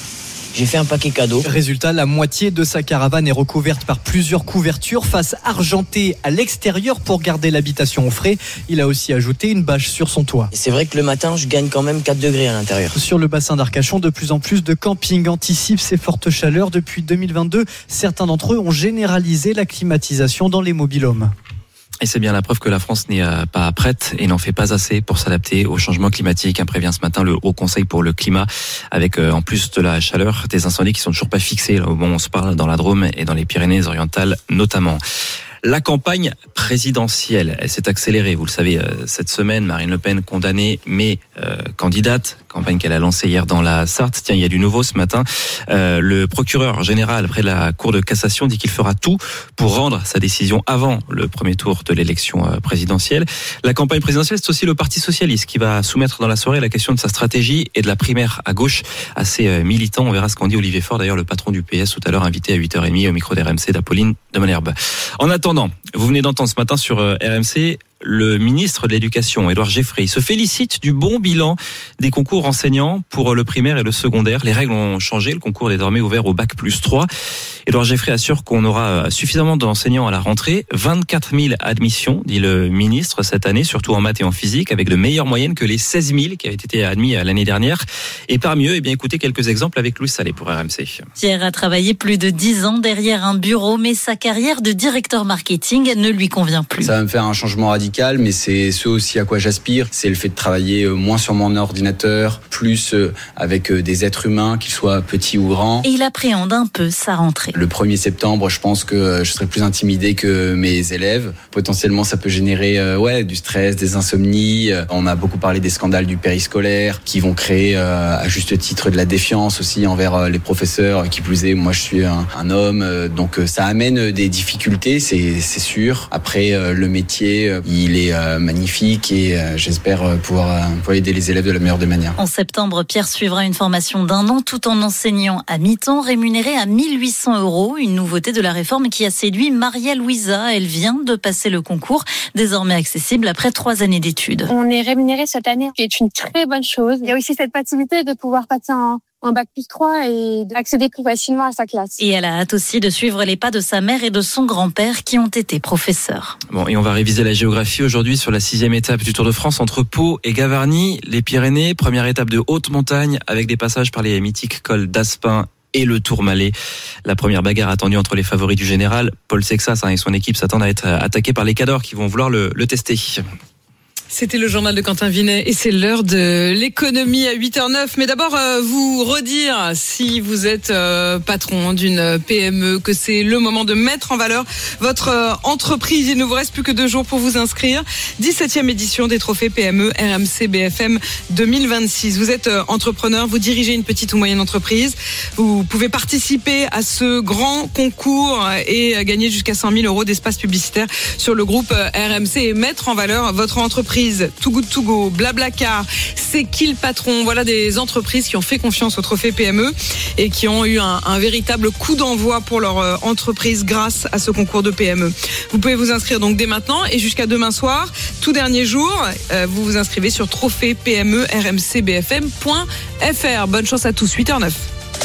j'ai fait un paquet cadeau. Résultat, la moitié de sa caravane est recouverte par plusieurs couvertures, face argentée à l'extérieur pour garder l'habitation au frais. Il a aussi ajouté une bâche sur son toit. Et c'est vrai que le matin, je gagne quand même quatre degrés à l'intérieur. Sur le bassin d'Arcachon, de plus en plus de campings anticipent ces fortes chaleurs. Depuis deux mille vingt-deux, certains d'entre eux ont généralisé la climatisation dans les mobil-homes. Et c'est bien la preuve que la France n'est pas prête et n'en fait pas assez pour s'adapter au changement climatique. Prévient ce matin le Haut Conseil pour le climat, avec en plus de la chaleur, des incendies qui sont toujours pas fixés là, au moment où on se parle, dans la Drôme et dans les Pyrénées-Orientales notamment. La campagne présidentielle, elle s'est accélérée. Vous le savez, cette semaine, Marine Le Pen condamnée, mais euh, candidate. Campagne qu'elle a lancée hier dans la Sarthe. Tiens, il y a du nouveau ce matin. Euh, le procureur général près de la Cour de cassation dit qu'il fera tout pour rendre sa décision avant le premier tour de l'élection présidentielle. La campagne présidentielle, c'est aussi le Parti socialiste qui va soumettre dans la soirée la question de sa stratégie et de la primaire à gauche à ses militants. On verra ce qu'en dit Olivier Faure, d'ailleurs le patron du P S, tout à l'heure invité à huit heures trente au micro d'R M C d'Apolline de Malherbe. En attendant, vous venez d'entendre ce matin sur R M C le ministre de l'Éducation, Édouard Geoffrin, se félicite du bon bilan des concours enseignants pour le primaire et le secondaire. Les règles ont changé, le concours est désormais ouvert au bac plus trois. Édouard Geoffrin assure qu'on aura suffisamment d'enseignants à la rentrée. vingt-quatre mille admissions, dit le ministre, cette année, surtout en maths et en physique, avec de meilleures moyennes que les seize mille qui avaient été admis l'année dernière. Et parmi eux, eh bien, écoutez quelques exemples avec Louis Salé pour R M C. Pierre a travaillé plus de dix ans derrière un bureau, mais sa carrière de directeur marketing ne lui convient plus. Ça va me faire un changement radical. Mais c'est ce aussi à quoi j'aspire, c'est le fait de travailler moins sur mon ordinateur, plus avec des êtres humains, qu'ils soient petits ou grands. Et il appréhende un peu sa rentrée. Le premier septembre, je pense que je serai plus intimidé que mes élèves. Potentiellement, ça peut générer euh, ouais, du stress, des insomnies. On a beaucoup parlé des scandales du périscolaire qui vont créer euh, à juste titre de la défiance aussi envers euh, les professeurs. Qui plus est, moi je suis un, un homme, euh, donc euh, ça amène des difficultés, c'est, c'est sûr. Après, euh, le métier, euh, il est euh, magnifique et euh, j'espère euh, pouvoir, euh, pouvoir aider les élèves de la meilleure des manières. En septembre, Pierre suivra une formation d'un an tout en enseignant à mi-temps, rémunéré à mille huit cents euros. Une nouveauté de la réforme qui a séduit Maria Louisa. Elle vient de passer le concours, désormais accessible après trois années d'études. On est rémunéré cette année, qui est une très bonne chose. Il y a aussi cette facilité de pouvoir passer en en bac plus trois et d'accéder plus facilement à sa classe. Et elle a hâte aussi de suivre les pas de sa mère et de son grand-père qui ont été professeurs. Bon, et on va réviser la géographie aujourd'hui sur la sixième étape du Tour de France entre Pau et Gavarnie, les Pyrénées. Première étape de haute montagne avec des passages par les mythiques cols d'Aspin et le Tourmalet. La première bagarre attendue entre les favoris du général. Paul Sexas hein, et son équipe s'attendent à être attaqués par les cadors qui vont vouloir le, le tester. C'était le journal de Quentin Vinet et c'est l'heure de l'économie à huit heures neuf. Mais d'abord, euh, vous redire, si vous êtes euh, patron d'une P M E, que c'est le moment de mettre en valeur votre euh, entreprise. Il ne vous reste plus que deux jours pour vous inscrire. dix-septième édition des trophées P M E R M C B F M deux mille vingt-six. Vous êtes euh, entrepreneur, vous dirigez une petite ou moyenne entreprise. Vous pouvez participer à ce grand concours et euh, gagner jusqu'à cent mille euros d'espace publicitaire sur le groupe euh, R M C et mettre en valeur votre entreprise. Too Good To Go, Blablacar, C'est qui le patron? Voilà des entreprises qui ont fait confiance au trophée P M E et qui ont eu un, un véritable coup d'envoi pour leur euh, entreprise grâce à ce concours de P M E. Vous pouvez vous inscrire donc dès maintenant et jusqu'à demain soir, tout dernier jour, euh, vous vous inscrivez sur trophée P M E R M C B F M point F R. Bonne chance à tous, huit heures neuf.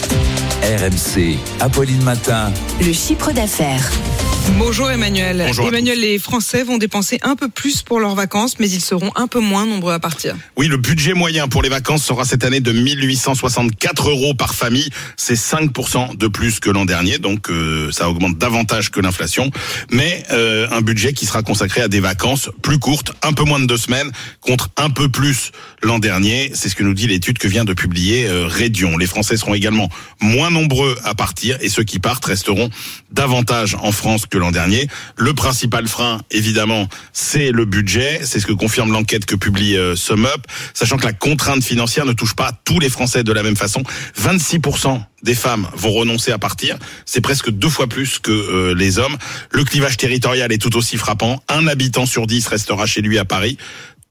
R M C, Apolline Matin. Le chiffre d'affaires. Bonjour Emmanuel. Bonjour Emmanuel, les Français vont dépenser un peu plus pour leurs vacances, mais ils seront un peu moins nombreux à partir. Oui, le budget moyen pour les vacances sera cette année de mille huit cent soixante-quatre euros par famille. C'est cinq pour cent de plus que l'an dernier, donc euh, ça augmente davantage que l'inflation. Mais euh, un budget qui sera consacré à des vacances plus courtes, un peu moins de deux semaines, contre un peu plus l'an dernier. C'est ce que nous dit l'étude que vient de publier euh, Rédion. Les Français seront également moins nombreux à partir et ceux qui partent resteront davantage en France que l'an dernier. Le principal frein, évidemment, c'est le budget. C'est ce que confirme l'enquête que publie euh, SumUp, sachant que la contrainte financière ne touche pas tous les Français de la même façon. vingt-six pour cent des femmes vont renoncer à partir. C'est presque deux fois plus que euh, les hommes. Le clivage territorial est tout aussi frappant. Un habitant sur dix restera chez lui à Paris.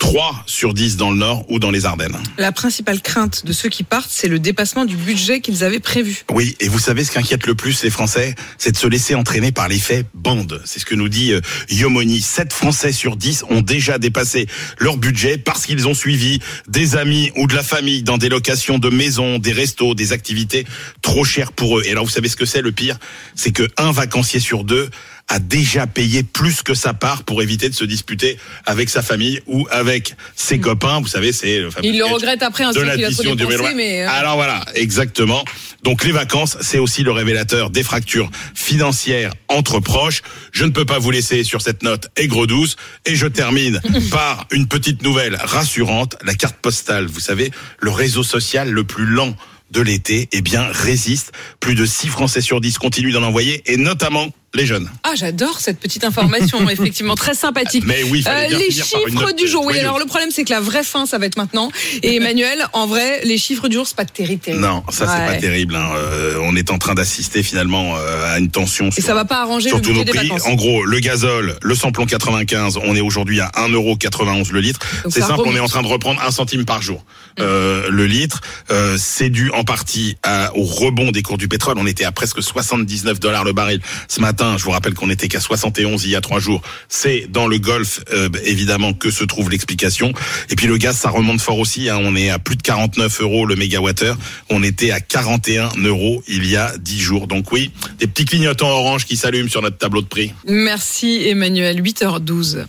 trois sur dix dans le Nord ou dans les Ardennes. La principale crainte de ceux qui partent, c'est le dépassement du budget qu'ils avaient prévu. Oui, et vous savez ce qu'inquiète le plus les Français, c'est de se laisser entraîner par l'effet bande. C'est ce que nous dit euh, Yomoni. sept Français sur dix ont déjà dépassé leur budget parce qu'ils ont suivi des amis ou de la famille dans des locations de maisons, des restos, des activités trop chères pour eux. Et alors vous savez ce que c'est le pire ? C'est que un vacancier sur deux a déjà payé plus que sa part pour éviter de se disputer avec sa famille ou avec ses mmh. copains. Vous savez, c'est le fameux il le regrette après, un de l'addition du vélo. Mais euh... Alors voilà, exactement. Donc les vacances, c'est aussi le révélateur des fractures financières entre proches. Je ne peux pas vous laisser sur cette note aigre-douce et je termine par une petite nouvelle rassurante. La carte postale, vous savez, le réseau social le plus lent de l'été, eh bien, résiste. Plus de six Français sur dix continuent d'en envoyer et notamment les jeunes. Ah, j'adore cette petite information, effectivement, très sympathique. Mais oui, euh, les chiffres du jour. Oui, alors le problème, c'est que la vraie fin, ça va être maintenant. Et Emmanuel, en vrai, les chiffres du jour, c'est pas terrible. terrible. Non, ça, ouais. c'est pas terrible. Hein. Euh, on est en train d'assister finalement euh, à une tension. Sur, et ça va pas arranger sur le budget tous nos des prix. vacances. En gros, le gazole, le samplon quatre-vingt-quinze, on est aujourd'hui à un euro quatre-vingt-onze le litre. Donc c'est simple, remonte. On est en train de reprendre un centime par jour. Mmh. Euh, le litre, euh, c'est dû en partie à, au rebond des cours du pétrole. On était à presque soixante-dix-neuf dollars le baril. Ce matin, je vous rappelle qu'on était qu'à soixante et onze il y a trois jours. C'est dans le Golfe, euh, évidemment, que se trouve l'explication. Et puis le gaz, ça remonte fort aussi. Hein. On est à plus de quarante-neuf euros le mégawattheure. On était à quarante et un euros il y a dix jours. Donc oui, des petits clignotants orange qui s'allument sur notre tableau de prix. Merci Emmanuel. huit heures douze.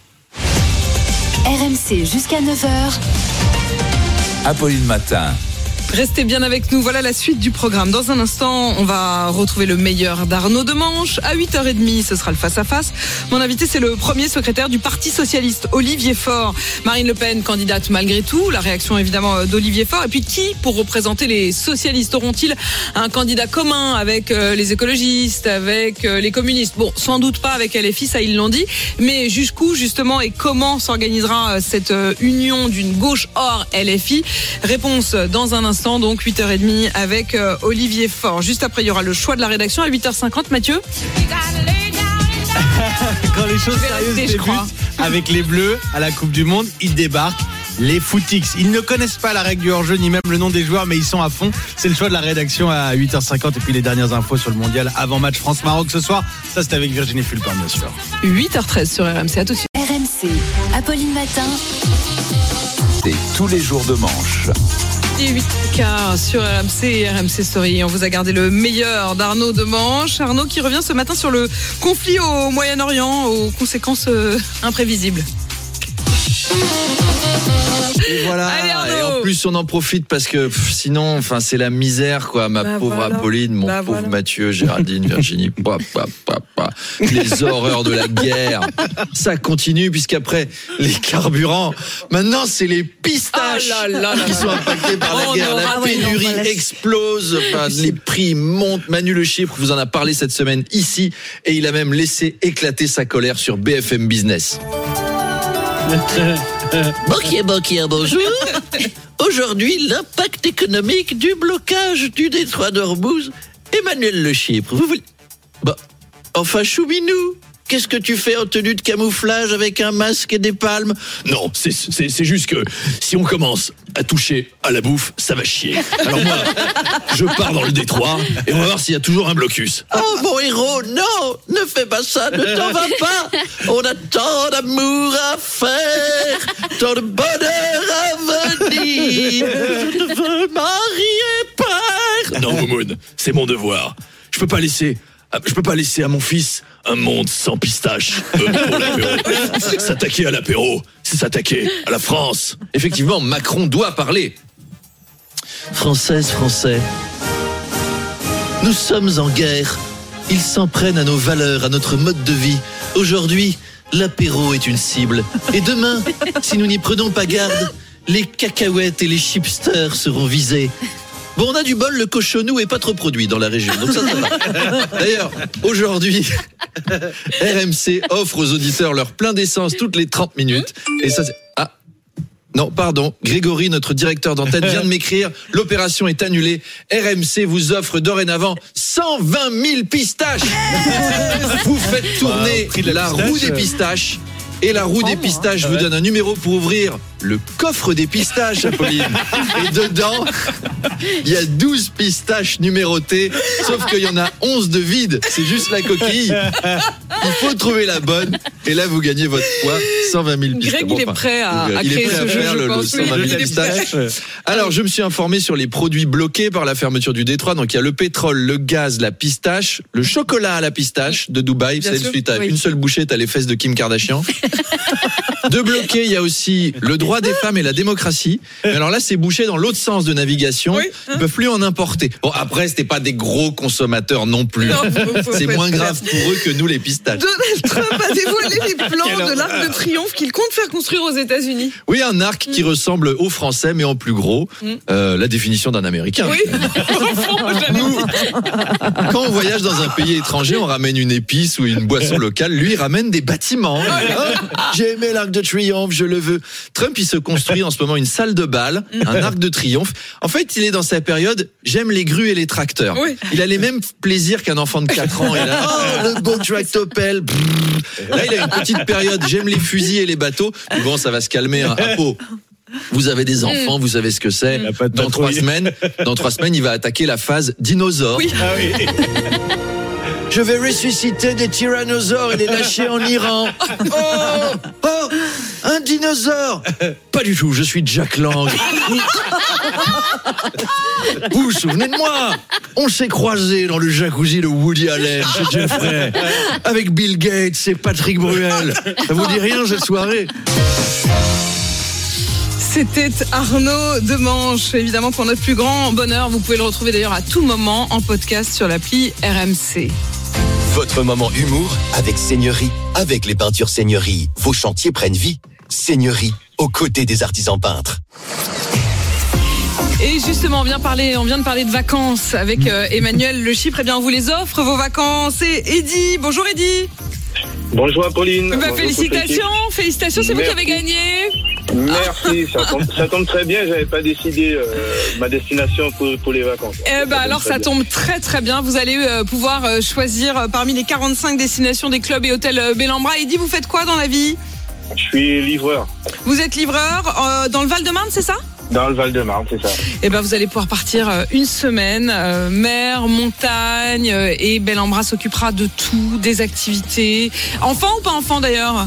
R M C jusqu'à neuf heures. Apolline Matin. Restez bien avec nous, voilà la suite du programme. Dans un instant, on va retrouver le meilleur d'Arnaud Demanche. À huit heures trente, ce sera le face-à-face. Mon invité, c'est le premier secrétaire du Parti Socialiste, Olivier Faure. Marine Le Pen, candidate malgré tout. La réaction évidemment d'Olivier Faure. Et puis qui, pour représenter les socialistes, auront-ils un candidat commun avec les écologistes, avec les communistes? Bon, sans doute pas avec L F I, ça ils l'ont dit. Mais jusqu'où justement et comment s'organisera cette union d'une gauche hors L F I? Réponse dans un instant. Donc huit heures trente avec euh, Olivier Faure. Juste après, il y aura le choix de la rédaction à huit heures cinquante. Mathieu. Quand les choses sérieuses débutent avec les Bleus à la Coupe du Monde, ils débarquent. Les Footix, ils ne connaissent pas la règle du hors-jeu ni même le nom des joueurs, mais ils sont à fond. C'est le choix de la rédaction à huit heures cinquante et puis les dernières infos sur le mondial avant match France-Maroc ce soir. Ça, c'est avec Virginie Fulpin, bien sûr. huit heures treize sur R M C, à tout de suite. R M C, Apolline Matin. C'est tous les jours de manche. Et huit heures sur R M C et R M C Story. On vous a gardé le meilleur d'Arnaud Demanche. Arnaud qui revient ce matin sur le conflit au Moyen-Orient, aux conséquences euh, imprévisibles. Et voilà. Allez, et en plus on en profite parce que pff, sinon, enfin c'est la misère quoi. Ma bah pauvre voilà. Apolline, mon bah pauvre voilà. Mathieu, Géraldine, Virginie, pa, pa, pa, pa. Les horreurs de la guerre. Ça continue puisqu'après les carburants, maintenant c'est les pistaches ah là là là qui sont impactés par oh la guerre. Non, la ah pénurie ouais, non, explose. Enfin, les prix montent. Manu Le Chypre vous en a parlé cette semaine ici et il a même laissé éclater sa colère sur B F M Business. Banquier, banquier, bonjour. Aujourd'hui, l'impact économique du blocage du détroit d'Ormuz. Emmanuel Le Chypre, vous voulez... Bah, enfin, choubinou, qu'est-ce que tu fais en tenue de camouflage avec un masque et des palmes? Non, c'est, c'est, c'est juste que si on commence à toucher à la bouffe, ça va chier. Alors moi, je pars dans le détroit et on va voir s'il y a toujours un blocus. Oh mon héros, non, ne fais pas ça, ne t'en vas pas. On a tant d'amour à faire, tant de bonheur à venir. Je ne veux marier pas. Non, Moumoun, c'est mon devoir. Je peux pas laisser... Je peux pas laisser à mon fils un monde sans pistache. Euh, pour l'apéro. S'attaquer à l'apéro, c'est s'attaquer à la France. Effectivement, Macron doit parler. Françaises, Français, nous sommes en guerre. Ils s'en prennent à nos valeurs, à notre mode de vie. Aujourd'hui, l'apéro est une cible. Et demain, si nous n'y prenons pas garde, les cacahuètes et les chipsters seront visés. Bon, on a du bol, le cochonou est pas trop produit dans la région, donc ça, ça va. D'ailleurs, aujourd'hui, R M C offre aux auditeurs leur plein d'essence toutes les trente minutes. Et ça, c'est... Ah, non, pardon, Grégory, notre directeur d'antenne, vient de m'écrire, l'opération est annulée. R M C vous offre dorénavant cent vingt mille pistaches. Vous faites tourner ah, la, la roue des pistaches. Et la roue des pistaches vous donne un numéro pour ouvrir le coffre des pistaches, Apolline. Et dedans, il y a douze pistaches numérotées, sauf qu'il y en a onze de vides. C'est juste la coquille. Il faut trouver la bonne. Et là, vous gagnez votre poids, cent vingt mille pistaches. Greg, il est prêt à, à il créer est prêt ce à jeu, faire je le, pense. le cent vingt mille pistaches. Alors, je me suis informé sur les produits bloqués par la fermeture du détroit. Donc, il y a le pétrole, le gaz, la pistache, le chocolat à la pistache de Dubaï. Vous savez, suite à une seule bouchée, t'as les fesses de Kim Kardashian. De bloqués, il y a aussi le droit des femmes et la démocratie. Mais alors là, c'est bouché dans l'autre sens de navigation. Oui, hein. Ils peuvent plus en importer. Bon, après, c'était pas des gros consommateurs non plus. Non, faut, faut, c'est faut moins grave pour eux que nous, les pistaches. Donald Trump a dévoilé les plans de l'Arc de Triomphe qu'il compte faire construire aux États-Unis. Oui, un arc mm. qui ressemble au français, mais en plus gros. Mm. Euh, la définition d'un Américain. Oui. Nous, quand on voyage dans un pays étranger, on ramène une épice ou une boisson locale. Lui, il ramène des bâtiments. Oh, j'ai aimé l'Arc de Triomphe, je le veux. Trump, il se construit en ce moment une salle de bal, un Arc de Triomphe. En fait, il est dans sa période, j'aime les grues et les tracteurs. Oui. Il a les mêmes plaisirs qu'un enfant de quatre ans. Il a, oh, le beau tractopelle. Là, il a une petite période, j'aime les fusils et les bateaux. Mais bon, ça va se calmer. Hein. Apo, vous avez des enfants, vous savez ce que c'est. Dans trois semaines, dans trois semaines, il va attaquer la phase dinosaure. Oui. Ah oui. Je vais ressusciter des tyrannosaures et les lâcher en Iran. Oh, oh, un dinosaure. Pas du tout, je suis Jack Lang. Vous vous souvenez de moi? On s'est croisés dans le jacuzzi de Woody Allen chez Jeffrey, avec Bill Gates et Patrick Bruel. Ça vous dit rien cette soirée? C'était Arnaud Demanche, évidemment pour notre plus grand bonheur. Vous pouvez le retrouver d'ailleurs à tout moment en podcast sur l'appli R M C. Votre moment humour avec Seigneurie. Avec les peintures Seigneurie, vos chantiers prennent vie. Seigneurie, aux côtés des artisans peintres. Et justement, on vient, parler, on vient de parler de vacances avec euh, Emmanuel Le Chypre. Eh bien, on vous les offre, vos vacances. Et Eddy, bonjour Eddy. Bonjour Apolline. Bah, bonjour félicitations, félicitations, c'est Merci. Vous qui avez gagné. Merci, ça tombe, ça tombe très bien. J'avais pas décidé euh, ma destination pour, pour les vacances. Eh ben alors ça bien. tombe très très bien. Vous allez euh, pouvoir euh, choisir euh, parmi les quarante-cinq destinations des clubs et hôtels euh, Bellambra. Eddy, vous faites quoi dans la vie? Je suis livreur. Vous êtes livreur euh, dans le Val-de-Marne, c'est ça? Dans le Val-de-Marne, c'est ça. Eh ben, vous allez pouvoir partir une semaine, euh, mer, montagne, euh, et Bellambra s'occupera de tout, des activités. Enfant ou pas enfant d'ailleurs?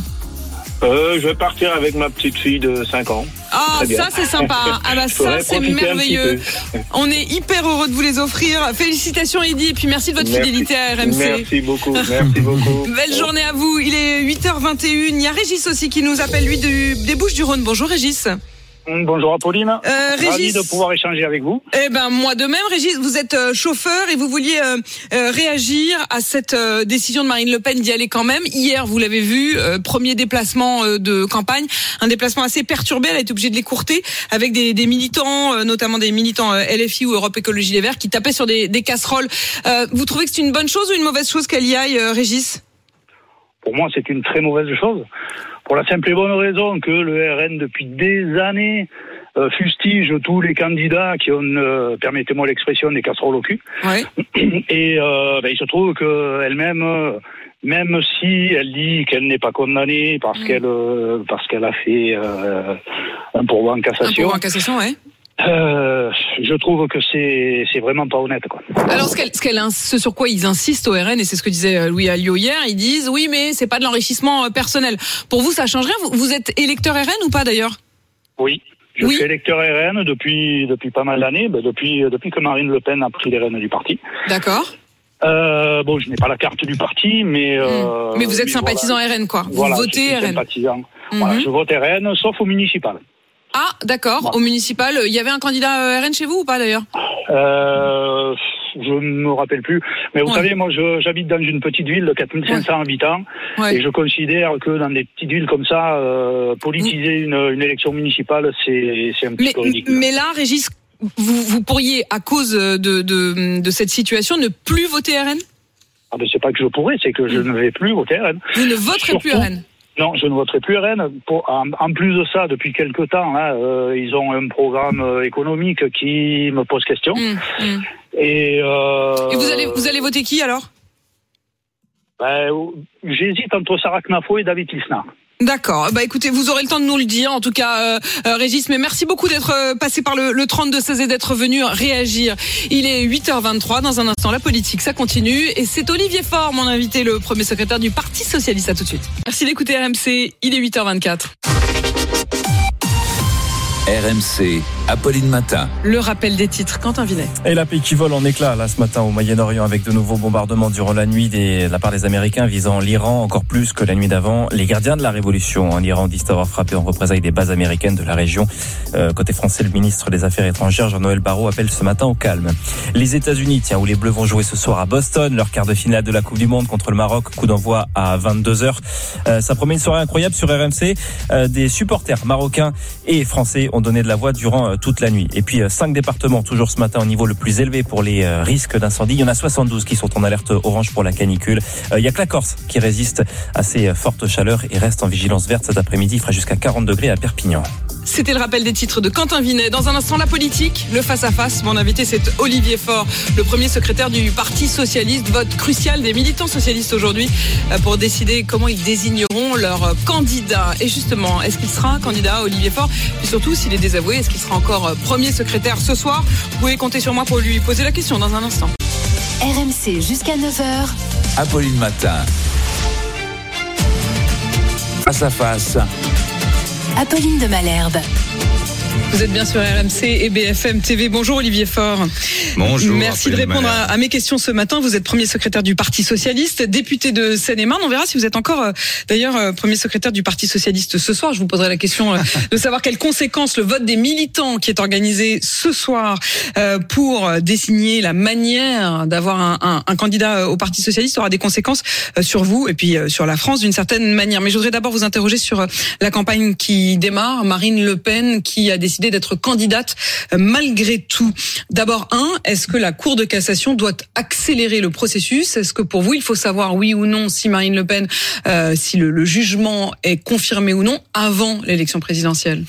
Euh, je vais partir avec ma petite fille de cinq ans. Ah, ça c'est sympa. Ah bah ça c'est merveilleux. On est hyper heureux de vous les offrir. Félicitations Eddy et puis merci de votre merci. fidélité à R M C. Merci beaucoup, merci beaucoup. Belle journée à vous. Il est huit heures vingt et une. Il y a Régis aussi qui nous appelle lui du, des Bouches-du-Rhône. Bonjour Régis. Bonjour Apolline, euh, Régis, ravi de pouvoir échanger avec vous. Eh ben moi de même Régis, vous êtes euh, chauffeur et vous vouliez euh, euh, réagir à cette euh, décision de Marine Le Pen d'y aller quand même. Hier, vous l'avez vu, euh, premier déplacement euh, de campagne, un déplacement assez perturbé, elle a été obligée de l'écourter avec des, des militants, euh, notamment des militants euh, L F I ou Europe Écologie Les Verts qui tapaient sur des, des casseroles. Euh, vous trouvez que c'est une bonne chose ou une mauvaise chose qu'elle y aille, euh, Régis? Pour moi, c'est une très mauvaise chose. Pour la simple et bonne raison que le R N, depuis des années, euh, fustige tous les candidats qui ont, euh, permettez-moi l'expression, des casseroles au cul. Ouais. Et euh, ben, il se trouve qu'elle-même, euh, même si elle dit qu'elle n'est pas condamnée parce mmh. qu'elle euh, parce qu'elle a fait euh, un pourvoi en cassation. Un pourvoi en cassation, ouais. Euh, je trouve que c'est c'est vraiment pas honnête, quoi. Alors ce qu'elle ce qu'elle ce sur quoi ils insistent au R N, et c'est ce que disait Louis Alliot hier, ils disent oui mais c'est pas de l'enrichissement personnel. Pour vous ça change rien? Vous, vous êtes électeur R N ou pas d'ailleurs? Oui. Je oui. suis électeur R N depuis depuis pas mal d'années, ben depuis depuis que Marine Le Pen a pris les rênes du parti. D'accord. Euh, bon, je n'ai pas la carte du parti, mais euh, mais vous êtes sympathisant voilà. R N, quoi. Vous voilà, votez R N. Sympathisant. Mm-hmm. Voilà, je vote R N, sauf au municipal. Ah, d'accord. Voilà. Au municipal, il y avait un candidat R N chez vous ou pas d'ailleurs? Euh, je me rappelle plus. Mais vous ouais. savez, moi, je, j'habite dans une petite ville de quatre mille cinq cents ouais. habitants, ouais. et je considère que dans des petites villes comme ça, euh, politiser une, une élection municipale, c'est, c'est un petit mais, peu ridicule. Mais là, Régis, vous, vous pourriez, à cause de, de, de cette situation, ne plus voter R N? Ah ben c'est pas que je pourrais, c'est que je mmh. ne vais plus voter R N. Vous ne voterez Surtout, plus R N? Non, je ne voterai plus R N. Pour, en, en plus de ça, depuis quelque temps, là, euh, ils ont un programme euh, économique qui me pose question. Mmh, mmh. Et, euh, Et vous allez vous allez voter qui alors? Ben, j'hésite entre Sarah Knafo et David Lisnard. D'accord. Bah écoutez, vous aurez le temps de nous le dire, en tout cas, euh, euh, Régis. Mais merci beaucoup d'être euh, passé par le, le trente-deux seize et d'être venu réagir. Il est huit heures vingt-trois. Dans un instant, la politique, ça continue. Et c'est Olivier Faure, mon invité, le premier secrétaire du Parti Socialiste. À tout de suite. Merci d'écouter R M C. Il est huit heures vingt-quatre. R M C, Apolline Matin. Le rappel des titres, Quentin Vinet. Et la paix qui vole en éclats là ce matin au Moyen-Orient avec de nouveaux bombardements durant la nuit des, de la part des Américains visant l'Iran encore plus que la nuit d'avant. Les gardiens de la révolution en Iran disent avoir frappé en représailles des bases américaines de la région. Euh, côté français, le ministre des Affaires étrangères Jean-Noël Barrot appelle ce matin au calme. Les États-Unis, tiens, où les Bleus vont jouer ce soir à Boston, leur quart de finale de la Coupe du Monde contre le Maroc, coup d'envoi à vingt-deux heures. Euh, ça promet une soirée incroyable sur R M C. Euh, des supporters marocains et français ont donné de la voix durant toute la nuit. Et puis cinq départements toujours ce matin au niveau le plus élevé pour les risques d'incendie. Il y en a soixante-douze qui sont en alerte orange pour la canicule. Il y a que la Corse qui résiste à ces fortes chaleurs et reste en vigilance verte cet après-midi. Il fera jusqu'à quarante degrés à Perpignan. C'était le rappel des titres de Quentin Vinet. Dans un instant, la politique, le face-à-face. Mon invité, c'est Olivier Faure, le premier secrétaire du Parti Socialiste. Vote crucial des militants socialistes aujourd'hui pour décider comment ils désigneront leur candidat. Et justement, est-ce qu'il sera candidat, Olivier Faure? Et surtout, s'il est désavoué, est-ce qu'il sera encore premier secrétaire ce soir? Vous pouvez compter sur moi pour lui poser la question dans un instant. R M C jusqu'à neuf heures. Apolline Matin. Face à face. Apolline de Malherbe. Vous êtes bien sur R M C et B F M T V. Bonjour Olivier Faure. Bonjour. Merci de répondre à, à mes questions ce matin. Vous êtes premier secrétaire du Parti Socialiste, député de Seine-et-Marne. On verra si vous êtes encore euh, d'ailleurs euh, premier secrétaire du Parti Socialiste ce soir. Je vous poserai la question euh, de savoir quelles conséquences le vote des militants qui est organisé ce soir euh, pour désigner la manière d'avoir un, un, un candidat au Parti Socialiste aura des conséquences euh, sur vous et puis euh, sur la France d'une certaine manière. Mais je voudrais d'abord vous interroger sur euh, la campagne qui démarre. Marine Le Pen qui a décidé d'être candidate euh, malgré tout. D'abord, un, est-ce que la Cour de cassation doit accélérer le processus? Est-ce que pour vous, il faut savoir oui ou non si Marine Le Pen, euh, si le, le jugement est confirmé ou non avant l'élection présidentielle?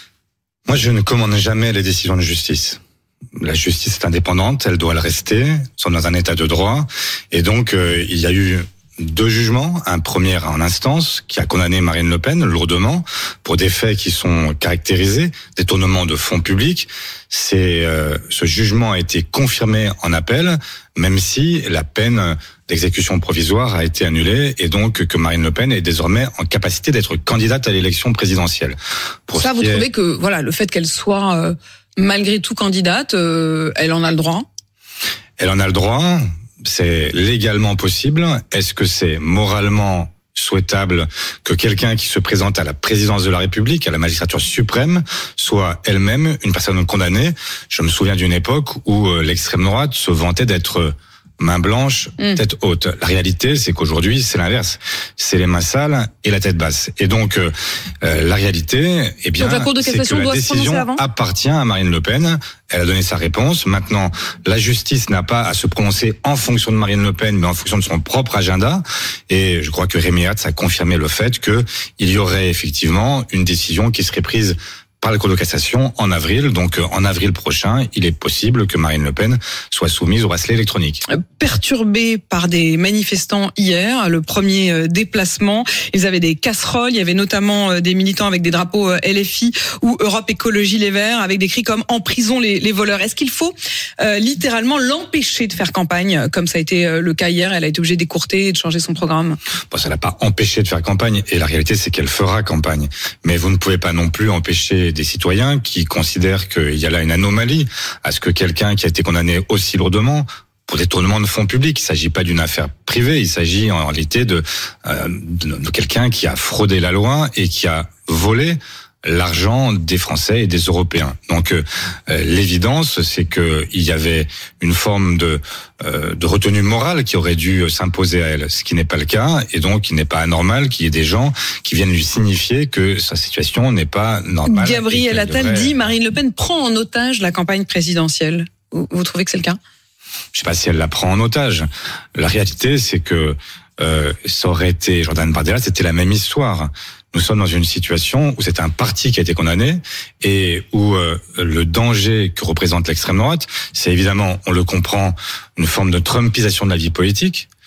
Moi, je ne commande jamais les décisions de justice. La justice est indépendante, elle doit le rester. Nous sommes dans un état de droit. Et donc, euh, il y a eu deux jugements. Un premier en instance qui a condamné Marine Le Pen lourdement pour des faits qui sont caractérisés, détournement de fonds publics. C'est euh, ce jugement a été confirmé en appel, même si la peine d'exécution provisoire a été annulée et donc que Marine Le Pen est désormais en capacité d'être candidate à l'élection présidentielle. Pour ça, vous est... trouvez que voilà le fait qu'elle soit euh, malgré tout candidate, euh, elle en a le droit? Elle en a le droit. C'est légalement possible. Est-ce que c'est moralement souhaitable que quelqu'un qui se présente à la présidence de la République, à la magistrature suprême, soit elle-même une personne condamnée? Je me souviens d'une époque où l'extrême droite se vantait d'être main blanche, mmh. tête haute. La réalité, c'est qu'aujourd'hui, c'est l'inverse. C'est les mains sales et la tête basse. Et donc, euh, la réalité, eh bien, donc la Cour de cassation c'est que doit la décision se avant appartient à Marine Le Pen. Elle a donné sa réponse. Maintenant, la justice n'a pas à se prononcer en fonction de Marine Le Pen, mais en fonction de son propre agenda. Et je crois que Rémi Hatz a confirmé le fait que il y aurait effectivement une décision qui serait prise par la Cour de cassation en avril. Donc en avril prochain, il est possible que Marine Le Pen soit soumise au bracelet électronique. Perturbée par des manifestants hier, le premier déplacement, ils avaient des casseroles, il y avait notamment des militants avec des drapeaux L F I ou Europe Écologie Les Verts avec des cris comme « En prison les, les voleurs ». Est-ce qu'il faut euh, littéralement l'empêcher de faire campagne, comme ça a été le cas hier? Elle a été obligée d'écourter et de changer son programme. Bon, ça l'a pas empêché de faire campagne et la réalité c'est qu'elle fera campagne. Mais vous ne pouvez pas non plus empêcher des citoyens qui considèrent qu'il y a là une anomalie à ce que quelqu'un qui a été condamné aussi lourdement pour détournement de fonds publics, il ne s'agit pas d'une affaire privée, il s'agit en réalité de, euh, de, de quelqu'un qui a fraudé la loi et qui a volé l'argent des Français et des Européens. Donc euh, l'évidence, c'est que il y avait une forme de euh, de retenue morale qui aurait dû s'imposer à elle, ce qui n'est pas le cas, et donc il n'est pas anormal qu'il y ait des gens qui viennent lui signifier que sa situation n'est pas normale. Gabriel Attal devrait... dit Marine Le Pen prend en otage la campagne présidentielle. Vous, vous trouvez que c'est le cas? Je ne sais pas si elle la prend en otage. La réalité, c'est que euh, ça aurait été Jordan Bardella, c'était la même histoire. Nous sommes dans une situation où c'est un parti qui a été condamné et où euh, le danger que représente l'extrême droite, c'est évidemment, on le comprend, une forme de trumpisation de la vie politique.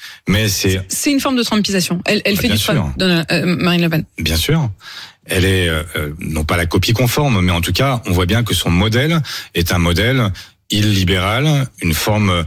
Mais c'est c'est une forme de trumpisation. Elle, elle bah, fait du Trump, euh, Marine Le Pen. Bien sûr. Elle est euh, non pas la copie conforme, mais en tout cas, on voit bien que son modèle est un modèle illibéral, une forme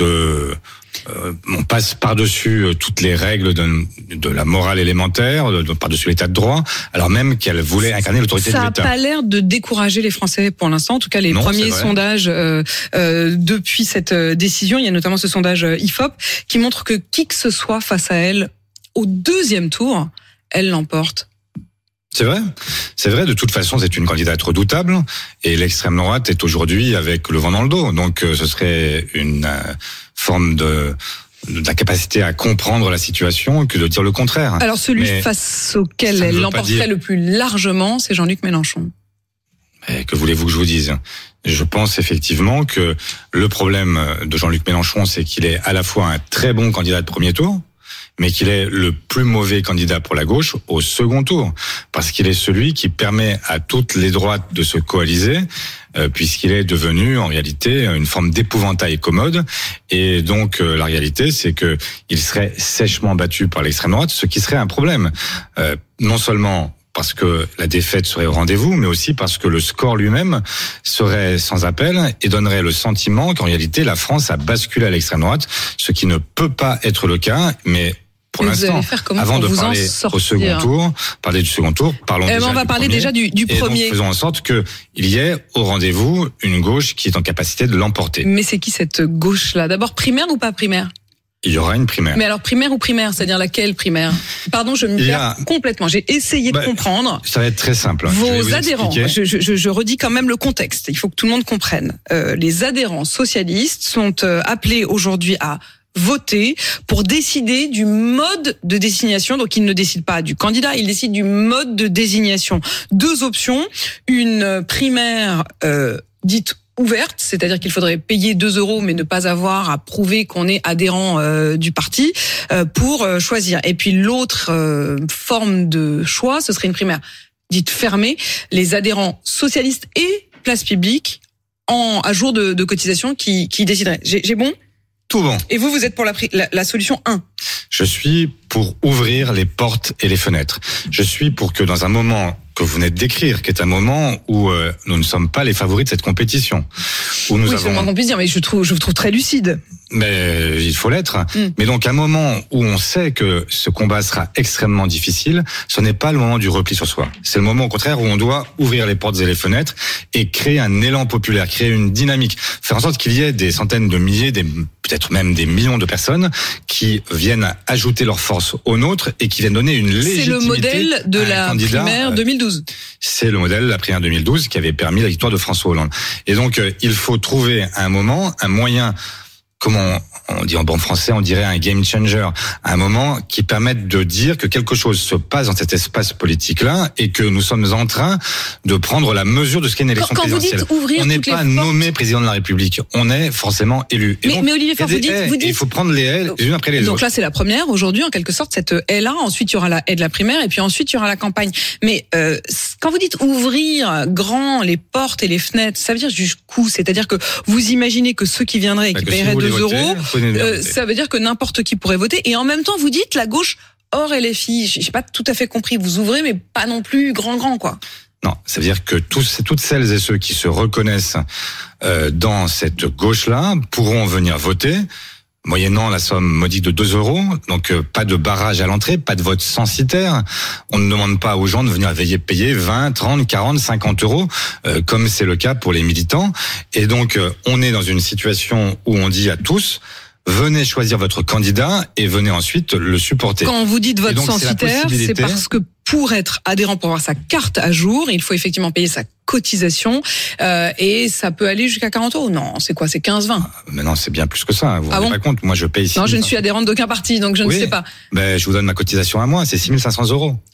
de Euh, on passe par-dessus toutes les règles de, de la morale élémentaire, de, de, par-dessus l'état de droit, alors même qu'elle voulait incarner l'autorité de l'État. Ça n'a pas l'air de décourager les Français pour l'instant. En tout cas, les non, premiers sondages euh, euh, depuis cette décision, il y a notamment ce sondage I F O P qui montre que qui que ce soit face à elle, au deuxième tour, elle l'emporte. C'est vrai, c'est vrai. De toute façon, c'est une candidate redoutable et l'extrême droite est aujourd'hui avec le vent dans le dos. Donc, euh, ce serait une euh, forme de d'incapacité à comprendre la situation que de dire le contraire. Alors, celui Mais face auquel elle l'emporterait dire... le plus largement, c'est Jean-Luc Mélenchon. Mais que voulez-vous que je vous dise ? Je pense effectivement que le problème de Jean-Luc Mélenchon, c'est qu'il est à la fois un très bon candidat de premier tour, mais qu'il est le plus mauvais candidat pour la gauche au second tour, parce qu'il est celui qui permet à toutes les droites de se coaliser, euh, puisqu'il est devenu en réalité une forme d'épouvantail commode, et donc euh, la réalité c'est que il serait sèchement battu par l'extrême droite, ce qui serait un problème, euh, non seulement parce que la défaite serait au rendez-vous, mais aussi parce que le score lui-même serait sans appel et donnerait le sentiment qu'en réalité la France a basculé à l'extrême droite, ce qui ne peut pas être le cas, mais pour mais l'instant, avant de parler au second tour, parler du second tour, parlons eh déjà on va du parler premier, déjà du, du premier. Et donc faisons en sorte qu'il y ait au rendez-vous une gauche qui est en capacité de l'emporter. Mais c'est qui cette gauche-là ? D'abord primaire ou pas primaire ? Il y aura une primaire. Mais alors primaire ou primaire, c'est-à-dire laquelle primaire ? Pardon, je me perds a... complètement. J'ai essayé bah, de comprendre. Ça va être très simple. Vos adhérents, je, je, je redis quand même le contexte. Il faut que tout le monde comprenne. Euh, les adhérents socialistes sont euh, appelés aujourd'hui à voter pour décider du mode de désignation. Donc, ils ne décident pas du candidat, ils décident du mode de désignation. Deux options. Une primaire euh, dite ouverte, c'est-à-dire qu'il faudrait payer deux euros mais ne pas avoir à prouver qu'on est adhérent euh, du parti euh, pour euh, choisir. Et puis l'autre euh, forme de choix, ce serait une primaire dite fermée. Les adhérents socialistes et Place Publique en à jour de, de cotisation qui, qui décideraient. J'ai, j'ai bon ? Tout bon. Et vous, vous êtes pour la, la, la solution un ? Je suis pour ouvrir les portes et les fenêtres. Je suis pour que dans un moment que vous venez de décrire, qui est un moment où euh, nous ne sommes pas les favoris de cette compétition, où nous oui, avons... c'est le moins qu'on puisse dire, mais je trouve, je vous trouve très lucide. Mais il faut l'être. Mm. Mais donc, un moment où on sait que ce combat sera extrêmement difficile, ce n'est pas le moment du repli sur soi. C'est le moment, au contraire, où on doit ouvrir les portes et les fenêtres et créer un élan populaire, créer une dynamique, faire en sorte qu'il y ait des centaines de milliers, des, peut-être même des millions de personnes qui viennent ajouter leur force aux nôtres et qui viennent donner une légitimité. C'est le modèle de la primaire deux mille douze. C'est le modèle de la primaire deux mille douze qui avait permis la victoire de François Hollande. Et donc, il faut trouver un moment, un moyen, comment on dit en bon français, on dirait un game changer, un moment qui permette de dire que quelque chose se passe dans cet espace politique-là et que nous sommes en train de prendre la mesure de ce qu'est une élection quand, quand présidentielle. Vous dites ouvrir on n'est pas nommé président de la République, on est forcément élu. Et mais, donc, mais Olivier Faure, vous dites, vous dites... il faut prendre les haies les unes après les donc autres. Donc là, c'est la première aujourd'hui, en quelque sorte, cette haie-là. Ensuite, il y aura la haie de la primaire et puis ensuite, il y aura la campagne. Mais euh, quand vous dites ouvrir grand les portes et les fenêtres, ça veut dire jusqu'où ? C'est-à-dire que vous imaginez que ceux qui viendraient et qui paieraient deux euros, euh, ça veut dire que n'importe qui pourrait voter. Et en même temps, vous dites la gauche hors L F I. J'ai pas tout à fait compris. Vous ouvrez, mais pas non plus grand grand quoi. Non, ça veut dire que tous, toutes celles et ceux qui se reconnaissent euh, dans cette gauche-là pourront venir voter, moyennant la somme modique de deux euros. Donc euh, pas de barrage à l'entrée, pas de vote censitaire. On ne demande pas aux gens de venir veiller payer vingt, trente, quarante, cinquante euros, euh, comme c'est le cas pour les militants. Et donc euh, on est dans une situation où on dit à tous: venez choisir votre candidat et venez ensuite le supporter. Quand vous dites vote censitaire, c'est, c'est parce que pour être adhérent, pour avoir sa carte à jour, il faut effectivement payer sa cotisation euh, et ça peut aller jusqu'à quarante euros. Non, c'est quoi ? C'est quinze, vingt. Mais non, c'est bien plus que ça. Vous vous ah rendez bon pas compte ? Moi, je paye ici. Non, je ne suis adhérente d'aucun parti, donc je oui, ne sais pas. Ben, je vous donne ma cotisation à moi, c'est six mille cinq cents euros. Ah oui ?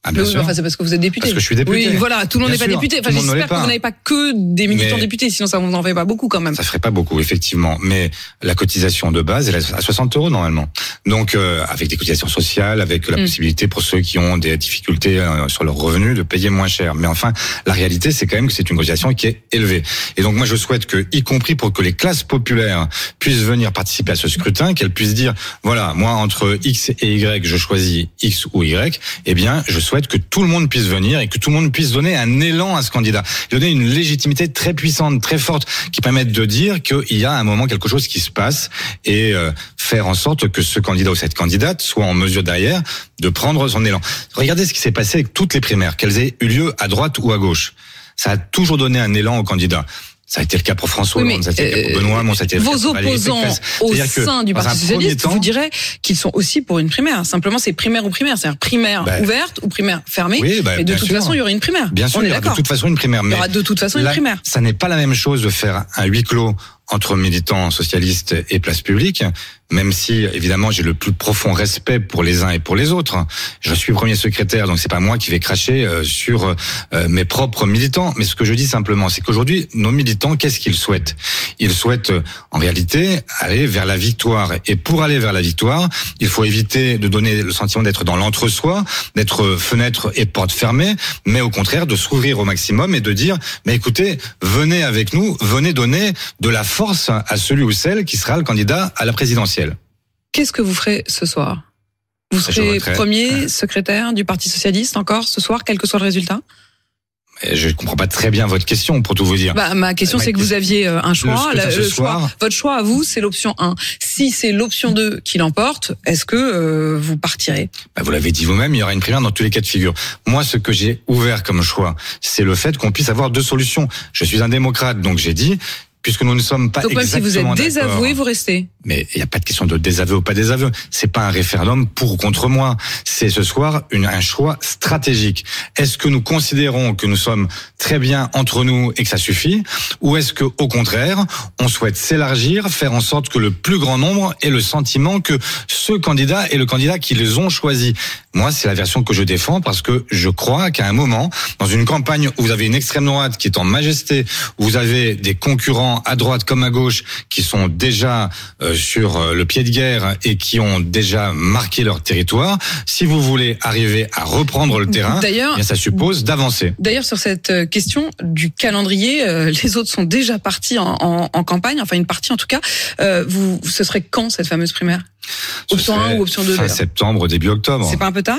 Ah, bien sûr. Enfin, c'est parce que vous êtes député. Parce que je suis député. Oui, voilà, tout le monde n'est pas sûr, député. Enfin, j'espère que vous n'avez pas que des militants mais députés, sinon ça vous en fait pas beaucoup quand même. Ça ferait pas beaucoup, effectivement. Mais la cotisation de base, elle est à soixante euros normalement. Donc, euh, avec des cotisations sociales, avec la mmh. possibilité pour ceux qui ont des difficultés euh, sur leurs revenus de payer moins cher. Mais enfin, la réalité, c'est quand même que c'est une cotisation qui est élevée. Et donc, moi, je souhaite que, y compris pour que les classes populaires puissent venir participer à ce scrutin, qu'elles puissent dire, voilà, moi, entre X et Y, je choisis X ou Y, eh bien, je souhaite que tout le monde puisse venir et que tout le monde puisse donner un élan à ce candidat, donner une légitimité très puissante, très forte, qui permette de dire qu'il y a à un moment quelque chose qui se passe et euh, faire en sorte que ce candidat ou cette candidate soit en mesure derrière de prendre son élan. Regardez ce qui s'est passé avec toutes les primaires, qu'elles aient eu lieu à droite ou à gauche. Ça a toujours donné un élan au candidat. Ça a été le cas pour François Hollande, oui, ça a été le cas pour Benoît, bon, ça a été le cas vos pour Valérie opposants Pécresse. au C'est-à-dire que, sein du dans Parti un Socialiste temps, vous diraient qu'ils sont aussi pour une primaire. Simplement, c'est primaire ou primaire. C'est-à-dire primaire bah, ouverte ou primaire fermée. Oui, bah, et de toute sûr. façon, il y aurait une primaire. Bien sûr, on est il y aura d'accord. de toute façon une primaire. Mais il y aura de toute façon là, une primaire. Ça n'est pas la même chose de faire un huis clos entre militants socialistes et place publique, même si, évidemment, j'ai le plus profond respect pour les uns et pour les autres. Je suis premier secrétaire, donc c'est pas moi qui vais cracher euh, sur euh, mes propres militants. Mais ce que je dis simplement, c'est qu'aujourd'hui, nos militants, qu'est-ce qu'ils souhaitent ? Ils souhaitent, euh, en réalité, aller vers la victoire. Et pour aller vers la victoire, il faut éviter de donner le sentiment d'être dans l'entre-soi, d'être fenêtre et porte fermée, mais au contraire, de s'ouvrir au maximum et de dire, mais écoutez, venez avec nous, venez donner de la force à celui ou celle qui sera le candidat à la présidentielle. Qu'est-ce que vous ferez ce soir ? Vous serez premier secrétaire du Parti Socialiste encore ce soir, quel que soit le résultat ? Je ne comprends pas très bien votre question, pour tout vous dire. Bah, ma question, ma c'est que vous aviez un choix. Le, le, le choix soir, votre choix à vous, c'est l'option un. Si c'est l'option deux qui l'emporte, est-ce que euh, vous partirez ? Bah, vous l'avez dit vous-même, il y aura une primaire dans tous les cas de figure. Moi, ce que j'ai ouvert comme choix, c'est le fait qu'on puisse avoir deux solutions. Je suis un démocrate, donc j'ai dit... Puisque nous ne sommes pas donc exactement donc même si vous êtes désavoué, d'accord. Vous restez. Mais il n'y a pas de question de désaveu ou pas désaveu. C'est pas un référendum pour ou contre moi. C'est ce soir une, un choix stratégique. Est-ce que nous considérons que nous sommes très bien entre nous et que ça suffit, ou est-ce que au contraire on souhaite s'élargir, faire en sorte que le plus grand nombre ait le sentiment que ce candidat est le candidat qu'ils ont choisi. Moi, c'est la version que je défends parce que je crois qu'à un moment, dans une campagne où vous avez une extrême droite qui est en majesté, où vous avez des concurrents à droite comme à gauche qui sont déjà euh, sur le pied de guerre et qui ont déjà marqué leur territoire, si vous voulez arriver à reprendre le terrain, d'ailleurs, eh bien ça suppose d'avancer. D'ailleurs, sur cette question du calendrier, euh, les autres sont déjà partis en, en, en campagne, enfin une partie en tout cas. Euh, vous, ce serait quand cette fameuse primaire ? Option un ou option deux ? Fin septembre, début octobre. C'est pas un peu tard ?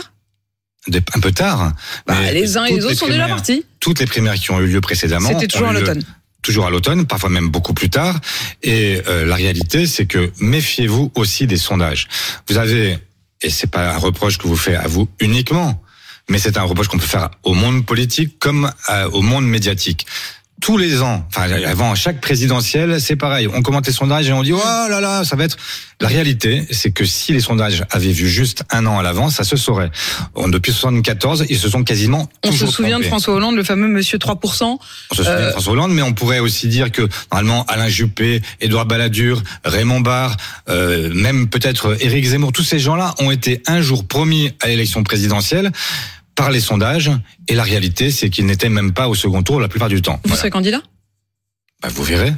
Un peu tard. Bah, les uns et les autres sont déjà partis. Toutes les primaires qui ont eu lieu précédemment. C'était toujours à l'automne. Toujours à l'automne, parfois même beaucoup plus tard. Et euh, la réalité, c'est que méfiez-vous aussi des sondages. Vous avez, et c'est pas un reproche que vous faites à vous uniquement, mais c'est un reproche qu'on peut faire au monde politique comme à, au monde médiatique. Tous les ans, enfin avant chaque présidentielle, c'est pareil. On commente les sondages et on dit oh là là, ça va être. La réalité, c'est que si les sondages avaient vu juste un an à l'avance, ça se saurait. Depuis soixante-quatorze, ils se sont quasiment. On toujours se souvient trompés. de François Hollande, le fameux Monsieur trois pour cent. On se souvient euh... de François Hollande, mais on pourrait aussi dire que normalement Alain Juppé, Édouard Balladur, Raymond Barre, euh, même peut-être Éric Zemmour, tous ces gens-là ont été un jour promis à l'élection présidentielle par les sondages, et la réalité, c'est qu'ils n'étaient même pas au second tour la plupart du temps. Vous voilà. serez candidat ? Bah, vous verrez.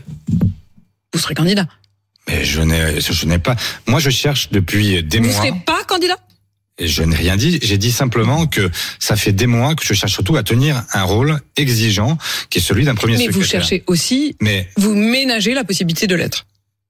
Vous serez candidat ? Mais je n'ai, je n'ai pas. Moi, je cherche depuis des vous mois. Vous serez pas candidat ? Et je n'ai rien dit. J'ai dit simplement que ça fait des mois que je cherche surtout à tenir un rôle exigeant, qui est celui d'un premier Mais secrétaire. Mais vous cherchez aussi. Mais vous ménagez la possibilité de l'être.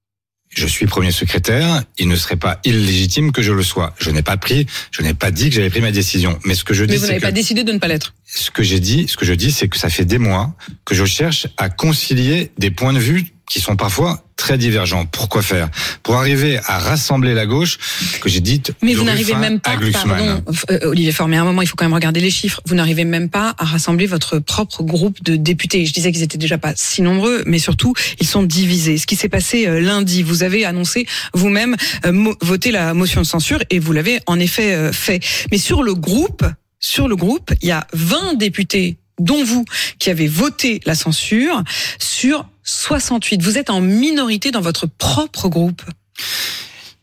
Je suis premier secrétaire, il ne serait pas illégitime que je le sois. Je n'ai pas pris, je n'ai pas dit que j'avais pris ma décision. Mais ce que je dis, Mais vous c'est n'avez que pas décidé de ne pas l'être. Ce que j'ai dit, ce que je dis, c'est que ça fait des mois que je cherche à concilier des points de vue qui sont parfois très divergents. Pourquoi faire ? Pour arriver à rassembler la gauche, que j'ai dite. Mais vous n'arrivez même pas, pardon, euh, Olivier Faure, mais à un moment, il faut quand même regarder les chiffres. Vous n'arrivez même pas à rassembler votre propre groupe de députés. Je disais qu'ils étaient déjà pas si nombreux, mais surtout, ils sont divisés. Ce qui s'est passé euh, lundi, vous avez annoncé vous-même euh, mo- voter la motion de censure et vous l'avez en effet euh, fait. Mais sur le groupe, sur le groupe, il y a vingt députés, dont vous, qui avez voté la censure sur soixante-huit. Vous êtes en minorité dans votre propre groupe.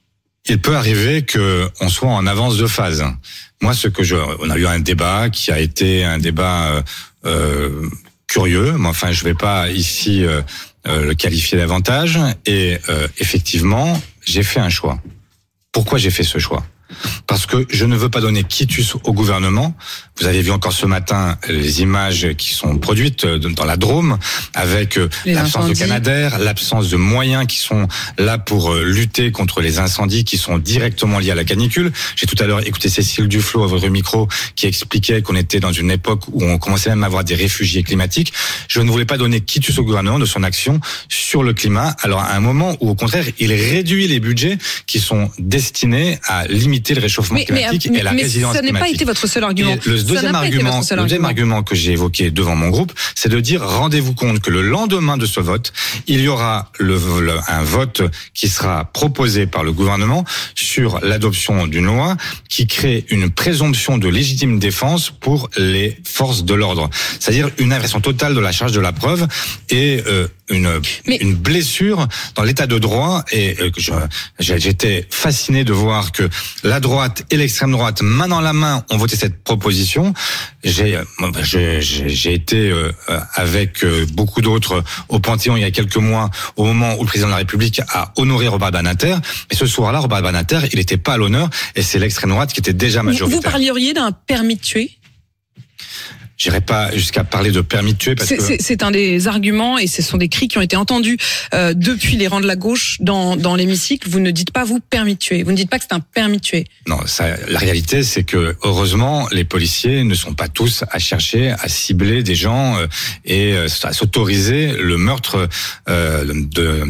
il peut arriver que on soit en avance de phase. Moi, ce que je, on a eu un débat qui a été un débat euh, euh, curieux, mais enfin, je vais pas ici euh, euh, le qualifier davantage. Et euh, effectivement, j'ai fait un choix. Pourquoi j'ai fait ce choix ? Parce que je ne veux pas donner quitus au gouvernement. Vous avez vu encore ce matin les images qui sont produites dans la Drôme avec les l'absence incendies. de Canadair, l'absence de moyens qui sont là pour lutter contre les incendies qui sont directement liés à la canicule. J'ai tout à l'heure écouté Cécile Duflot à votre micro qui expliquait qu'on était dans une époque où on commençait même à avoir des réfugiés climatiques. Je ne voulais pas donner quitus au gouvernement de son action sur le climat. Alors à un moment où au contraire il réduit les budgets qui sont destinés à limiter le réchauffement mais, climatique mais, et la mais résilience climatique. Ça n'a pas été votre seul argument. Et le deuxième argument, le deuxième argument que j'ai évoqué devant mon groupe, c'est de dire rendez-vous compte que le lendemain de ce vote, il y aura le, le, un vote qui sera proposé par le gouvernement sur l'adoption d'une loi qui crée une présomption de légitime défense pour les forces de l'ordre, c'est-à-dire une inversion totale de la charge de la preuve et euh, une, mais, une blessure dans l'état de droit. Et euh, je, j'étais fasciné de voir que la droite et l'extrême droite, main dans la main, ont voté cette proposition. J'ai, j'ai, j'ai été euh, avec euh, beaucoup d'autres au Panthéon il y a quelques mois, au moment où le président de la République a honoré Robert Badinter. Mais ce soir-là, Robert Badinter, il n'était pas à l'honneur, et c'est l'extrême droite qui était déjà majoritaire. Vous parliez d'un permis de tuer ? J'irai pas jusqu'à parler de permis de tuer parce c'est, que c'est, c'est un des arguments et ce sont des cris qui ont été entendus euh, depuis les rangs de la gauche dans, dans l'hémicycle. Vous ne dites pas vous permis de tuer. Vous ne dites pas que c'est un permis de tuer. Non, ça, la réalité, c'est que heureusement, les policiers ne sont pas tous à chercher à cibler des gens euh, et euh, à s'autoriser le meurtre euh, de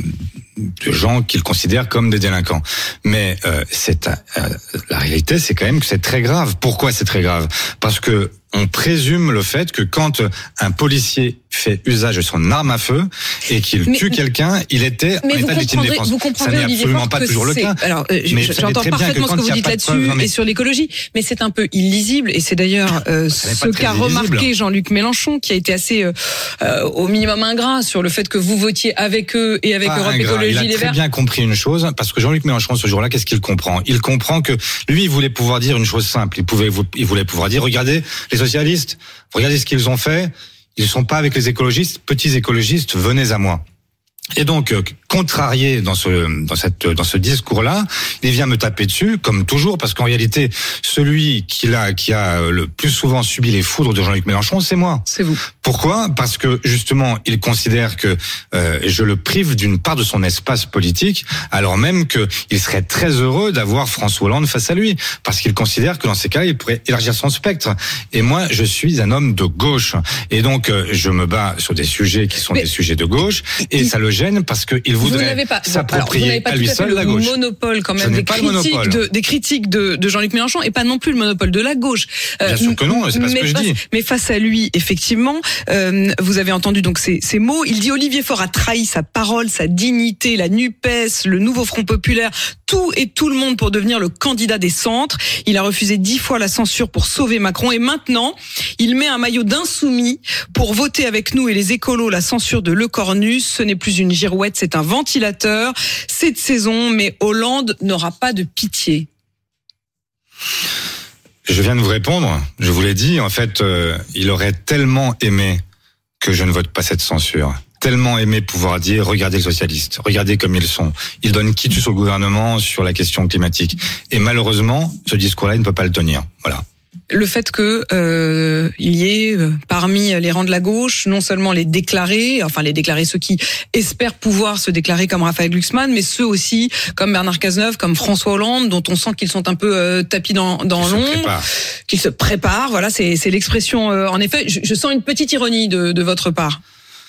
de gens qu'ils considèrent comme des délinquants. Mais euh, c'est euh, la réalité, c'est quand même que c'est très grave. Pourquoi c'est très grave ? Parce que on présume le fait que quand un policier fait usage de son arme à feu et qu'il mais, tue quelqu'un, il était en état de légitime défense. Vous comprendrez, ça n'est absolument pas toujours le cas. Alors, euh, mais j'entends parfaitement ce que vous dites là-dessus preuve, mais... et sur l'écologie, mais c'est un peu illisible et c'est d'ailleurs euh, ce qu'a remarqué Jean-Luc Mélenchon, qui a été assez euh, euh, au minimum ingrat sur le fait que vous votiez avec eux et avec pas Europe ingrat. Écologie Les Verts. Il a très bien compris une chose, parce que Jean-Luc Mélenchon ce jour-là, qu'est-ce qu'il comprend ? Il comprend que lui, il voulait pouvoir dire une chose simple. Il pouvait, il voulait pouvoir dire, regardez, les socialistes, regardez ce qu'ils ont fait. Ils ne sont pas avec les écologistes. Petits écologistes, venez à moi. Et donc, euh, contrarié dans ce dans cette dans ce discours-là, il vient me taper dessus, comme toujours, parce qu'en réalité, celui qui a qui a le plus souvent subi les foudres de Jean-Luc Mélenchon, c'est moi. C'est vous. Pourquoi ? Parce que justement, il considère que euh, je le prive d'une part de son espace politique, alors même que il serait très heureux d'avoir François Hollande face à lui, parce qu'il considère que dans ces cas, il pourrait élargir son spectre. Et moi, je suis un homme de gauche, et donc euh, je me bats sur des sujets qui sont Mais des sujets de gauche, et il... ça le parce qu'il voudrait pas, s'approprier pas à lui seul la gauche. Vous n'avez pas tout à fait le monopole quand même des critiques, de, des critiques de, de Jean-Luc Mélenchon et pas non plus le monopole de la gauche. Bien euh, sûr que non, c'est pas ce que je face, dis. Mais face à lui, effectivement, euh, vous avez entendu donc ces, ces mots. Il dit Olivier Faure a trahi sa parole, sa dignité, la NUPES, le nouveau Front Populaire, tout et tout le monde pour devenir le candidat des centres. Il a refusé dix fois la censure pour sauver Macron et maintenant, il met un maillot d'insoumis pour voter avec nous et les écolos la censure de Le Cornus. Ce n'est plus une girouette, c'est un ventilateur. C'est de saison, mais Hollande n'aura pas de pitié. Je viens de vous répondre. Je vous l'ai dit. En fait, euh, il aurait tellement aimé que je ne vote pas cette censure. Tellement aimé pouvoir dire, regardez les socialistes, regardez comme ils sont. Ils donnent quitus au gouvernement sur la question climatique. Et malheureusement, ce discours-là, il ne peut pas le tenir. Voilà. Le fait que euh, il y ait euh, parmi les rangs de la gauche non seulement les déclarés, enfin les déclarés ceux qui espèrent pouvoir se déclarer comme Raphaël Glucksmann, mais ceux aussi comme Bernard Cazeneuve, comme François Hollande, dont on sent qu'ils sont un peu euh, tapis dans, dans l'ombre, qu'ils se préparent. Voilà, c'est, c'est l'expression. Euh, en effet, je, je sens une petite ironie de, de votre part.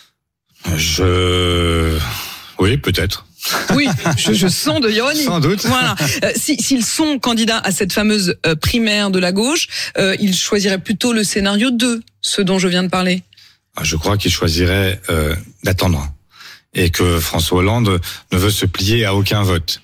Je, oui, peut-être. Oui, je, je sens de l'ironie. Sans doute. Voilà. Euh, si, s'ils sont candidats à cette fameuse euh, primaire de la gauche, euh, ils choisiraient plutôt le scénario deux, ce dont je viens de parler. Je crois qu'ils choisiraient euh, d'attendre et que François Hollande ne veut se plier à aucun vote.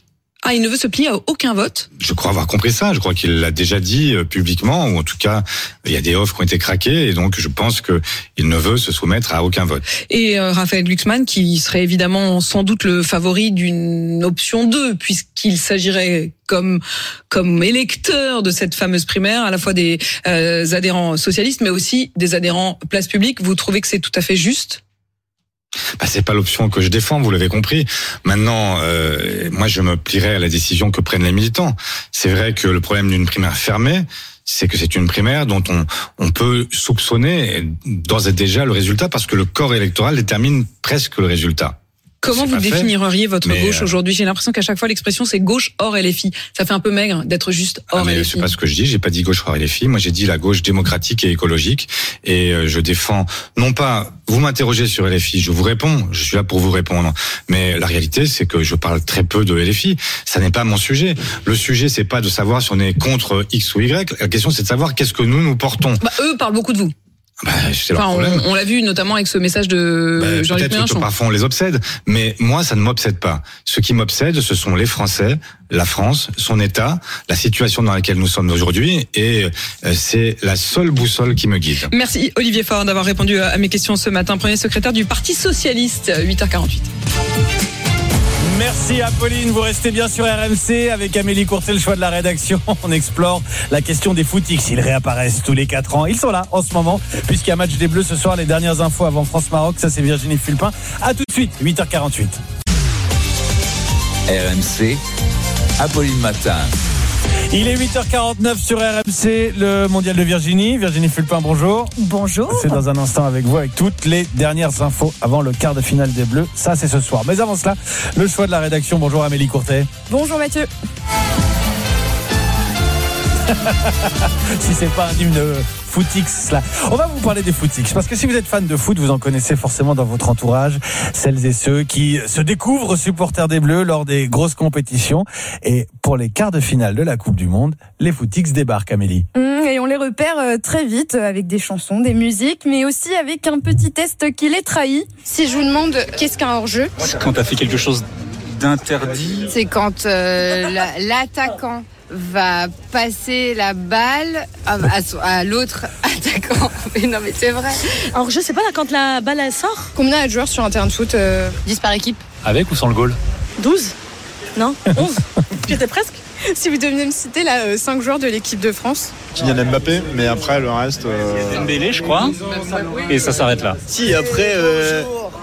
Ah, il ne veut se plier à aucun vote? Je crois avoir compris ça. Je crois qu'il l'a déjà dit euh, publiquement, ou en tout cas, il y a des offres qui ont été craquées, et donc je pense que il ne veut se soumettre à aucun vote. Et euh, Raphaël Glucksmann, qui serait évidemment sans doute le favori d'une option deux, puisqu'il s'agirait comme comme électeur de cette fameuse primaire, à la fois des euh, adhérents socialistes, mais aussi des adhérents Place Publique. Vous trouvez que c'est tout à fait juste? Bah, c'est pas l'option que je défends, vous l'avez compris. Maintenant, euh, moi, je me plierai à la décision que prennent les militants. C'est vrai que le problème d'une primaire fermée, c'est que c'est une primaire dont on, on peut soupçonner d'ores et déjà le résultat, parce que le corps électoral détermine presque le résultat. Comment vous définiriez votre mais gauche aujourd'hui? J'ai l'impression qu'à chaque fois l'expression c'est gauche hors L F I. Ça fait un peu maigre d'être juste hors ah mais L F I. C'est pas ce que je dis. J'ai pas dit gauche hors L F I. Moi, j'ai dit la gauche démocratique et écologique. Et je défends non pas. Vous m'interrogez sur L F I, je vous réponds. Je suis là pour vous répondre. Mais la réalité, c'est que je parle très peu de L F I. Ça n'est pas mon sujet. Le sujet, c'est pas de savoir si on est contre X ou Y. La question, c'est de savoir qu'est-ce que nous nous portons. Bah, eux parlent beaucoup de vous. Bah, c'est leur enfin, problème. On, on l'a vu notamment avec ce message de bah, Jean-Luc Mélenchon. Peut-être que parfois on les obsède, mais moi ça ne m'obsède pas. Ce qui m'obsède, ce sont les Français, la France, son État, la situation dans laquelle nous sommes aujourd'hui, et c'est la seule boussole qui me guide. Merci Olivier Faure d'avoir répondu à mes questions ce matin. Premier secrétaire du Parti Socialiste, huit heures quarante-huit. Merci Apolline, vous restez bien sur R M C avec Amélie Courtet, le choix de la rédaction. On explore la question des footix. Ils réapparaissent tous les quatre ans. Ils sont là en ce moment, puisqu'il y a match des Bleus ce soir. Les dernières infos avant France-Maroc, ça c'est Virginie Fulpin. À tout de suite, huit heures quarante-huit. R M C, Apolline Matin. Il est huit heures quarante-neuf sur R M C, le mondial de Virginie. Virginie Fulpin, bonjour. Bonjour. C'est dans un instant avec vous, avec toutes les dernières infos avant le quart de finale des Bleus. Ça, c'est ce soir. Mais avant cela, le choix de la rédaction. Bonjour Amélie Courtet. Bonjour Mathieu. Si c'est pas un hymne footix là. On va vous parler des footix parce que si vous êtes fan de foot, vous en connaissez forcément dans votre entourage celles et ceux qui se découvrent supporters des Bleus lors des grosses compétitions. Et pour les quarts de finale de la Coupe du Monde, les footix débarquent, Amélie. Mmh, et on les repère très vite avec des chansons, des musiques, mais aussi avec un petit test qui les trahit. Si je vous demande qu'est-ce qu'un hors-jeu, c'est quand t'as fait quelque chose d'interdit. C'est quand euh, la, l'attaquant va passer la balle à, à, à l'autre attaquant. Mais non, mais c'est vrai. Alors, je sais pas, là, quand la balle elle sort. Combien il y a de joueurs sur un terrain de foot euh, dix par équipe? Avec ou sans le goal? douze? Non, onze? J'étais presque. Si vous deviez me citer là, euh, cinq joueurs de l'équipe de France. Kylian Mbappé, mais après le reste. Euh... Dembélé, je crois. Et ça s'arrête là. Si, après. Euh...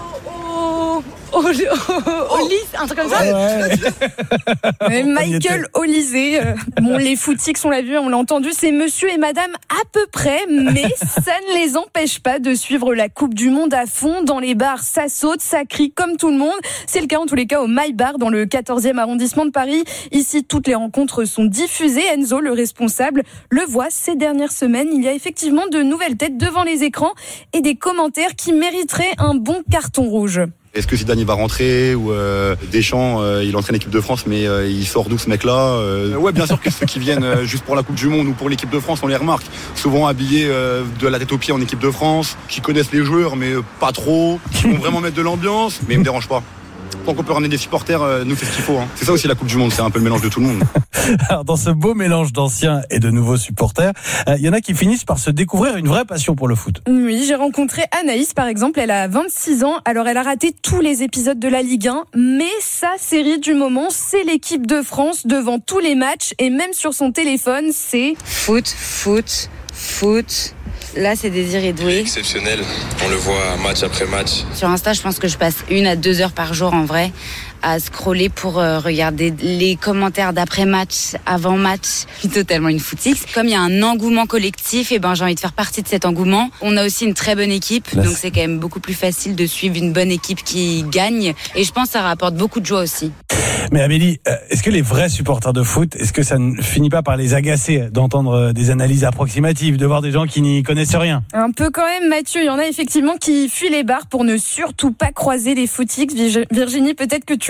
Olise, un truc comme ça. Ouais. Michael Olise. Bon, les footix, on l'a vu, on l'a entendu, c'est monsieur et madame à peu près, mais ça ne les empêche pas de suivre la Coupe du Monde à fond. Dans les bars, ça saute, ça crie comme tout le monde. C'est le cas en tous les cas au My Bar dans le quatorzième arrondissement de Paris. Ici, toutes les rencontres sont diffusées. Enzo, le responsable, le voit ces dernières semaines. Il y a effectivement de nouvelles têtes devant les écrans et des commentaires qui mériteraient un bon carton rouge. Est-ce que Zidane il va rentrer ou euh, Deschamps euh, il entraîne l'équipe de France mais euh, il sort d'où ce mec-là euh, Ouais, bien sûr que ceux qui viennent euh, juste pour la Coupe du Monde ou pour l'équipe de France, on les remarque. Souvent habillés euh, de la tête aux pieds en équipe de France, qui connaissent les joueurs mais euh, pas trop, qui vont vraiment mettre de l'ambiance, mais ils me dérangent pas. Tant qu'on peut ramener des supporters, euh, nous c'est ce qu'il faut. Hein. C'est ça aussi la Coupe du Monde, c'est un peu le mélange de tout le monde. Alors dans ce beau mélange d'anciens et de nouveaux supporters, il euh, y en a qui finissent par se découvrir une vraie passion pour le foot. Oui, j'ai rencontré Anaïs par exemple, elle a vingt-six ans, alors elle a raté tous les épisodes de la Ligue un, mais sa série du moment, c'est l'équipe de France devant tous les matchs et même sur son téléphone, c'est... Foot, foot, foot... Là, c'est Désiré Doué. Exceptionnel. On le voit match après match. Sur Insta, je pense que je passe une à deux heures par jour en vrai à scroller pour euh, regarder les commentaires d'après-match, avant-match. Je suis totalement une footix. Comme il y a un engouement collectif, et ben j'ai envie de faire partie de cet engouement. On a aussi une très bonne équipe, Là, donc c'est quand même beaucoup plus facile de suivre une bonne équipe qui gagne. Et je pense que ça rapporte beaucoup de joie aussi. Mais Amélie, est-ce que les vrais supporters de foot, est-ce que ça ne finit pas par les agacer d'entendre des analyses approximatives, de voir des gens qui n'y connaissent rien? Un peu quand même, Mathieu. Il y en a effectivement qui fuient les bars pour ne surtout pas croiser les footix. Virginie, peut-être que tu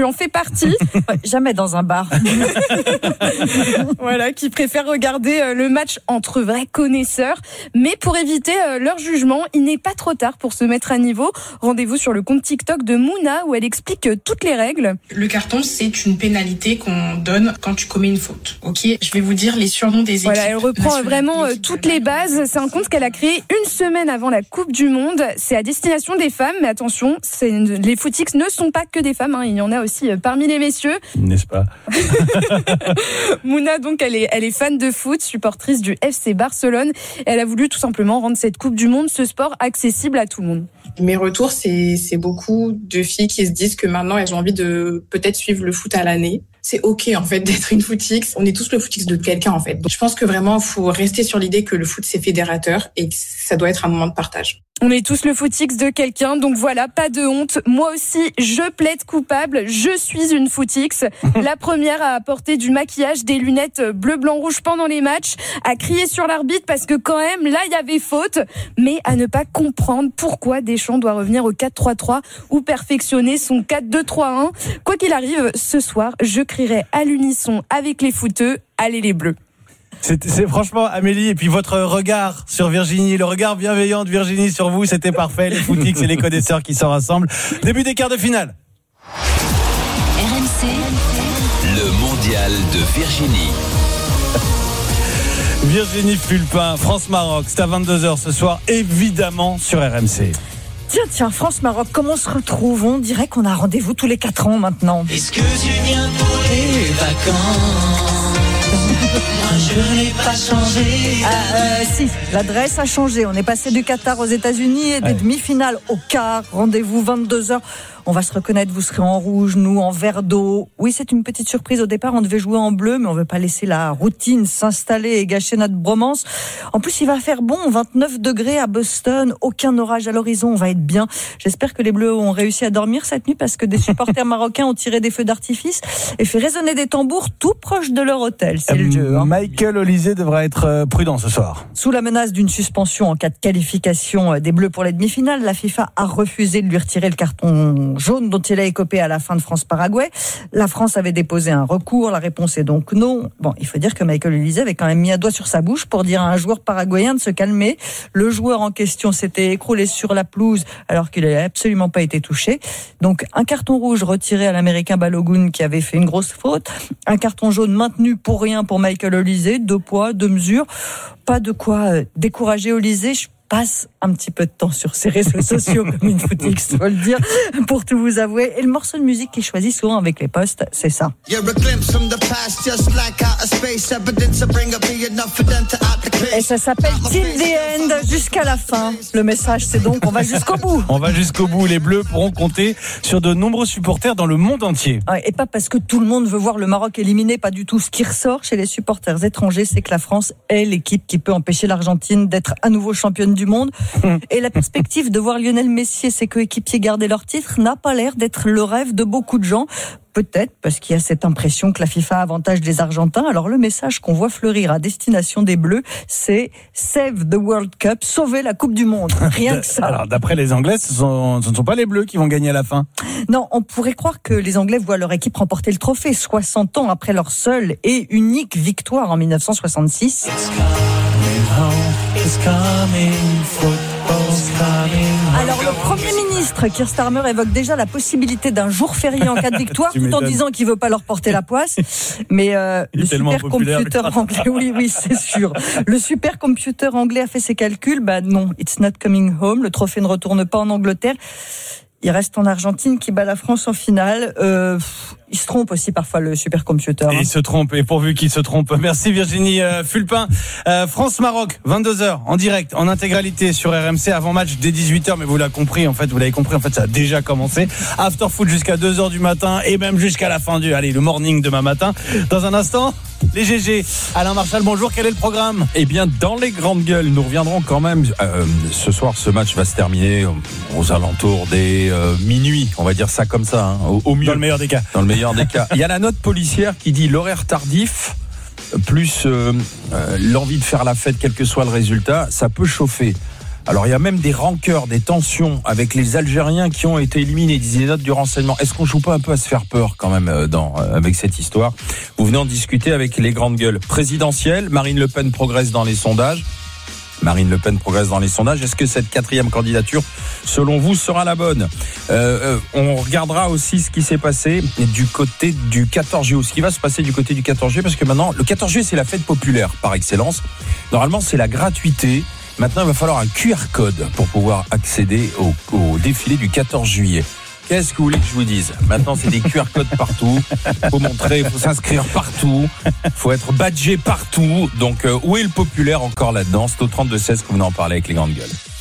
en fais partie. Jamais dans un bar. Voilà, qui préfèrent regarder le match entre vrais connaisseurs. Mais pour éviter leur jugement, il n'est pas trop tard pour se mettre à niveau. Rendez-vous sur le compte TikTok de Mouna où elle explique toutes les règles. Le carton, c'est une pénalité qu'on donne quand tu commets une faute. Ok, je vais vous dire les surnoms des équipes. Voilà, elle reprend vraiment toutes les bases. C'est un compte qu'elle a créé une semaine avant la Coupe du Monde. C'est à destination des femmes, mais attention, c'est, les footix ne sont pas que des femmes. Hein. Il y en a aussi parmi les messieurs. N'est-ce pas? Mouna, donc, elle est, elle est fan de foot, supportrice du F C Barcelone. Elle a voulu tout simplement rendre cette Coupe du Monde, ce sport, accessible à tout le monde. Mes retours, c'est, c'est beaucoup de filles qui se disent que maintenant, elles ont envie de peut-être suivre le foot à l'année. C'est ok, en fait, d'être une footix. On est tous le footix de quelqu'un, en fait. Donc, je pense que vraiment, il faut rester sur l'idée que le foot, c'est fédérateur et que ça doit être un moment de partage. On est tous le footix de quelqu'un, donc voilà, pas de honte. Moi aussi, je plaide coupable, je suis une footix. La première à apporter du maquillage, des lunettes bleu, blanc, rouge pendant les matchs, à crier sur l'arbitre parce que quand même, là, il y avait faute, mais à ne pas comprendre pourquoi Deschamps doit revenir au quatre trois trois ou perfectionner son quatre deux trois un. Quoi qu'il arrive, ce soir, je crierai à l'unisson avec les footeux, allez les bleus. C'est, c'est franchement, Amélie, et puis votre regard sur Virginie, le regard bienveillant de Virginie sur vous, c'était parfait. Les footix et les connaisseurs qui se rassemblent. Début des quarts de finale. R M C, le mondial de Virginie. Virginie Fulpin, France-Maroc, c'est à vingt-deux heures ce soir, évidemment sur R M C. Tiens, tiens, France-Maroc, comment on se retrouve? On dirait qu'on a rendez-vous tous les quatre ans maintenant. Est-ce que tu viens pour les vacances? Je n'ai pas changé. Ah, euh, si, l'adresse a changé. On est passé du Qatar aux États-Unis et des ouais. demi-finales au quart. Rendez-vous vingt-deux heures. On va se reconnaître, vous serez en rouge, nous en vert d'eau. Oui, c'est une petite surprise au départ, on devait jouer en bleu, mais on veut pas laisser la routine s'installer et gâcher notre bromance. En plus, il va faire bon, vingt-neuf degrés à Boston, aucun orage à l'horizon, on va être bien. J'espère que les Bleus ont réussi à dormir cette nuit parce que des supporters marocains ont tiré des feux d'artifice et fait résonner des tambours tout proche de leur hôtel. C'est euh, le jeu. Hein. Michael Olysée devra être prudent ce soir. Sous la menace d'une suspension en cas de qualification des Bleus pour les demi-finales, la FIFA a refusé de lui retirer le carton jaune dont il a écopé à la fin de France-Paraguay. La France avait déposé un recours, la réponse est donc non. Bon, il faut dire que Michael Olysée avait quand même mis un doigt sur sa bouche pour dire à un joueur paraguayen de se calmer. Le joueur en question s'était écroulé sur la pelouse alors qu'il n'avait absolument pas été touché. Donc un carton rouge retiré à l'Américain Balogun qui avait fait une grosse faute. Un carton jaune maintenu pour rien pour Michael Olysée. Deux poids, deux mesures. Pas de quoi décourager Olysée. Je passe un petit peu de temps sur ses réseaux sociaux comme une footix, faut le dire, pour tout vous avouer. Et le morceau de musique qu'il choisit souvent avec les posts, c'est ça. Et ça s'appelle Till the End, jusqu'à la fin. Le message, c'est donc on va jusqu'au bout. On va jusqu'au bout. Les Bleus pourront compter sur de nombreux supporters dans le monde entier. Et pas parce que tout le monde veut voir le Maroc éliminé, pas du tout. Ce qui ressort chez les supporters étrangers, c'est que la France est l'équipe qui peut empêcher l'Argentine d'être à nouveau championne du monde. Et la perspective de voir Lionel Messi et ses coéquipiers garder leur titre n'a pas l'air d'être le rêve de beaucoup de gens. Peut-être parce qu'il y a cette impression que la FIFA avantage les Argentins. Alors le message qu'on voit fleurir à destination des Bleus, c'est Save the World Cup, sauver la Coupe du Monde. Rien que ça. Alors d'après les Anglais, ce, sont, ce ne sont pas les Bleus qui vont gagner à la fin. Non, on pourrait croire que les Anglais voient leur équipe remporter le trophée soixante ans après leur seule et unique victoire en dix-neuf cent soixante-six. It's coming home, it's coming, football's coming. Alors le Premier ministre Keir Starmer évoque déjà la possibilité d'un jour férié en cas de victoire, tout en disant qu'il veut pas leur porter la poisse. Mais euh, le supercomputer anglais, oui, oui, c'est sûr. Le supercomputer anglais a fait ses calculs. Bah non, it's not coming home. Le trophée ne retourne pas en Angleterre. Il reste en Argentine qui bat la France en finale. Euh, il se trompe aussi parfois le supercomputer. Et il se trompe, et pourvu qu'il se trompe. Merci Virginie euh, Fulpin. Euh, France-Maroc, vingt-deux heures, en direct, en intégralité sur R M C, avant match dès dix-huit heures, mais vous l'avez compris, en fait, vous l'avez compris, en fait, ça a déjà commencé. After foot jusqu'à deux heures du matin, et même jusqu'à la fin du, allez, le morning demain matin. Dans un instant, les G G. Alain Marchal, bonjour, quel est le programme? Eh bien, dans les grandes gueules, nous reviendrons quand même, euh, ce soir, ce match va se terminer aux alentours des euh, minuit, on va dire ça comme ça, hein, au, au mieux. Dans le meilleur des cas. Dans le meilleur des cas. Il y a la note policière qui dit l'horaire tardif, plus euh, euh, l'envie de faire la fête, quel que soit le résultat, ça peut chauffer. Alors il y a même des rancœurs, des tensions avec les Algériens qui ont été éliminés, disent les notes du renseignement. Est-ce qu'on joue pas un peu à se faire peur quand même dans, avec cette histoire? Vous venez en discuter avec les grandes gueules présidentielles. Marine Le Pen progresse dans les sondages. Marine Le Pen progresse dans les sondages. Est-ce que cette quatrième candidature, selon vous, sera la bonne? euh, euh, On regardera aussi ce qui s'est passé du côté du quatorze juillet, ou ce qui va se passer du côté du quatorze juillet, parce que maintenant, le quatorze juillet, c'est la fête populaire par excellence. Normalement, c'est la gratuité. Maintenant, il va falloir un Q R code pour pouvoir accéder au, au défilé du quatorze juillet. Qu'est-ce que vous voulez que je vous dise? Maintenant, c'est des Q R codes partout. Faut montrer, faut s'inscrire partout. Faut être badgé partout. Donc, euh, où est le populaire encore là-dedans? C'est au trente-deux seize que vous en parlez avec les grandes gueules.